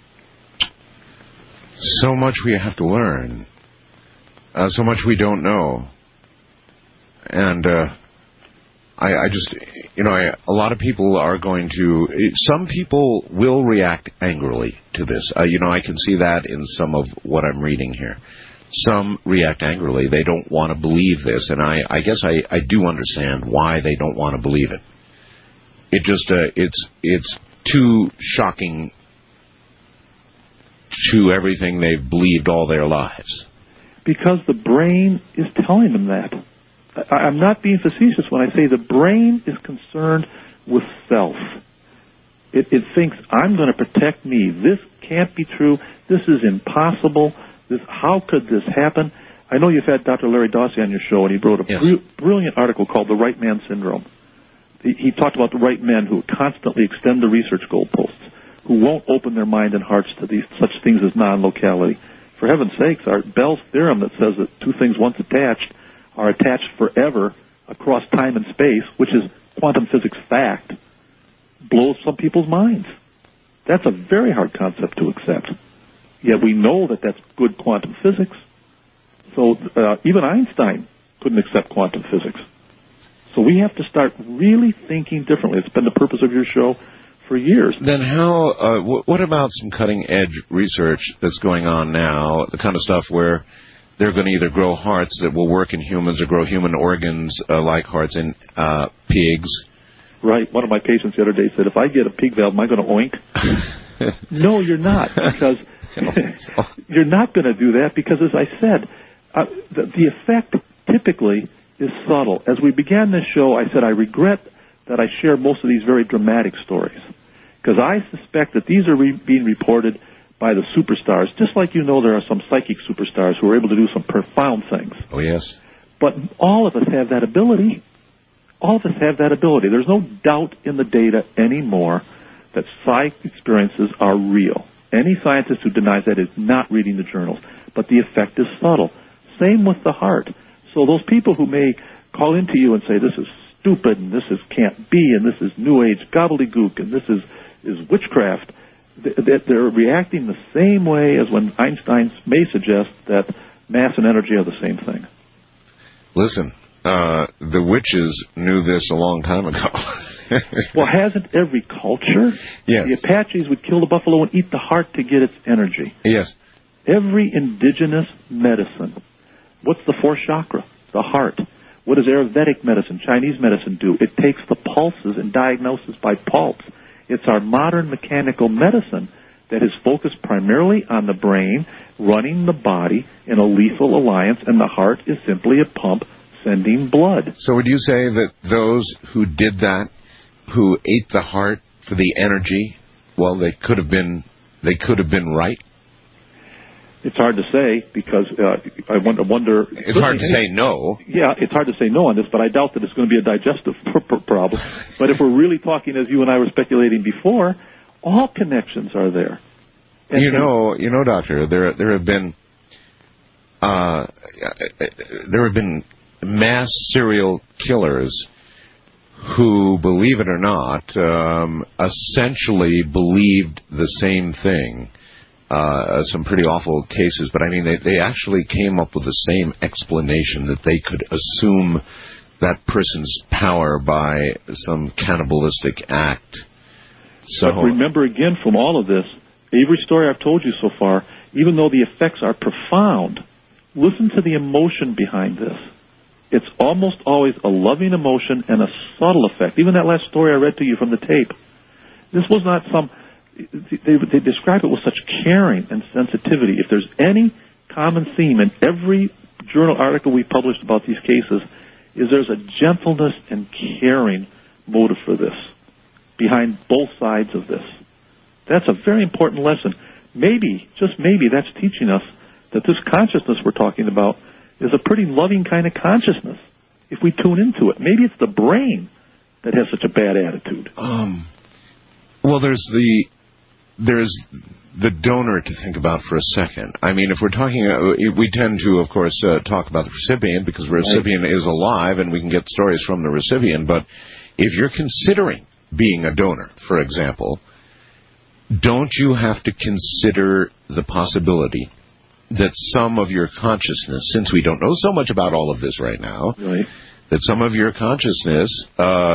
So much we have to learn. Uh, so much we don't know. And uh, I, I just, you know, I, a lot of people are going to, some people will react angrily to this. Uh, you know, I can see that in some of what I'm reading here. Some react angrily. They don't want to believe this. And I, I guess I, I do understand why they don't want to believe it. It just, uh, it's, it's too shocking to everything they've believed all their lives. Because the brain is telling them that. I, I'm not being facetious when I say the brain is concerned with self. It, it thinks, I'm going to protect me. This can't be true. This is impossible. This, how could this happen? I know you've had Doctor Larry Dawsey on your show, and he wrote a yes. br- brilliant article called The Right Man Syndrome. He, he talked about the right men who constantly extend the research goalposts, who won't open their mind and hearts to these such things as non-locality. For heaven's sakes, our Bell's theorem that says that two things once attached are attached forever across time and space, which is quantum physics fact, blows some people's minds. That's a very hard concept to accept. Yet we know that that's good quantum physics. So uh, even Einstein couldn't accept quantum physics. So we have to start really thinking differently. It's been the purpose of your show for years. Then how, uh, w- what about some cutting-edge research that's going on now, the kind of stuff where they're going to either grow hearts that will work in humans or grow human organs uh, like hearts in uh, pigs? Right. One of my patients the other day said, if I get a pig valve, am I going to oink? No, you're not, because you're not going to do that because, as I said, uh, the, the effect typically is subtle. As we began this show, I said I regret that I share most of these very dramatic stories because I suspect that these are re- being reported by the superstars, just like you know there are some psychic superstars who are able to do some profound things. Oh, yes. But all of us have that ability. All of us have that ability. There's no doubt in the data anymore that psychic experiences are real. Any scientist who denies that is not reading the journals. But the effect is subtle. Same with the heart. So those people who may call into you and say, this is stupid, and this is can't be, and this is New Age gobbledygook, and this is, is witchcraft, that they're reacting the same way as when Einstein may suggest that mass and energy are the same thing. Listen, uh, the witches knew this a long time ago. Well, hasn't every culture? Yes. The Apaches would kill the buffalo and eat the heart to get its energy. Yes. Every indigenous medicine. What's the fourth chakra? The heart. What does Ayurvedic medicine, Chinese medicine do? It takes the pulses and diagnoses by pulse. It's our modern mechanical medicine that is focused primarily on the brain, running the body in a lethal alliance, and the heart is simply a pump sending blood. So would you say that those who did that, who ate the heart for the energy, well, they could have been, they could have been right? It's hard to say because uh, I wonder. It's hard to say no. Yeah, it's hard to say no on this, but I doubt that it's going to be a digestive problem. But if we're really talking, as you and I were speculating before, all connections are there. And, you know, you know, doctor, there there have been uh, there have been mass serial killers who, believe it or not, um, essentially believed the same thing uh, some pretty awful cases, but I mean, they, they actually came up with the same explanation that they could assume that person's power by some cannibalistic act. So But remember again from all of this, every story I've told you so far, even though the effects are profound, listen to the emotion behind this. It's almost always a loving emotion and a subtle effect. Even that last story I read to you from the tape, this was not some, they, they describe it with such caring and sensitivity. If there's any common theme in every journal article we published about these cases, is there's a gentleness and caring motive for this, behind both sides of this. That's a very important lesson. Maybe, just maybe, that's teaching us that this consciousness we're talking about is a pretty loving kind of consciousness, if we tune into it. Maybe it's the brain that has such a bad attitude. Um, well, there's the there's the donor to think about for a second. I mean, if we're talking, uh, we tend to, of course, uh, talk about the recipient because the recipient is alive and we can get stories from the recipient. But if you're considering being a donor, for example, don't you have to consider the possibility that some of your consciousness, since we don't know so much about all of this right now, Right. that some of your consciousness uh,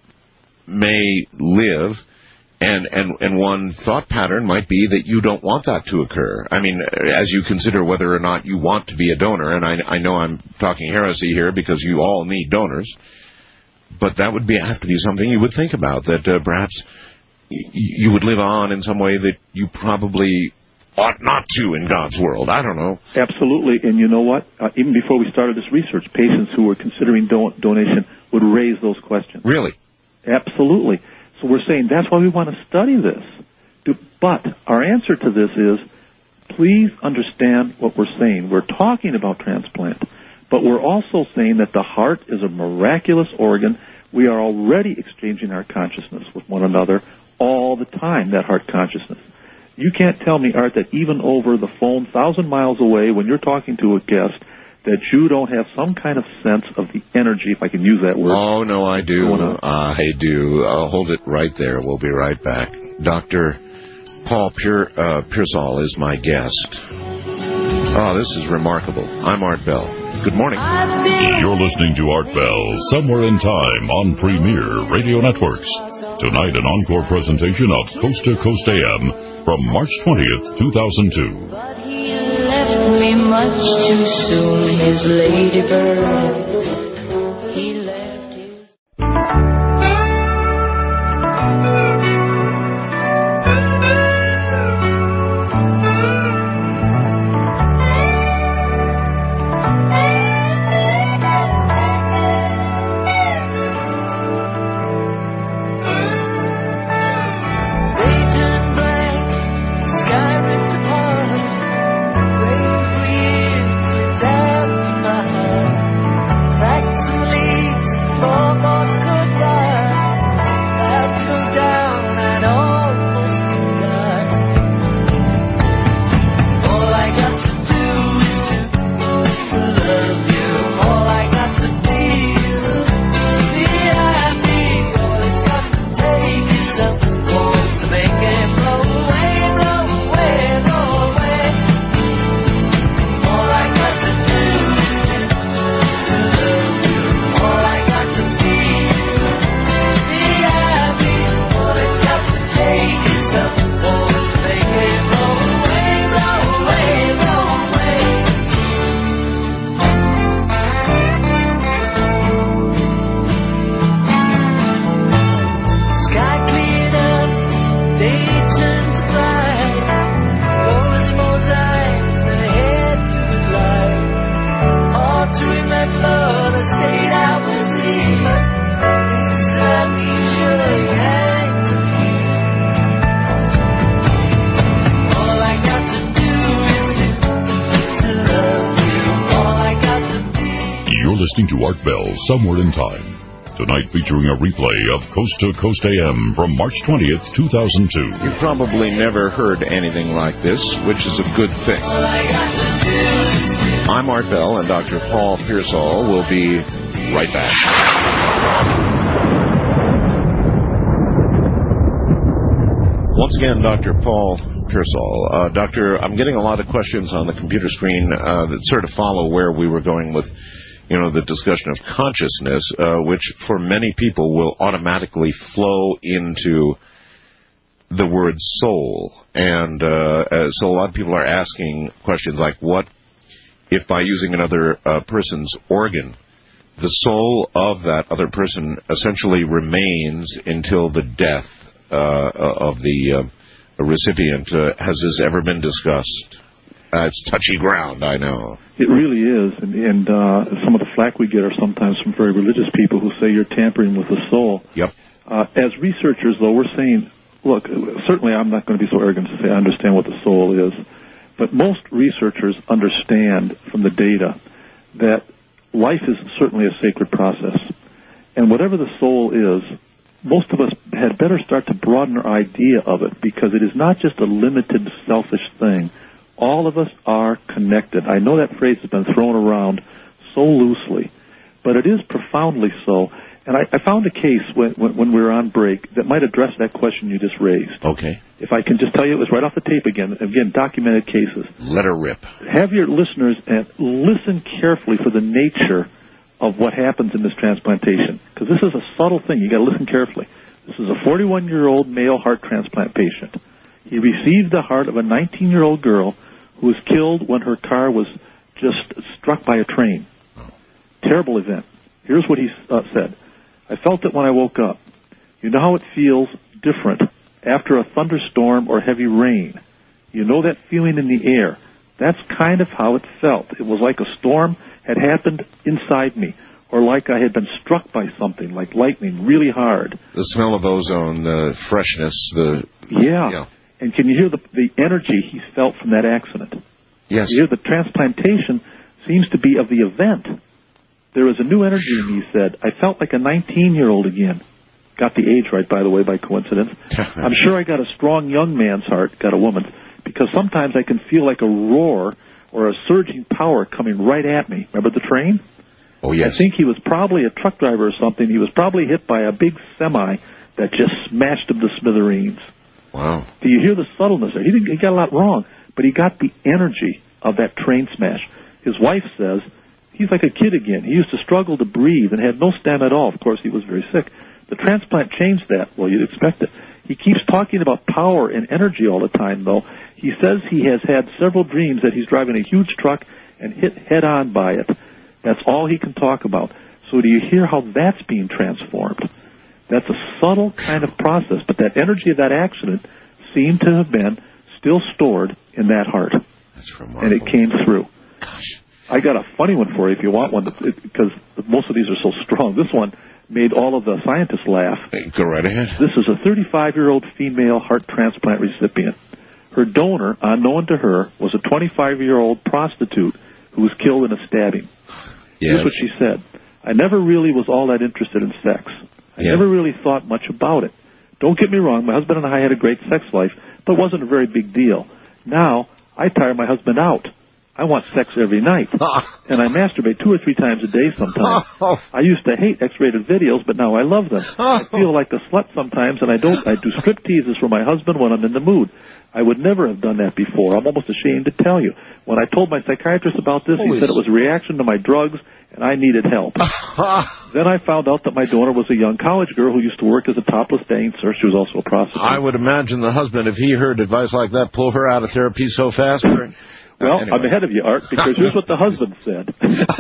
may live, and, and, and one thought pattern might be that you don't want that to occur. I mean, as you consider whether or not you want to be a donor, and I, I know I'm talking heresy here because you all need donors, but that would be have to be something you would think about, that uh, perhaps y- you would live on in some way that you probably ought not to in God's world. I don't know. Absolutely. And you know what? Uh, even before we started this research, patients who were considering don- donation would raise those questions. Really? Absolutely. So we're saying that's why we want to study this. Do- But our answer to this is, please understand what we're saying. We're talking about transplant, but we're also saying that the heart is a miraculous organ. We are already exchanging our consciousness with one another all the time, that heart consciousness. You can't tell me, Art, that even over the phone, thousand miles away, when you're talking to a guest, that you don't have some kind of sense of the energy, if I can use that word. Oh, no, I do. I do. I'll hold it right there. We'll be right back. Doctor Paul Pier, uh, Pearsall is my guest. Oh, this is remarkable. I'm Art Bell. Good morning. You're listening to Art Bell, Somewhere in Time on Premier Radio Networks. Tonight, an encore presentation of Coast to Coast A M from March twentieth, two thousand two. But he left me much too soon, his ladybird. He left his... Listening to Art Bell, Somewhere in Time. Tonight featuring a replay of Coast to Coast A M from March twentieth, two thousand two. You probably never heard anything like this, which is a good thing. I'm Art Bell, and Doctor Paul Pearsall will be right back. Once again, Doctor Paul Pearsall. Uh, Doctor, I'm getting a lot of questions on the computer screen uh, that sort of follow where we were going with, you know, the discussion of consciousness, uh, which for many people will automatically flow into the word soul. And uh, uh, so a lot of people are asking questions like, what if by using another uh, person's organ, the soul of that other person essentially remains until the death uh, of the uh, recipient? Uh, has this ever been discussed? Uh, it's touchy ground, I know. It really is, and, and uh, some of the flack we get are sometimes from very religious people who say you're tampering with the soul. Yep. Uh, as researchers, though, we're saying, look, certainly I'm not going to be so arrogant to say I understand what the soul is, but most researchers understand from the data that life is certainly a sacred process. And whatever the soul is, most of us had better start to broaden our idea of it, because it is not just a limited, selfish thing. All of us are connected. I know that phrase has been thrown around so loosely, but it is profoundly so. And I, I found a case when, when, when we were on break that might address that question you just raised. Okay. If I can just tell you, it was right off the tape again. Again, documented cases. Let her rip. Have your listeners uh, listen carefully for the nature of what happens in this transplantation, because this is a subtle thing. You got to listen carefully. This is a forty-one-year-old male heart transplant patient. He received the heart of a nineteen-year-old girl who was killed when her car was just struck by a train. Terrible event. Here's what he uh, said. I felt it when I woke up. You know how it feels different after a thunderstorm or heavy rain. You know that feeling in the air. That's kind of how it felt. It was like a storm had happened inside me, or like I had been struck by something, like lightning, really hard. The smell of ozone, the freshness, the... Yeah. yeah. And can you hear the, the energy he felt from that accident? Yes. You hear the transplantation seems to be of the event. There was a new energy in me, he said. I felt like a nineteen-year-old again. Got the age right, by the way, by coincidence. I'm sure I got a strong young man's heart, got a woman's, because sometimes I can feel like a roar or a surging power coming right at me. Remember the train? Oh, yes. I think he was probably a truck driver or something. He was probably hit by a big semi that just smashed him to smithereens. Wow. Do you hear the subtleness there? He, didn't, he got a lot wrong, but he got the energy of that train smash. His wife says he's like a kid again. He used to struggle to breathe and had no stamina at all. Of course, he was very sick. The transplant changed that. Well, you'd expect it. He keeps talking about power and energy all the time, though. He says he has had several dreams that he's driving a huge truck and hit head-on by it. That's all he can talk about. So do you hear how that's being transformed? That's a subtle kind of process, but that energy of that accident seemed to have been still stored in that heart. That's remarkable. And it came through. Gosh. I got a funny one for you if you want one, because most of these are so strong. This one made all of the scientists laugh. Hey, go right ahead. This is a thirty-five-year-old female heart transplant recipient. Her donor, unknown to her, was a twenty-five-year-old prostitute who was killed in a stabbing. Yes. Here's what she said. I never really was all that interested in sex. I Yeah. never really thought much about it. Don't get me wrong, my husband and I had a great sex life, but it wasn't a very big deal. Now, I tire my husband out. I want sex every night. And I masturbate two or three times a day sometimes. I used to hate X-rated videos, but now I love them. I feel like a slut sometimes, and I don't. I do strip teases for my husband when I'm in the mood. I would never have done that before. I'm almost ashamed to tell you. When I told my psychiatrist about this, Holy he said it was a reaction to my drugs, and I needed help. Then I found out that my donor was a young college girl who used to work as a topless dancer. She was also a prostitute. I would imagine the husband, if he heard advice like that, pull her out of therapy so fast. Well, Anyway. I'm ahead of you, Art, because here's what the husband said.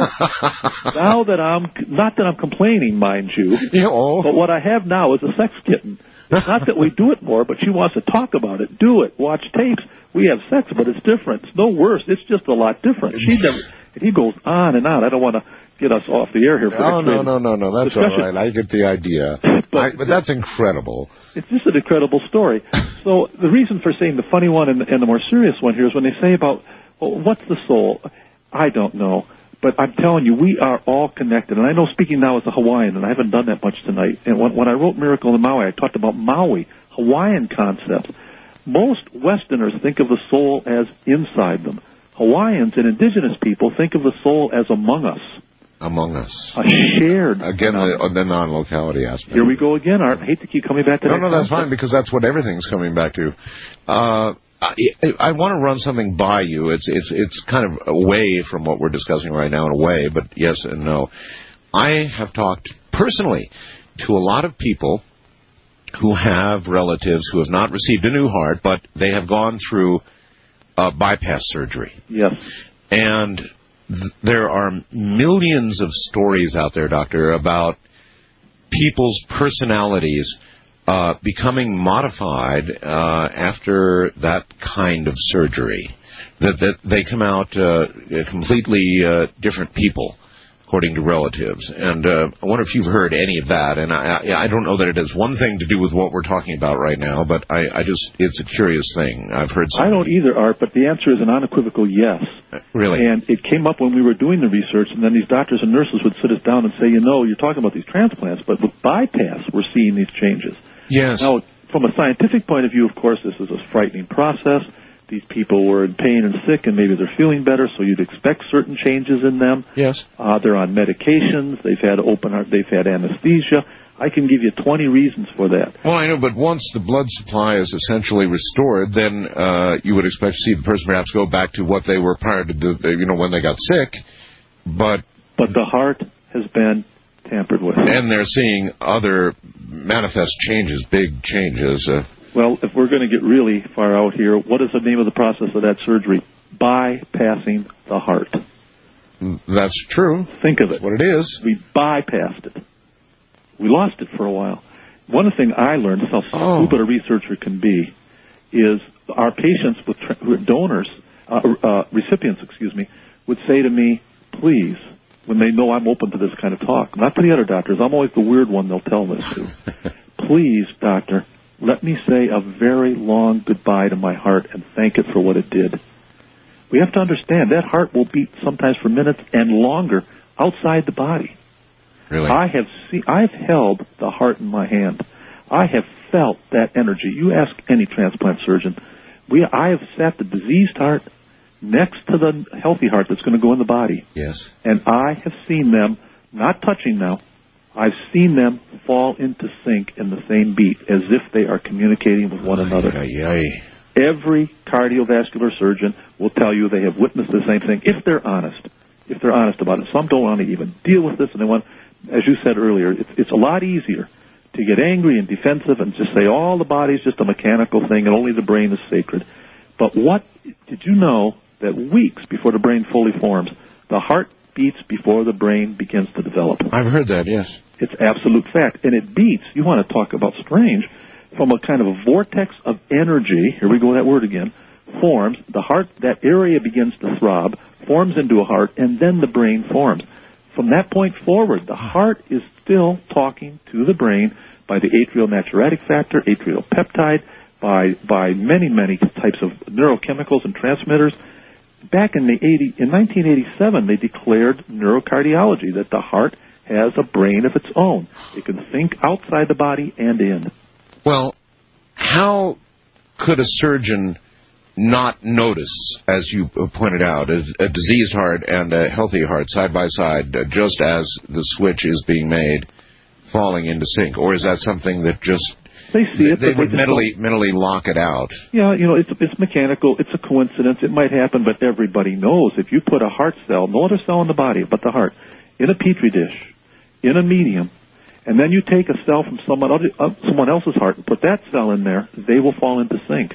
Now that I'm, not that I'm complaining, mind you, Oh. but what I have now is a sex kitten. It's not that we do it more, but she wants to talk about it, do it, watch tapes. We have sex, but it's different. It's no worse. It's just a lot different. She never, and he goes on and on. I don't want to get us off the air here. For Oh, no, no, no, no. That's discussion. all right. I get the idea. But- I, but that's incredible. It's just an incredible story. So the reason for saying the funny one and, and the more serious one here is when they say about, well, what's the soul? I don't know. But I'm telling you, we are all connected. And I know speaking now as a Hawaiian, and I haven't done that much tonight. And when, when I wrote Miracle in Maui, I talked about Maui, Hawaiian concepts. Most Westerners think of the soul as inside them. Hawaiians and indigenous people think of the soul as among us. Among us. A shared... Again, the, the non-locality aspect. Here we go again, Art. I hate to keep coming back to No, that no, that's concept. fine, because that's what everything's coming back to. Uh, I, I want to run something by you. It's it's it's kind of away from what we're discussing right now in a way, but yes and no. I have talked personally to a lot of people who have relatives who have not received a new heart, but they have gone through uh, bypass surgery. Yes. And th- there are millions of stories out there, Doctor, about people's personalities Uh, becoming modified uh, after that kind of surgery, that that they come out uh, completely uh, different people, according to relatives. And uh, I wonder if you've heard any of that. And I, I don't know that it has one thing to do with what we're talking about right now, but I, I just, it's a curious thing. I've heard some. I don't either, Art, but the answer is an unequivocal yes. Really? And it came up when we were doing the research, and then these doctors and nurses would sit us down and say, you know, you're talking about these transplants, but with bypass, we're seeing these changes. Yes. Now, from a scientific point of view, of course, this is a frightening process. These people were in pain and sick, and maybe they're feeling better, so you'd expect certain changes in them. Yes. Uh, they're on medications. They've had open heart. They've had anesthesia. I can give you twenty reasons for that. Well, I know, but once the blood supply is essentially restored, then uh, you would expect to see the person perhaps go back to what they were prior to the, you know, when they got sick. But but the heart has been tampered with. And they're seeing other manifest changes, big changes. Uh, well, if we're going to get really far out here, what is the name of the process of that surgery? Bypassing the heart. That's true. Think of it. That's what it is. We bypassed it. We lost it for a while. One thing I learned, how Oh. stupid a researcher can be, is our patients with tra- who are donors, uh, uh, recipients, excuse me, would say to me, please, when they know I'm open to this kind of talk, not to the other doctors, I'm always the weird one they'll tell this to. Please, doctor, let me say a very long goodbye to my heart and thank it for what it did. We have to understand that heart will beat sometimes for minutes and longer outside the body. Really? I have seen, I've held the heart in my hand. I have felt that energy. You ask any transplant surgeon. We, I have sat the diseased heart next to the healthy heart that's going to go in the body. Yes. And I have seen them, not touching now, I've seen them fall into sync in the same beat as if they are communicating with one another. Aye, aye. Every cardiovascular surgeon will tell you they have witnessed the same thing if they're honest. If they're honest about it. Some don't want to even deal with this, and they want, as you said earlier, it's, it's a lot easier to get angry and defensive and just say all the body's just a mechanical thing and only the brain is sacred. But what, did you know that weeks before the brain fully forms, the heart beats before the brain begins to develop? I've heard that, yes. It's absolute fact. And it beats, you want to talk about strange, from a kind of a vortex of energy, here we go that word again, forms, the heart, that area begins to throb, forms into a heart, and then the brain forms. From that point forward, the heart is still talking to the brain by the atrial natriuretic factor, atrial peptide, by by many, many types of neurochemicals and transmitters. Back in the eighty, in nineteen eighty-seven, they declared neurocardiology, that the heart has a brain of its own. It can think outside the body and in. Well, how could a surgeon not notice, as you pointed out, a, a diseased heart and a healthy heart side by side, uh, just as the switch is being made, falling into sync? Or is that something that just They see it. they but would they just mentally mentally lock it out? Yeah, you know, it's it's mechanical. It's a coincidence. It might happen, but everybody knows if you put a heart cell, no other cell in the body but the heart, in a petri dish, in a medium, and then you take a cell from someone other, uh, someone else's heart and put that cell in there, they will fall into sync.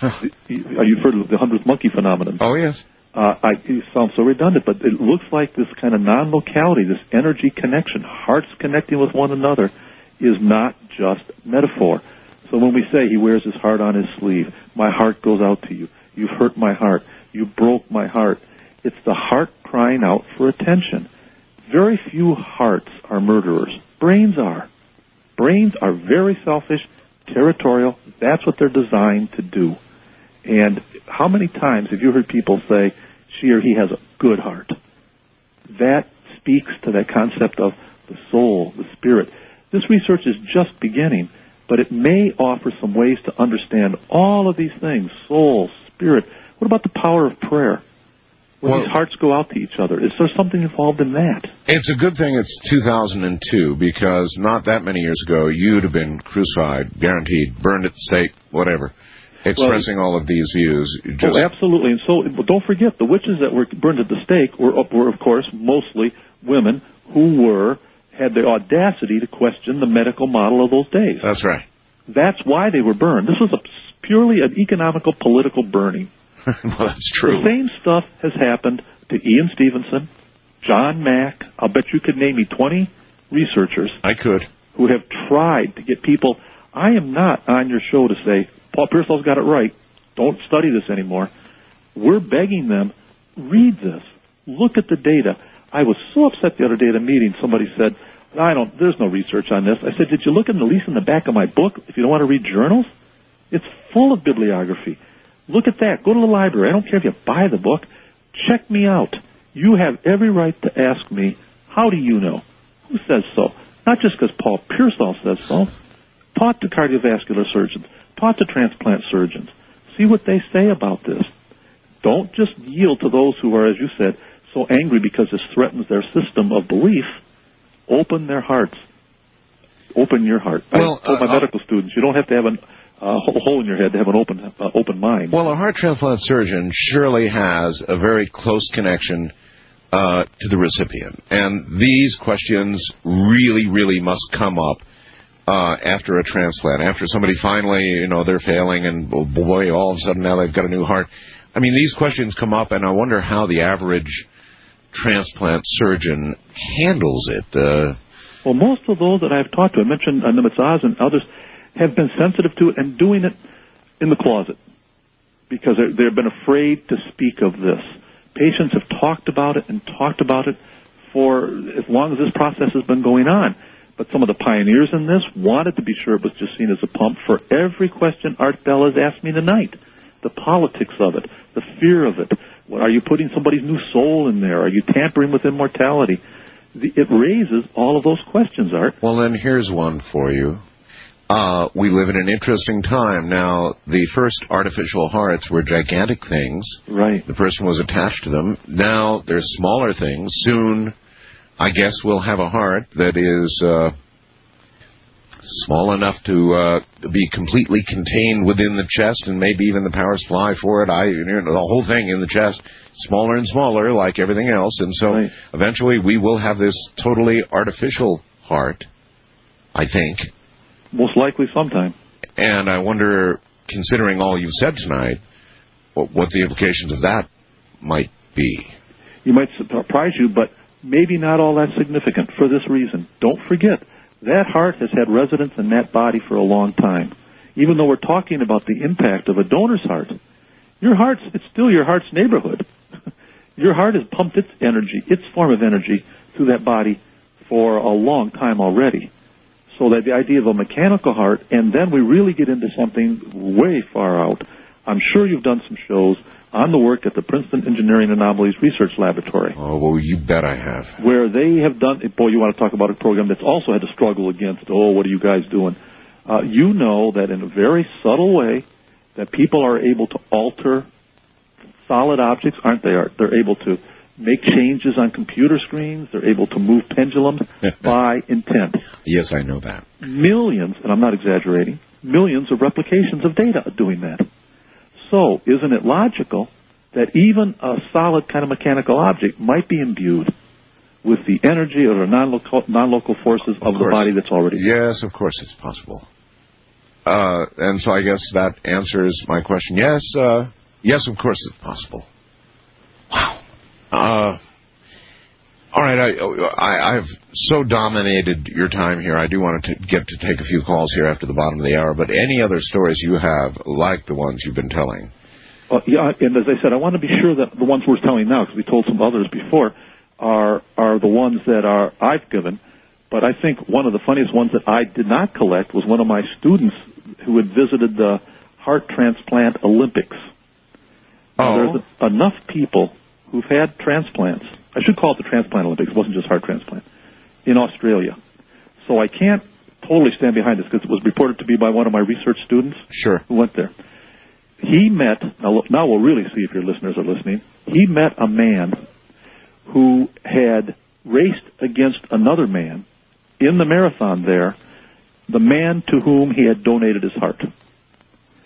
You've heard of the hundredth monkey phenomenon. Oh, yes. Uh, I, it sounds so redundant, but it looks like this kind of non-locality, this energy connection, hearts connecting with one another, is not just metaphor. So when we say he wears his heart on his sleeve, my heart goes out to you, you've hurt my heart, you broke my heart, it's the heart crying out for attention. Very few hearts are murderers. Brains are. Brains are very selfish, territorial. That's what they're designed to do. And how many times have you heard people say, she or he has a good heart? That speaks to that concept of the soul, the spirit. This research is just beginning, but it may offer some ways to understand all of these things, soul, spirit. What about the power of prayer? When Well, these hearts go out to each other, is there something involved in that? it's a good thing it's two thousand two, because not that many years ago, you'd have been crucified, guaranteed, burned at the stake, whatever. expressing well, all of these views. Just... Oh, absolutely. And so, but don't forget, the witches that were burned at the stake were, were, of course, mostly women who were had the audacity to question the medical model of those days. That's right. That's why they were burned. This was a purely an economical, political burning. Well, that's true. The same stuff has happened to Ian Stevenson, John Mack. I'll bet you could name me twenty researchers. I could. Who have tried to get people. I am not on your show to say, Paul Pearsall's got it right. Don't study this anymore. We're begging them, read this. Look at the data. I was so upset the other day at a meeting. Somebody said, I don't, there's no research on this. I said, did you look at the least in the back of my book? If you don't want to read journals, it's full of bibliography. Look at that. Go to the library. I don't care if you buy the book. Check me out. You have every right to ask me, how do you know? Who says so? Not just because Paul Pearsall says so. Talk to cardiovascular surgeons. Talk to transplant surgeons. See what they say about this. Don't just yield to those who are, as you said, so angry because this threatens their system of belief. Open their hearts. Open your heart. Well, I told my uh, medical students, you don't have to have a uh, hole in your head to have an open uh, open mind. Well, a heart transplant surgeon surely has a very close connection uh, to the recipient. And these questions really, really must come up uh, after a transplant. After somebody finally, you know, they're failing and, oh boy, all of a sudden now they've got a new heart. I mean, these questions come up, and I wonder how the average transplant surgeon handles it. Uh, well, most of those that I've talked to, I mentioned uh, Nimitz Oz and others, have been sensitive to it and doing it in the closet because they've been afraid to speak of this. Patients have talked about it and talked about it for as long as this process has been going on. But some of the pioneers in this wanted to be sure it was just seen as a pump for every question Art Bell has asked me tonight. The politics of it, the fear of it. Are you putting somebody's new soul in there? Are you tampering with immortality? The, it raises all of those questions, Art. Well, then here's one for you. Uh, we live in an interesting time. Now, the first artificial hearts were gigantic things. Right. The person was attached to them. Now, there's smaller things. Soon, I guess we'll have a heart that is uh, small enough to uh, be completely contained within the chest, and maybe even the power supply for it. I, you know, the whole thing in the chest, smaller and smaller, like everything else. And so, right. Eventually, we will have this totally artificial heart, I think. Most likely sometime. And I wonder, considering all you've said tonight, what, what the implications of that might be. You might surprise you, but maybe not all that significant for this reason. Don't forget, that heart has had residence in that body for a long time. Even though we're talking about the impact of a donor's heart, your heart's, it's still your heart's neighborhood. Your heart has pumped its energy, its form of energy, through that body for a long time already. So that the idea of a mechanical heart, and then we really get into something way far out. I'm sure you've done some shows on the work at the Princeton Engineering Anomalies Research Laboratory. Oh, well, you bet I have. Where they have done, boy, you want to talk about a program that's also had to struggle against, oh, what are you guys doing? Uh, you know that in a very subtle way that people are able to alter solid objects, aren't they, Art? They're able to make changes on computer screens. They're able to move pendulums by intent. Yes, I know that. Millions, and I'm not exaggerating, millions of replications of data are doing that. So, isn't it logical that even a solid kind of mechanical object might be imbued with the energy or the non-local, non-local forces of, of the body that's already there? Yes, of course it's possible. Uh, and so I guess that answers my question. Yes, uh, yes, of course it's possible. Wow. Uh, all right, I, I, I've so dominated your time here. I do want to get to take a few calls here after the bottom of the hour, but any other stories you have, like the ones you've been telling? Uh, yeah, and as I said, I want to be sure that the ones we're telling now, because we told some others before, are are the ones that are I've given. But I think one of the funniest ones that I did not collect was one of my students who had visited the Heart Transplant Olympics. Oh. Now, there's enough people who've had transplants. I should call it the Transplant Olympics. It wasn't just heart transplant. In Australia. So I can't totally stand behind this because it was reported to be by one of my research students. Sure. Who went there. He met, now, now we'll really see if your listeners are listening. He met a man who had raced against another man in the marathon there, the man to whom he had donated his heart.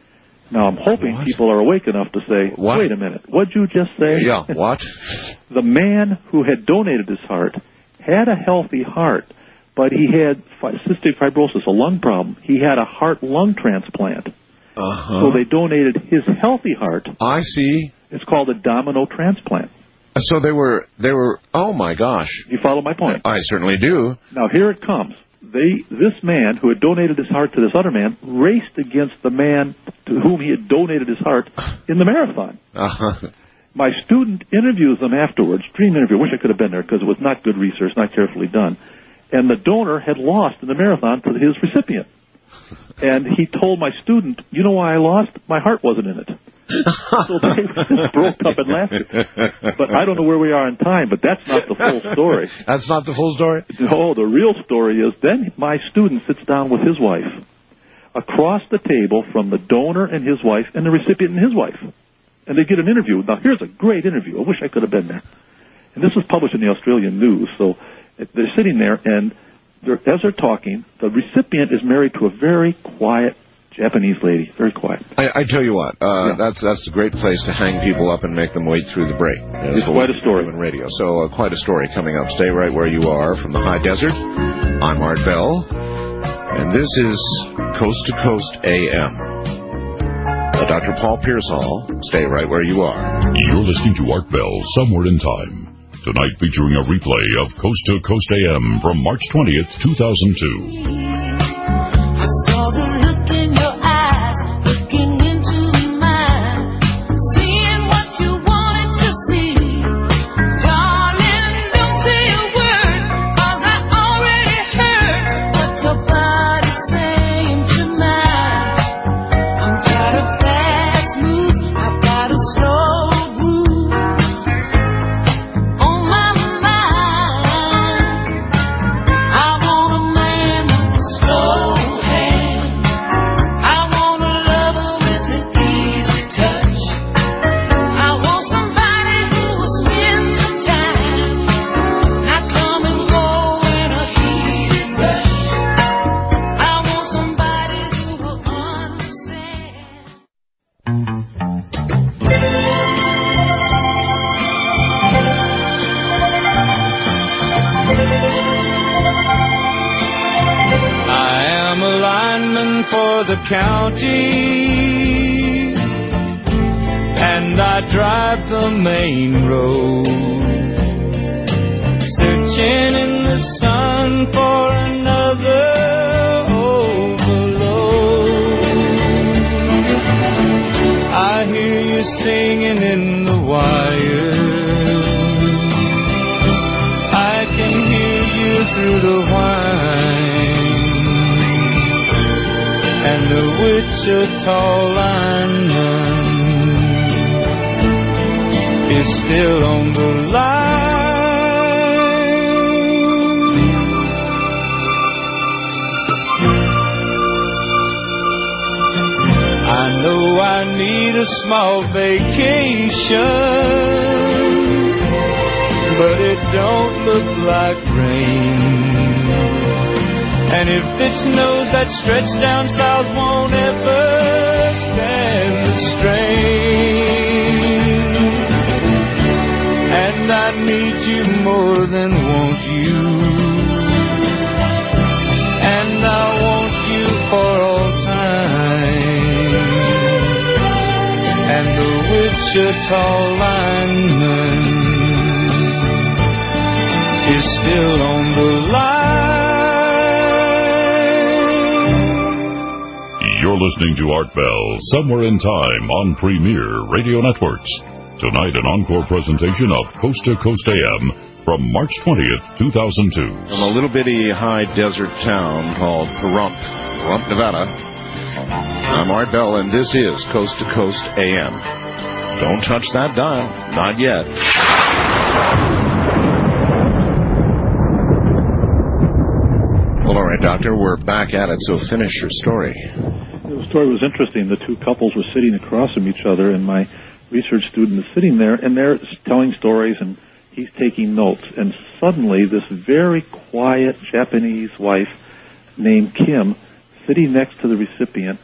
Now, I'm hoping What? people are awake enough to say, What? wait a minute, what'd you just say? Yeah, what? The man who had donated his heart had a healthy heart, but he had fi- cystic fibrosis, a lung problem. He had a heart-lung transplant. Uh-huh. So they donated his healthy heart. I see. It's called a domino transplant. So they were, they were, oh my gosh. You follow my point? I certainly do. Now, here it comes. They, this man who had donated his heart to this other man raced against the man to whom he had donated his heart in the marathon. Uh-huh. My student interviews them afterwards, dream interview. Wish I could have been there because it was not good research, not carefully done. And the donor had lost in the marathon to his recipient. And he told my student, you know why I lost? My heart wasn't in it. So they just broke up and laughed. But I don't know where we are in time, but that's not the full story. That's not the full story? No, the real story is then my student sits down with his wife across the table from the donor and his wife and the recipient and his wife. And they get an interview. Now, here's a great interview. I wish I could have been there. And this was published in the Australian News. So they're sitting there, and they're, as they're talking, the recipient is married to a very quiet Japanese lady, very quiet. I, I tell you what, uh, Yeah. that's that's a great place to hang people up and make them wait through the break. That's It's what quite we a story. do in radio. So uh, quite a story coming up. Stay right where you are from the high desert. I'm Art Bell, and this is Coast to Coast A M. Uh, Doctor Paul Pearsall, stay right where you are. You're listening to Art Bell, Somewhere in Time. Tonight featuring a replay of Coast to Coast A M from March twentieth, two thousand two. I saw the look in your eyes, looking into mine, seeing what you wanted to see. Darling, don't say a word, 'cause I already heard what your body's saying to mine. I'm tired of fast moves, I got a slow groove on my mind. I want a man with a slow hand. I want a lover with an easy touch. I want somebody who will spend some time, not come and go in a heated rush. I want somebody who will understand. I am a lineman for the county, and I drive the main road, searching in the sun for another overload. I hear you singing in the wire, I can hear you through the whine, and the Wichita lineman is still on the line. I know I need a small vacation, but it don't look like rain. And if it snows, that stretch down south won't ever stand the strain. And I need you more than want you, and I want you for all time. And the Wichita lineman is still on the line. You're listening to Art Bell, Somewhere in Time on Premier Radio Networks. Tonight, an encore presentation of Coast to Coast A M from March twentieth, two thousand two. From a little bitty high desert town called Pahrump, Pahrump, Nevada. I'm Art Bell, and this is Coast to Coast A M. Don't touch that dial. Not yet. Well, all right, Doctor, we're back at it, so finish your story. The story was interesting. The two couples were sitting across from each other, and my research student is sitting there, and they're telling stories, and he's taking notes. And suddenly, this very quiet Japanese wife named Kim, sitting next to the recipient,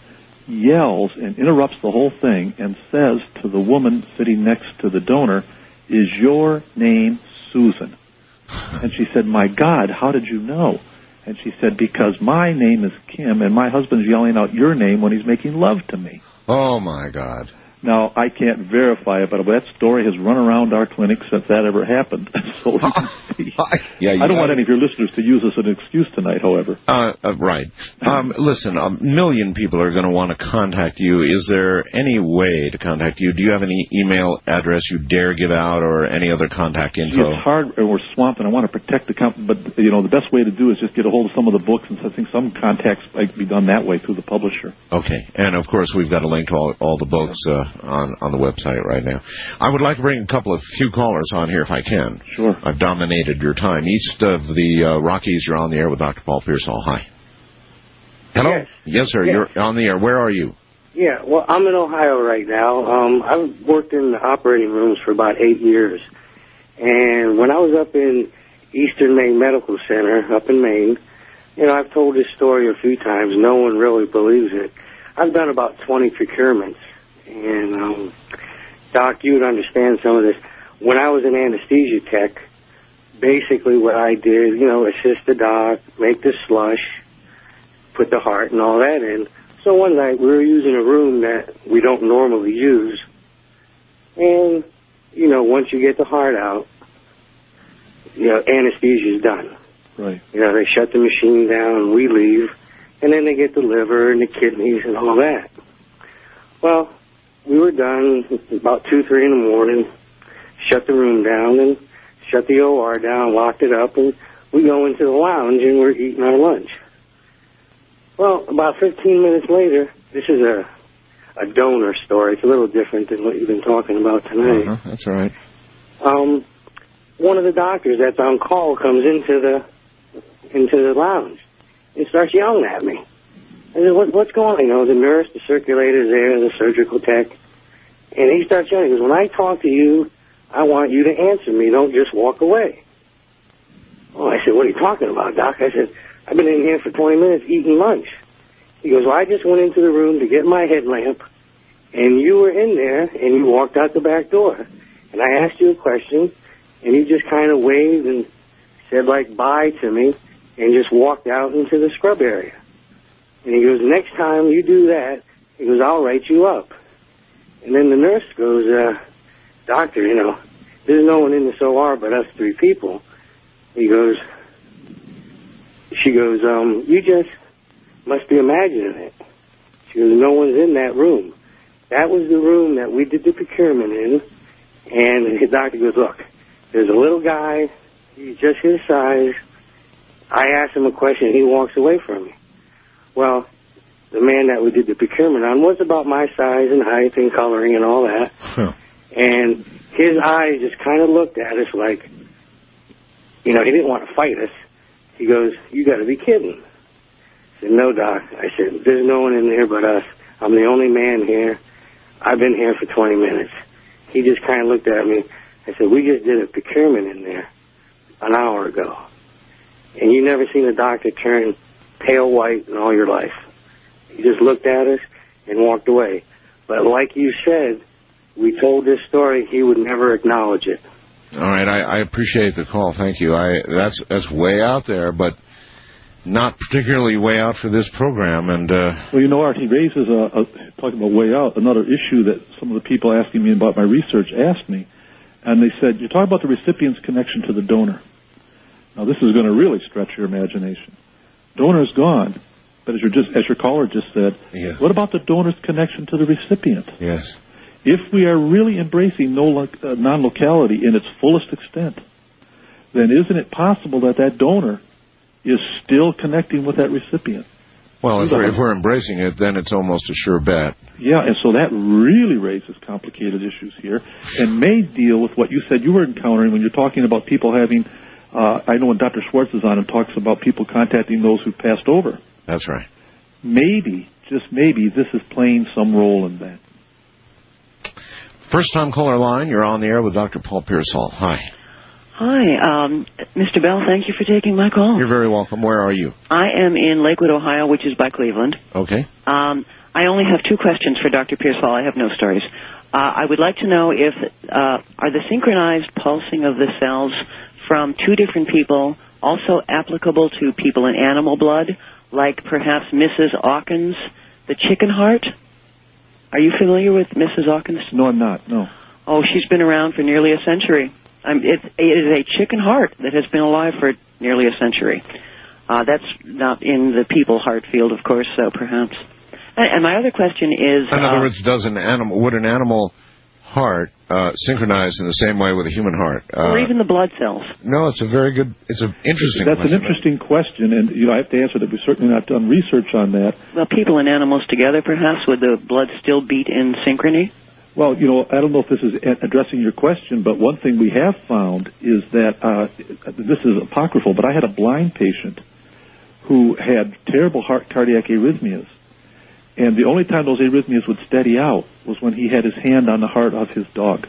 yells and interrupts the whole thing and says to the woman sitting next to the donor, "Is your name Susan?" And she said, "My God, how did you know?" And she said, "Because my name is Kim, and my husband's yelling out your name when he's making love to me." Oh, my God. Now, I can't verify it, but that story has run around our clinic since that ever happened. So you can see. Yeah, you I don't got want it. any of your listeners to use this as an excuse tonight, however. Uh, uh, right. Um, listen, a million people are going to want to contact you. Is there any way to contact you? Do you have any email address you dare give out or any other contact info? It's hard, and we're swamped, and I want to protect the company, but, you know, the best way to do is just get a hold of some of the books, and I think some contacts might be done that way through the publisher. Okay. And, of course, we've got a link to all, all the books uh, on, on the website right now. I would like to bring a couple of few callers on here if I can. Sure. I've dominated your time. East of the uh, Rockies, you're on the air with Doctor Paul Pearsall. Hi. Hello? Yes. Yes, sir. Yes. You're on the air. Where are you? Yeah, well, I'm in Ohio right now. Um, I've worked in the operating rooms for about eight years. And when I was up in Eastern Maine Medical Center, up in Maine, you know, I've told this story a few times. No one really believes it. I've done about twenty procurements. And, um, Doc, you would understand some of this. When I was an anesthesia tech, basically what I did, you know, assist the doc, make the slush, put the heart and all that in. So one night we were using a room that we don't normally use. And, you know, once you get the heart out, you know, anesthesia's done. Right. You know, they shut the machine down and we leave. And then they get the liver and the kidneys and all that. Well, we were done about two, three in the morning, shut the room down and shut the O R down, locked it up, and we go into the lounge and we're eating our lunch. Well, about fifteen minutes later, this is a a donor story. It's a little different than what you've been talking about tonight. Uh-huh, that's all right. Um, one of the doctors that's on call comes into the into the lounge and starts yelling at me. I said, what, what's going on? You know, the nurse, the circulator's there, the surgical tech. And he starts yelling. He goes, when I talk to you, I want you to answer me. Don't just walk away. Oh, I said, what are you talking about, Doc? I said, I've been in here for twenty minutes eating lunch. He goes, well, I just went into the room to get my headlamp, and you were in there, and you walked out the back door. And I asked you a question, and you just kind of waved and said, like, bye to me, and just walked out into the scrub area. And he goes, next time you do that, he goes, I'll write you up. And then the nurse goes, uh, doctor, you know, there's no one in this O R but us three people. He goes, she goes, um, you just must be imagining it. She goes, no one's in that room. That was the room that we did the procurement in. And the doctor goes, look, there's a little guy, he's just his size. I asked him a question, he walks away from me. Well, the man that we did the procurement on was about my size and height and coloring and all that. Huh. And his eyes just kind of looked at us like, you know, he didn't want to fight us. He goes, you got to be kidding. I said, no, Doc. I said, there's no one in there but us. I'm the only man here. I've been here for twenty minutes. He just kind of looked at me. I said, we just did a procurement in there an hour ago. And you never seen a doctor turn pale white in all your life. He just looked at us and walked away. But like you said, we told this story, he would never acknowledge it. All right, I, I appreciate the call. Thank you. I that's that's way out there, but not particularly way out for this program. And uh, well, you know, Art, he raises a, a talking about way out, another issue that some of the people asking me about my research asked me, and they said, "You're talking about the recipient's connection to the donor." Now, this is going to really stretch your imagination. Donor's gone, but as, you're just, as your caller just said, yeah. What about the donor's connection to the recipient? Yes. If we are really embracing no lo- uh, non-locality in its fullest extent, then isn't it possible that that donor is still connecting with that recipient? Well, if we're, if we're embracing it, then it's almost a sure bet. Yeah, and so that really raises complicated issues here and may deal with what you said you were encountering when you're talking about people having... Uh, I know when Doctor Schwartz is on and talks about people contacting those who passed over. That's right. Maybe, just maybe, this is playing some role in that. First time caller line, you're on the air with Doctor Paul Pearsall. Hi. Hi, um, Mister Bell, thank you for taking my call. You're very welcome. Where are you? I am in Lakewood, Ohio, which is by Cleveland. Okay. Um, I only have two questions for Doctor Pearsall. I have no stories. Uh, I would like to know if uh, are the synchronized pulsing of the cells from two different people also applicable to people in animal blood, like perhaps Missus Hawkins, the chicken heart? Are you familiar with Missus Hawkins? No, I'm not, no. Oh, she's been around for nearly a century. Um, it, it is a chicken heart that has been alive for nearly a century. Uh, that's not in the people heart field, of course, so perhaps. And, and my other question is... In other uh, words, does an animal, would an animal heart uh, synchronize in the same way with a human heart? Uh, or even the blood cells? No, it's a very good, it's an interesting That's question. an interesting question, and you know, I have to answer that. We've certainly not done research on that. Well, people and animals together, perhaps, would the blood still beat in synchrony? Well, you know, I don't know if this is addressing your question, but one thing we have found is that, uh, this is apocryphal, but I had a blind patient who had terrible heart cardiac arrhythmias. And the only time those arrhythmias would steady out was when he had his hand on the heart of his dog.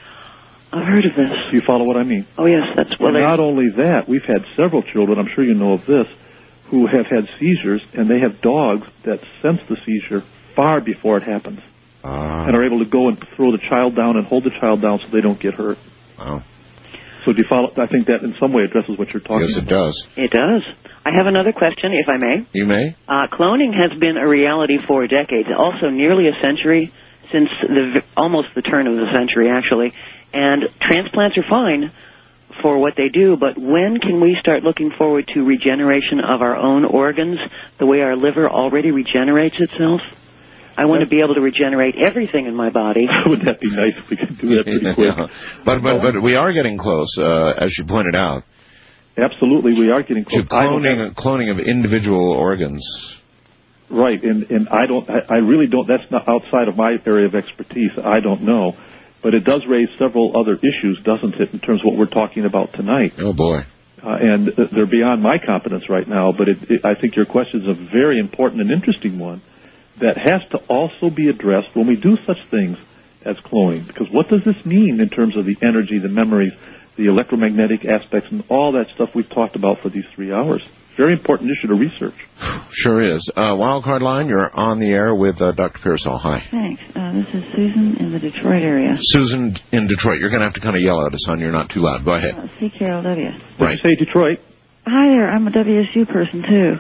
I've heard of this. Do you follow what I mean? Oh, yes, that's well. And not only that, we've had several children, I'm sure you know of this, who have had seizures, and they have dogs that sense the seizure far before it happens. Uh, and are able to go and throw the child down and hold the child down so they don't get hurt. Wow. So do you follow? I think that in some way addresses what you're talking yes, about. Yes, it does. It does. I have another question, if I may. You may. Uh, cloning has been a reality for decades, also nearly a century, since the almost the turn of the century, actually. And transplants are fine for what they do, but when can we start looking forward to regeneration of our own organs, the way our liver already regenerates itself? I want to be able to regenerate everything in my body. Wouldn't that be nice if we could do that pretty quick? Yeah. But, but, but we are getting close, uh, as you pointed out. Absolutely, we are getting close. To cloning, cloning of individual organs. Right, and, and I don't, I, I really don't, that's not outside of my area of expertise. I don't know. But it does raise several other issues, doesn't it, in terms of what we're talking about tonight? Oh, boy. Uh, and they're beyond my competence right now, but it, it, I think your question is a very important and interesting one that has to also be addressed when we do such things as cloning. Because what does this mean in terms of the energy, the memories, the electromagnetic aspects, and all that stuff we've talked about for these three hours? Very important issue to research. Sure is. Uh, Wildcard Line, you're on the air with uh, Doctor Pearsall. Hi. Thanks. Uh, this is Susan in the Detroit area. Susan in Detroit. You're going to have to kind of yell at us, hon. You're not too loud. Go ahead. Uh, C K L W. Right. Did you say Detroit? Hi there. I'm a W S U person, too.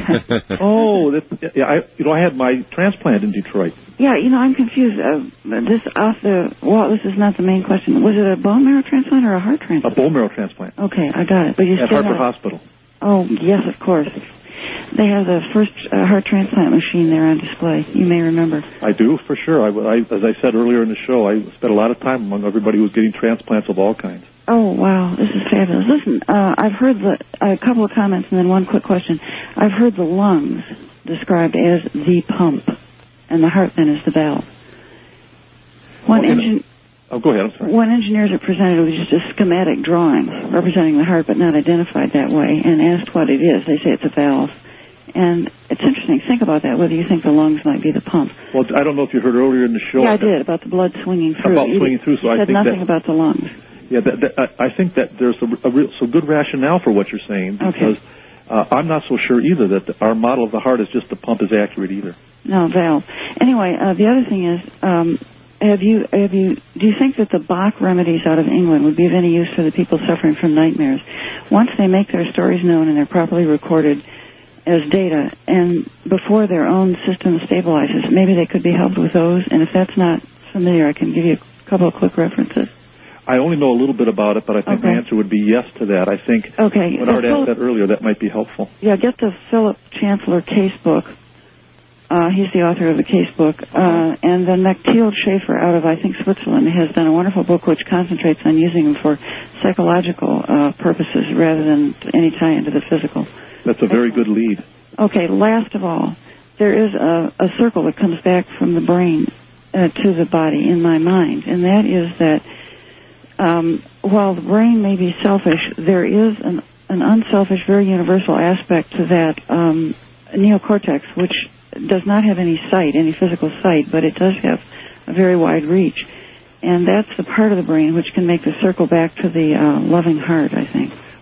oh, that, yeah, I, you know, I had my transplant in Detroit. Yeah, you know, I'm confused. Uh, this off the well, this is not the main question. Was it a bone marrow transplant or a heart transplant? A bone marrow transplant. Okay, I got it. But you at still Hartford have... Hospital. Oh, yes, of course. They have the first uh, heart transplant machine there on display. You may remember. I do, for sure. I, I, as I said earlier in the show, I spent a lot of time among everybody who was getting transplants of all kinds. Oh, wow. This is fabulous. Listen, uh, I've heard the, a couple of comments and then one quick question. I've heard the lungs described as the pump, and the heart then is the valve. One well, engine... Oh, go ahead. I'm sorry. When engineers are presented with just a schematic drawing representing the heart but not identified that way and asked what it is, they say it's a valve. And it's interesting. Think about that, whether you think the lungs might be the pump. Well, I don't know if you heard earlier in the show. Yeah, I did, about the blood swinging through. About you swinging through, so you I said think nothing that, about the lungs. Yeah, that, that, I, I think that there's a, a real, some good rationale for what you're saying, because okay. uh, I'm not so sure either that the, our model of the heart is just the pump is accurate either. No, valve. Anyway, uh, the other thing is... Um, Have you, have you, do you think that the Bach remedies out of England would be of any use for the people suffering from nightmares? Once they make their stories known and they're properly recorded as data, and before their own system stabilizes, maybe they could be helped with those. And if that's not familiar, I can give you a couple of quick references. I only know a little bit about it, but I think okay. my answer would be yes to that. I think okay. what Art asked that earlier, that might be helpful. Yeah, get the Philip Chancellor case book. Uh, he's the author of the case book. Uh, and then Mathilde Schaefer out of, I think, Switzerland has done a wonderful book which concentrates on using them for psychological uh, purposes rather than any tie into the physical. That's a very good lead. Okay, last of all, there is a, a circle that comes back from the brain uh, to the body in my mind, and that is that um, while the brain may be selfish, there is an, an unselfish, very universal aspect to that um, neocortex, which does not have any sight, any physical sight, but it does have a very wide reach. And that's the part of the brain which can make the circle back to the uh, loving heart, I think.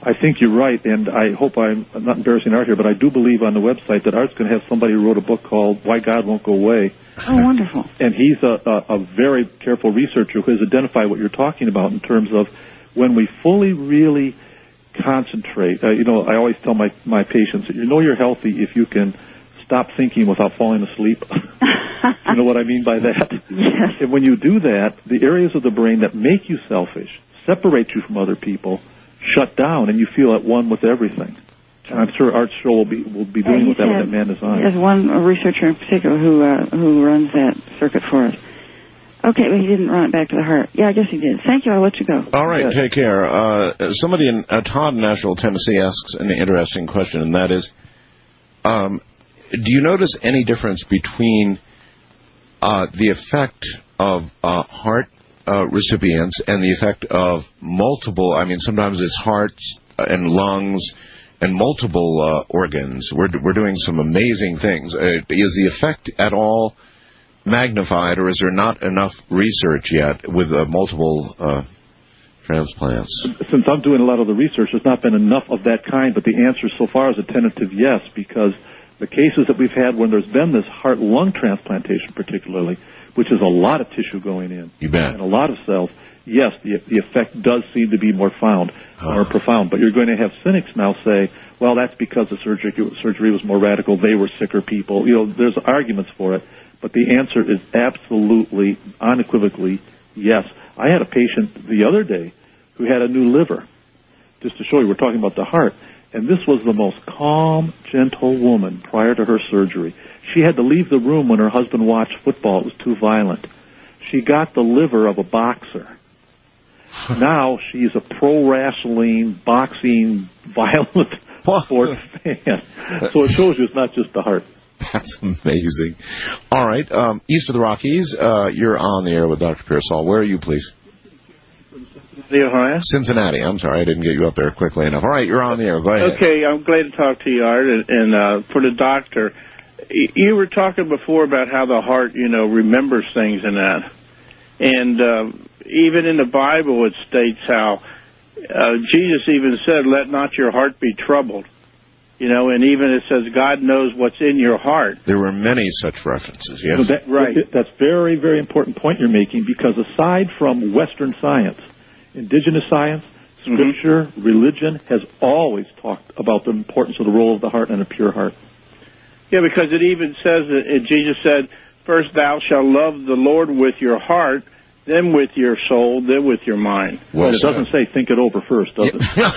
I think you're right, and I hope I'm not embarrassing Art here, but I do believe on the website that Art's going to have somebody who wrote a book called Why God Won't Go Away. Oh, wonderful. And he's a, a, a very careful researcher who has identified what you're talking about in terms of when we fully really concentrate. Uh, you know, I always tell my, my patients that you know you're healthy if you can stop thinking without falling asleep. You know what I mean by that? Yes. And when you do that, the areas of the brain that make you selfish, separate you from other people, shut down, and you feel at one with everything. And I'm sure Art Scholl will be will be doing Yeah, with that had, with that man design. There's one researcher in particular who uh, who runs that circuit for us. Okay, but he didn't run it back to the heart. Yeah, I guess he did. Thank you. I'll let you go. All right, take care. Uh, somebody in uh, Todd, Nashville, Tennessee, asks an interesting question, and that is, um, do you notice any difference between uh, the effect of uh, heart uh, recipients and the effect of multiple, I mean, sometimes it's hearts and lungs and multiple uh, organs? We're, we're doing some amazing things. Uh, is the effect at all magnified, or is there not enough research yet with uh, multiple uh, transplants? Since I'm doing a lot of the research, there's not been enough of that kind, but the answer so far is a tentative yes, because the cases that we've had when there's been this heart-lung transplantation particularly, which is a lot of tissue going in, you bet, and a lot of cells, yes, the, the effect does seem to be more found, huh. more profound. But you're going to have cynics now say, well, that's because the surgery, surgery was more radical, they were sicker people. You know, there's arguments for it. But the answer is absolutely, unequivocally, yes. I had a patient the other day who had a new liver. Just to show you, we're talking about the heart. And this was the most calm, gentle woman prior to her surgery. She had to leave the room when her husband watched football. It was too violent. She got the liver of a boxer. Now she's a pro wrestling, boxing, violent sports fan. So it shows you it's not just the heart. That's amazing. All right. Um, east of the Rockies, uh, you're on the air with Doctor Pearsall. Where are you, please? Ohio. Cincinnati. I'm sorry, I didn't get you up there quickly enough. All right, you're on the air. Go ahead. Okay, I'm glad to talk to you, Art. And, and uh, for the doctor, you were talking before about how the heart, you know, remembers things and that. And uh, even in the Bible, it states how uh, Jesus even said, "Let not your heart be troubled." You know, and even it says God knows what's in your heart. There were many such references, yes. So that, right. That's a very, very important point you're making, because aside from Western science, indigenous science, scripture, mm-hmm. religion has always talked about the importance of the role of the heart and a pure heart. Yeah, because it even says that it, Jesus said, first thou shalt love the Lord with your heart, then with your soul, then with your mind. Well, it doesn't say think it over first, does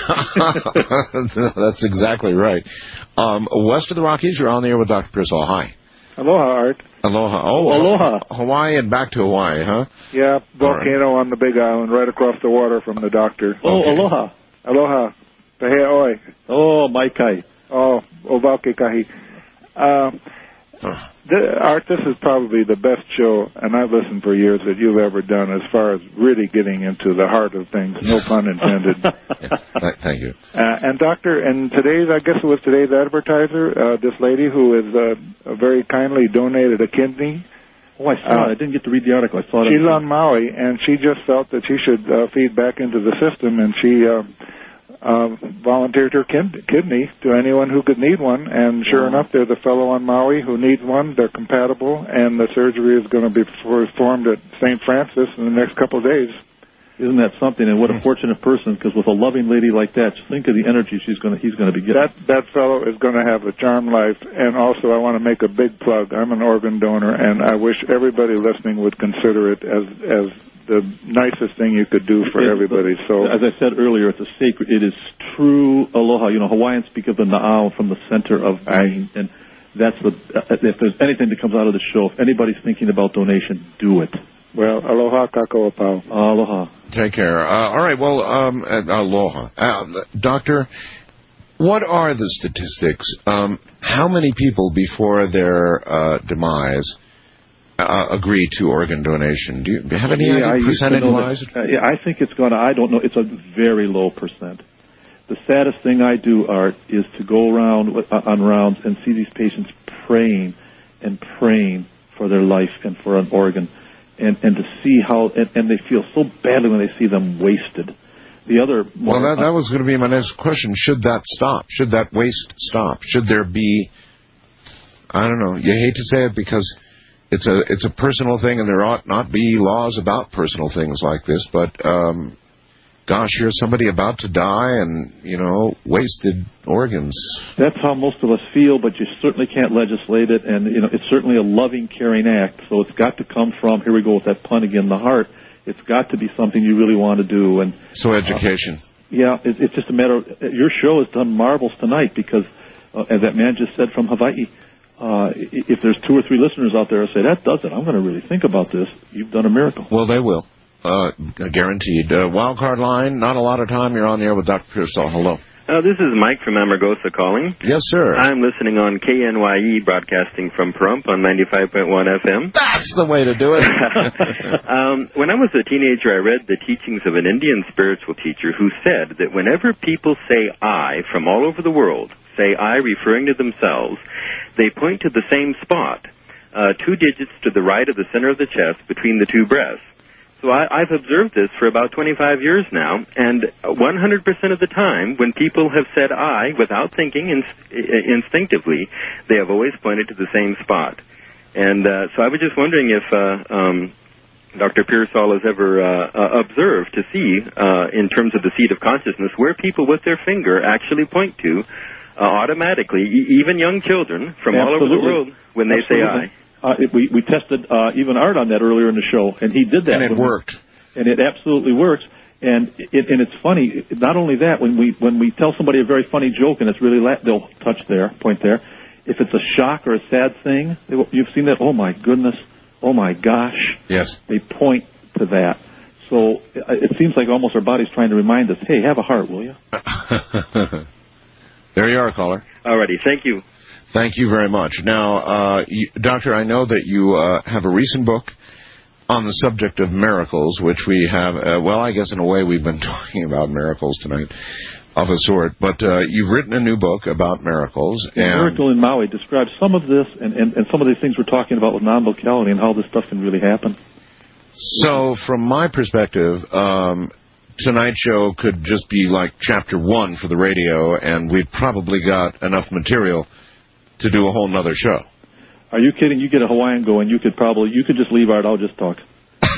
it? That's exactly right. Um, west of the Rockies, you're on the air with Doctor Pearsall. Hi. Aloha, Art. Aloha. Oh, aloha. Hawaii and back to Hawaii, huh? Yeah, volcano right. on the Big Island, right across the water from the doctor. Oh, okay. Aloha. Aloha. Pehea oi. Oh, maikai. Oh, ovake kahi. Uh, The, Art, this is probably the best show, and I've listened for years, that you've ever done as far as really getting into the heart of things, no pun intended. Yeah, thank you. Uh, and Doctor, and today's, I guess it was today's advertiser, uh, this lady who is uh, very kindly donated a kidney. Oh, I saw uh, it. I didn't get to read the article. I saw it. She's on Maui, and she just felt that she should uh, feed back into the system, and she... Uh, Uh, volunteered her kin- kidney to anyone who could need one, and sure wow. enough, there's a fellow on Maui who needs one. They're compatible, and the surgery is going to be performed at Saint Francis in the next couple of days. Isn't that something? And what a fortunate person, because with a loving lady like that, just think of the energy she's going to, he's going to be getting. That that fellow is going to have a charmed life. And also, I want to make a big plug. I'm an organ donor, and I wish everybody listening would consider it as as the nicest thing you could do for it, everybody. So, as I said earlier, it's a sacred. It is true aloha. You know, Hawaiians speak of the na'au from the center of being, and that's the. If there's anything that comes out of the show, if anybody's thinking about donation, do it. Well, aloha, kako apau. Aloha. Take care. Uh, all right. Well, um, aloha, uh, Doctor. What are the statistics? Um, how many people before their uh, demise uh, agree to organ donation? Do you have any yeah, idea percentage-wise? Uh, yeah, I think it's going to. I don't know. It's a very low percent. The saddest thing I do, Art, is to go around uh, on rounds and see these patients praying and praying for their life and for an organ. And, and to see how, and, and they feel so badly when they see them wasted. the other... Well, that, that was going to be my next question. Should that stop? Should that waste stop? Should there be... I don't know. You hate to say it because it's a it's a personal thing, and there ought not be laws about personal things like this. But um, gosh, you're somebody about to die, and you know, wasted organs. That's how most of us feel, but you certainly can't legislate it, and you know, it's certainly a loving, caring act. So it's got to come from. Here we go with that pun again. The heart. It's got to be something you really want to do. And so education. Uh, yeah, it, it's just a matter of your show has done marvels tonight because, uh, as that man just said from Hawaii. Uh, if there's two or three listeners out there who say, that does it, I'm going to really think about this, you've done a miracle. Well, they will. Uh, guaranteed. Uh, wildcard line, not a lot of time. You're on the air with Doctor Pearsall. Hello. Uh, this is Mike from Amargosa calling. Yes, sir. I'm listening on K N Y E, broadcasting from Pahrump on ninety-five point one F M. That's the way to do it. um, when I was a teenager, I read the teachings of an Indian spiritual teacher who said that whenever people say I from all over the world, say I referring to themselves, they point to the same spot, uh, two digits to the right of the center of the chest between the two breasts. So I, I've observed this for about twenty-five years now, and one hundred percent of the time, when people have said I without thinking inst- instinctively, they have always pointed to the same spot. And uh, so I was just wondering if uh, um, Doctor Pearsall has ever uh, uh, observed to see, uh, in terms of the seat of consciousness, where people with their finger actually point to uh, automatically, e- even young children from Absolutely. all over the world, when they Absolutely. say I. Uh, it, we, we tested uh, even Art on that earlier in the show, and he did that. And it worked. We, and it absolutely works. And it, and it's funny. Not only that, when we when we tell somebody a very funny joke and it's really la- they'll touch there, point there. If it's a shock or a sad thing, they, you've seen that. Oh my goodness! Oh my gosh! Yes. They point to that. So it, it seems like almost our body's trying to remind us, hey, have a heart, will you? There you are, caller. Alrighty, thank you. Thank you very much. Now, uh, you, Doctor, I know that you uh, have a recent book on the subject of miracles, which we have, uh, well, I guess in a way we've been talking about miracles tonight of a sort, but uh, you've written a new book about miracles. The and Miracle in Maui describes some of this and, and, and some of these things we're talking about with non-locality and how this stuff can really happen. So, from my perspective, um, tonight's show could just be like chapter one for the radio, and we've probably got enough material to do a whole nother show. Are you kidding? You get a Hawaiian going, you could probably, you could just leave Art, I'll just talk.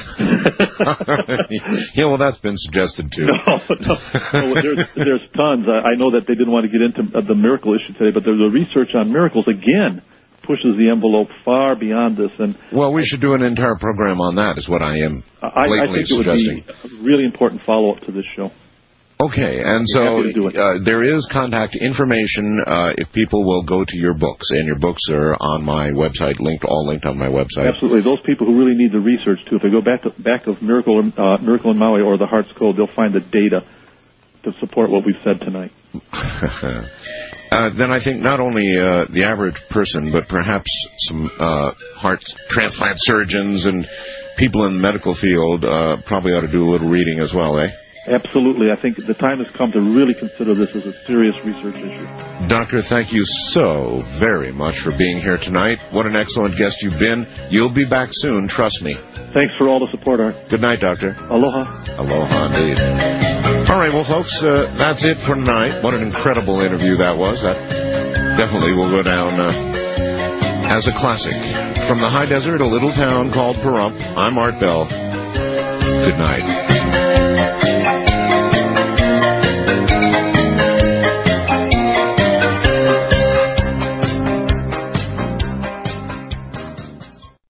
Yeah, well, that's been suggested too. No, no, no there's, there's tons. I, I know that they didn't want to get into the miracle issue today, but there's a research on miracles, again, pushes the envelope far beyond this. And well, we should do an entire program on that, is what I am I, blatantly I think suggesting. It would be a really important follow-up to this show. Okay, and so uh, there is contact information uh, if people will go to your books, and your books are on my website, linked, all linked on my website. Absolutely. Those people who really need the research, too, if they go back to back of Miracle, uh, Miracle in Maui or The Heart's Code, they'll find the data to support what we've said tonight. uh, then I think not only uh, the average person, but perhaps some uh, heart transplant surgeons and people in the medical field uh, probably ought to do a little reading as well, eh? Absolutely. I think the time has come to really consider this as a serious research issue. Doctor, thank you so very much for being here tonight. What an excellent guest you've been. You'll be back soon, trust me. Thanks for all the support, Art. Good night, Doctor. Aloha. Aloha, indeed. All right, well, folks, uh, that's it for tonight. What an incredible interview that was. That definitely will go down uh, as a classic. From the high desert, a little town called Pahrump, I'm Art Bell. Good night.